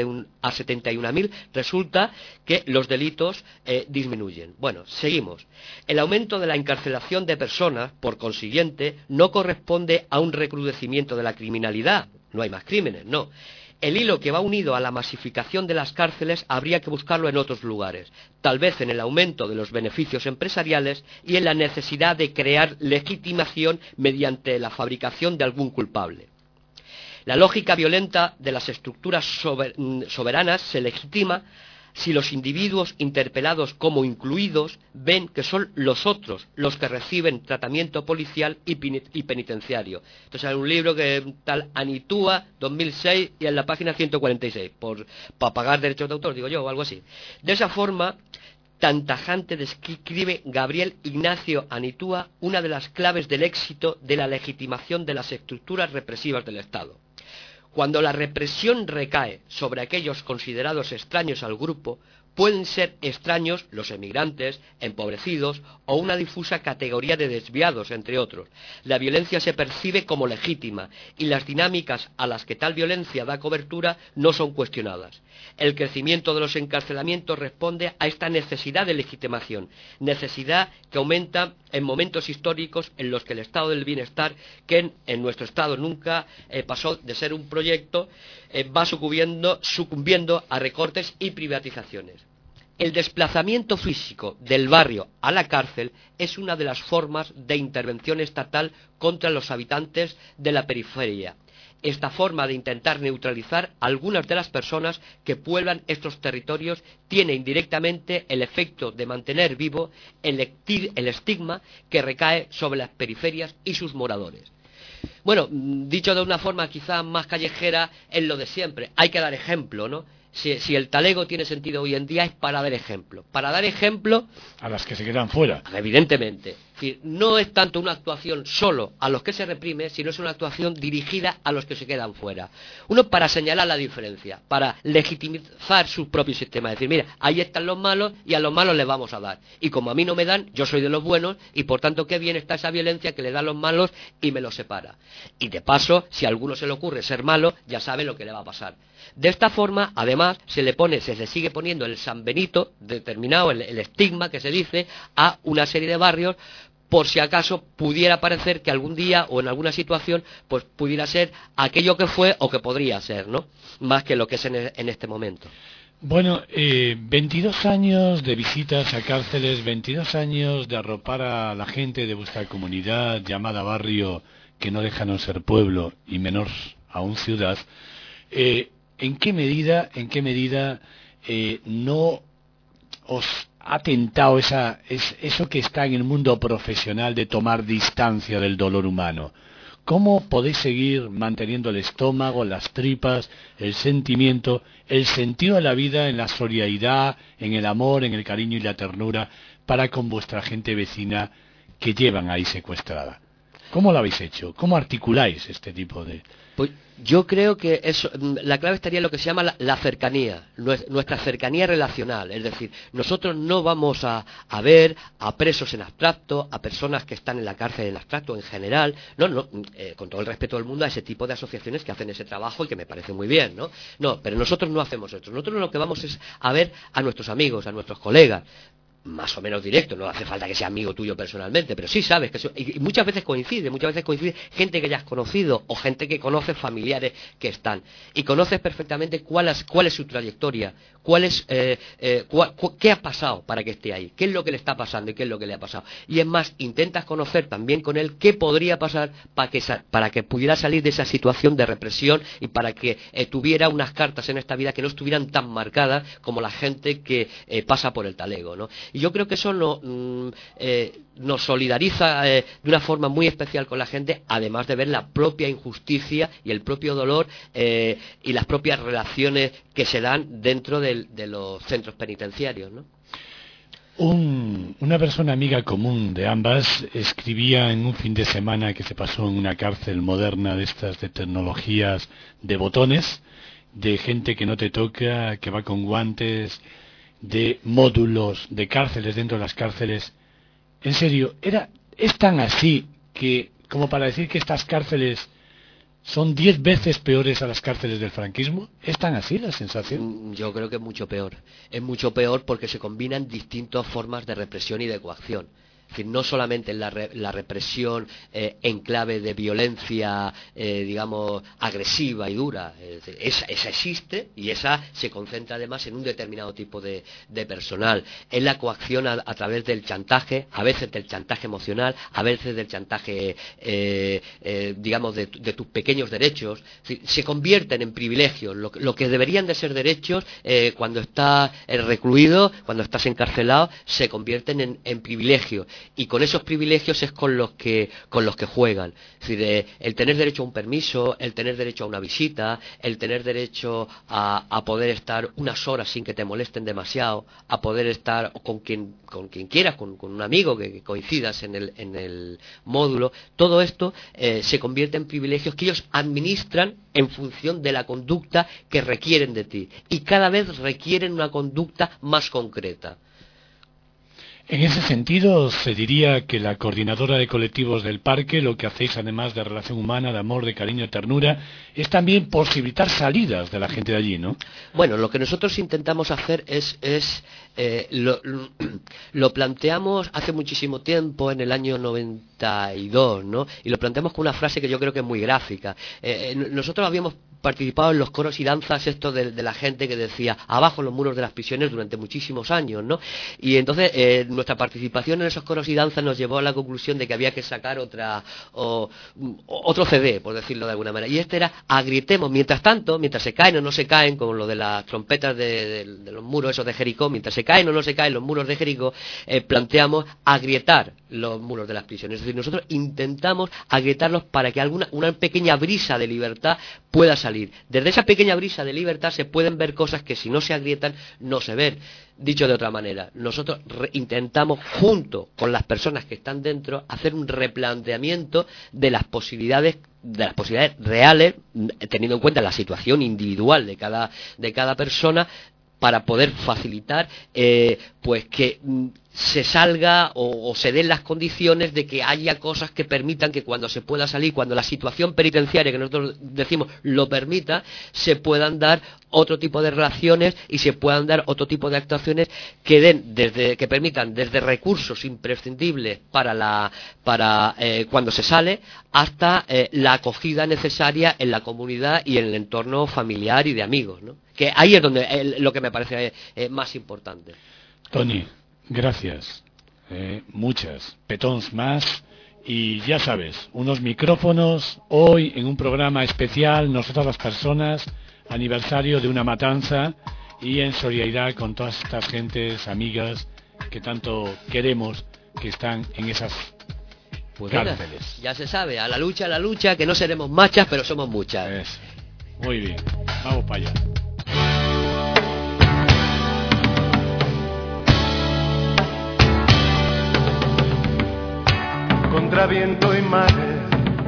y un mil, resulta que los delitos eh, disminuyen. Bueno, seguimos. El aumento de la encarcelación de personas, por consiguiente, no corresponde a un recrudecimiento de la criminalidad. No hay más crímenes, no. El hilo que va unido a la masificación de las cárceles habría que buscarlo en otros lugares, tal vez en el aumento de los beneficios empresariales y en la necesidad de crear legitimación mediante la fabricación de algún culpable. La lógica violenta de las estructuras soberanas se legitima si los individuos interpelados como incluidos ven que son los otros los que reciben tratamiento policial y penitenciario. Entonces hay un libro que tal Anitúa, dos mil seis, y en la página ciento cuarenta y seis, por, para pagar derechos de autor, digo yo, o algo así. De esa forma tan tajante describe Gabriel Ignacio Anitúa una de las claves del éxito de la legitimación de las estructuras represivas del Estado. Cuando la represión recae sobre aquellos considerados extraños al grupo, pueden ser extraños los emigrantes, empobrecidos o una difusa categoría de desviados, entre otros. La violencia se percibe como legítima y las dinámicas a las que tal violencia da cobertura no son cuestionadas. El crecimiento de los encarcelamientos responde a esta necesidad de legitimación, necesidad que aumenta en momentos históricos en los que el estado del bienestar, que en, en nuestro estado nunca eh, pasó de ser un proyecto, eh, va sucumbiendo, sucumbiendo a recortes y privatizaciones. El desplazamiento físico del barrio a la cárcel es una de las formas de intervención estatal contra los habitantes de la periferia. Esta forma de intentar neutralizar a algunas de las personas que pueblan estos territorios tiene indirectamente el efecto de mantener vivo el estigma que recae sobre las periferias y sus moradores. Bueno, dicho de una forma quizá más callejera, es lo de siempre. Hay que dar ejemplo, ¿no? Si, si el talego tiene sentido hoy en día es para dar ejemplo. Para dar ejemplo a las que se quedan fuera. Evidentemente. Es decir, no es tanto una actuación solo a los que se reprime, sino es una actuación dirigida a los que se quedan fuera. Uno, para señalar la diferencia, para legitimizar su propio sistema. Es decir, mira, ahí están los malos y a los malos les vamos a dar. Y como a mí no me dan, yo soy de los buenos y por tanto qué bien está esa violencia que le da a los malos y me los separa. Y de paso, si a alguno se le ocurre ser malo, ya sabe lo que le va a pasar. De esta forma, además, se le pone, se le sigue poniendo el San Benito, determinado, el, el estigma que se dice, a una serie de barrios, por si acaso pudiera parecer que algún día o en alguna situación pues pudiera ser aquello que fue o que podría ser, ¿no? Más que lo que es en, en este momento. Bueno, eh, veintidós años de visitas a cárceles, veintidós años de arropar a la gente de vuestra comunidad llamada barrio, que no deja no ser pueblo y menos aún ciudad. Eh, ¿En qué medida, en qué medida eh, no os ha tentado esa, es, eso que está en el mundo profesional de tomar distancia del dolor humano? ¿Cómo podéis seguir manteniendo el estómago, las tripas, el sentimiento, el sentido de la vida en la solidaridad, en el amor, en el cariño y la ternura para con vuestra gente vecina que llevan ahí secuestrada? ¿Cómo lo habéis hecho? ¿Cómo articuláis este tipo de...? Pues yo creo que eso, la clave estaría en lo que se llama la, la cercanía, nuestra cercanía relacional. Es decir, nosotros no vamos a, a ver a presos en abstracto, a personas que están en la cárcel en abstracto en general. No, no, eh, con todo el respeto del mundo a ese tipo de asociaciones que hacen ese trabajo y que me parece muy bien, ¿no? No, pero nosotros no hacemos eso. Nosotros lo que vamos es a ver a nuestros amigos, a nuestros colegas, más o menos directo, no hace falta que sea amigo tuyo personalmente, pero sí sabes que eso, y muchas veces coincide, muchas veces coincide gente que ya has conocido o gente que conoces, familiares que están, y conoces perfectamente cuál es, cuál es su trayectoria, cuál es, eh, eh, cuál, cu, qué ha pasado para que esté ahí, qué es lo que le está pasando y qué es lo que le ha pasado. Y es más, intentas conocer también con él qué podría pasar para que, para que pudiera salir de esa situación de represión y para que eh, tuviera unas cartas en esta vida que no estuvieran tan marcadas como la gente que eh, pasa por el talego, ¿no? Y yo creo que eso no, mm, eh, nos solidariza eh, de una forma muy especial con la gente, además de ver la propia injusticia y el propio dolor eh, y las propias relaciones que se dan dentro de, de los centros penitenciarios, ¿no? Un, una persona amiga común de ambas escribía en un fin de semana que se pasó en una cárcel moderna de estas de tecnologías de botones, de gente que no te toca, que va con guantes, de módulos de cárceles dentro de las cárceles. En serio, era es tan así que como para decir que estas cárceles son diez veces peores a las cárceles del franquismo. ¿Es tan así la sensación? Yo creo que es mucho peor. Es mucho peor porque se combinan distintas formas de represión y de coacción. Es decir, no solamente la, re, la represión eh, en clave de violencia, eh, digamos, agresiva y dura. Es decir, esa, esa existe y esa se concentra además en un determinado tipo de, de personal. Es la coacción a, a través del chantaje, a veces del chantaje emocional, a veces del chantaje, eh, eh, digamos, de, de tus pequeños derechos. Es decir, se convierten en privilegios. Lo, lo que deberían de ser derechos eh, cuando estás recluido, cuando estás encarcelado, se convierten en, en privilegios. Y con esos privilegios es con los que con los que juegan. Es decir, eh, el tener derecho a un permiso, el tener derecho a una visita, el tener derecho a, a poder estar unas horas sin que te molesten demasiado, a poder estar con quien con quien quieras, con, con un amigo que, que coincidas en el, en el módulo. Todo esto eh, se convierte en privilegios que ellos administran en función de la conducta que requieren de ti. Y cada vez requieren una conducta más concreta. En ese sentido, se diría que la coordinadora de colectivos del parque, lo que hacéis además de relación humana, de amor, de cariño, de ternura, es también posibilitar salidas de la gente de allí, ¿no? Bueno, lo que nosotros intentamos hacer es, es eh, lo, lo planteamos hace muchísimo tiempo, en el año noventa y dos, ¿no? Y lo planteamos con una frase que yo creo que es muy gráfica. Eh, nosotros habíamos participado en los coros y danzas esto de, de la gente que decía abajo los muros de las prisiones durante muchísimos años, ¿no? Y entonces eh, nuestra participación en esos coros y danzas nos llevó a la conclusión de que había que sacar otra o, o, otro C D, por decirlo de alguna manera, y este era agrietemos, mientras tanto, mientras se caen o no se caen, como lo de las trompetas de, de, de los muros esos de Jericó, mientras se caen o no se caen los muros de Jericó, eh, planteamos agrietar los muros de las prisiones. Es decir, nosotros intentamos agrietarlos para que alguna una pequeña brisa de libertad pueda salir. Desde esa pequeña brisa de libertad se pueden ver cosas que si no se agrietan no se ven. Dicho de otra manera, nosotros intentamos, junto con las personas que están dentro, hacer un replanteamiento de las posibilidades de las posibilidades reales, teniendo en cuenta la situación individual de cada de cada persona, para poder facilitar eh, pues que mm, se salga o, o se den las condiciones de que haya cosas que permitan que cuando se pueda salir, cuando la situación penitenciaria que nosotros decimos lo permita, se puedan dar otro tipo de relaciones y se puedan dar otro tipo de actuaciones que den desde que permitan desde recursos imprescindibles para la para eh, cuando se sale hasta eh, la acogida necesaria en la comunidad y en el entorno familiar y de amigos, ¿no? Que ahí es donde eh, lo que me parece eh, más importante. Toni, gracias. Eh, muchas petons más. Y ya sabes, unos micrófonos hoy en un programa especial, nosotras las personas, aniversario de una matanza y en solidaridad con todas estas gentes, amigas que tanto queremos, que están en esas pues cárceles. Mira, ya se sabe, a la lucha, a la lucha, que no seremos machas, pero somos muchas. Eso. Muy bien, vamos para allá. Contra viento y mare,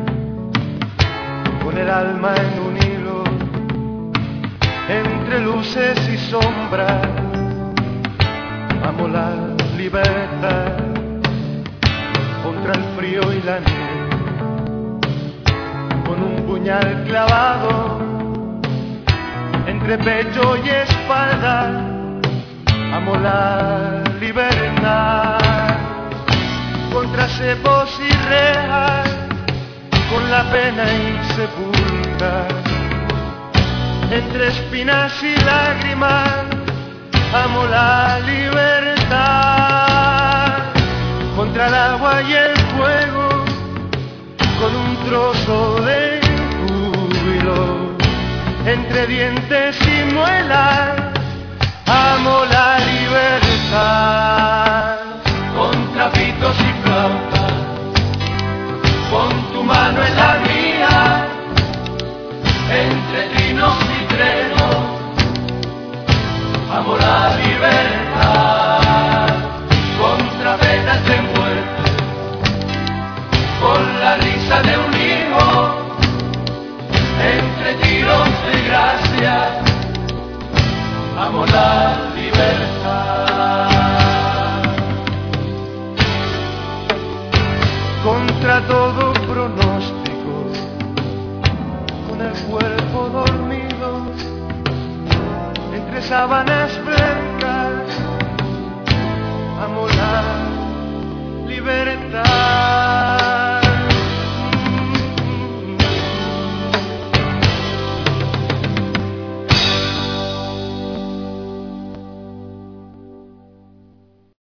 con el alma en un hilo, entre luces y sombras, amo la libertad, contra el frío y la nieve, con un puñal clavado, entre pecho y espalda, amo la libertad. Contra cepos y rejas, con la pena insepulta, entre espinas y lágrimas, amo la libertad. Contra el agua y el fuego, con un trozo de júbilo, entre dientes y muelas, amo la libertad. Contra pitos y flautas, pon tu mano en la mía, entre trinos y trenos, amo la libertad. Contra penas de muerte, con la risa de un hijo, entre tiros de gracia, amo la libertad. Contra todo pronóstico, con el cuerpo dormido, entre sábanas blancas,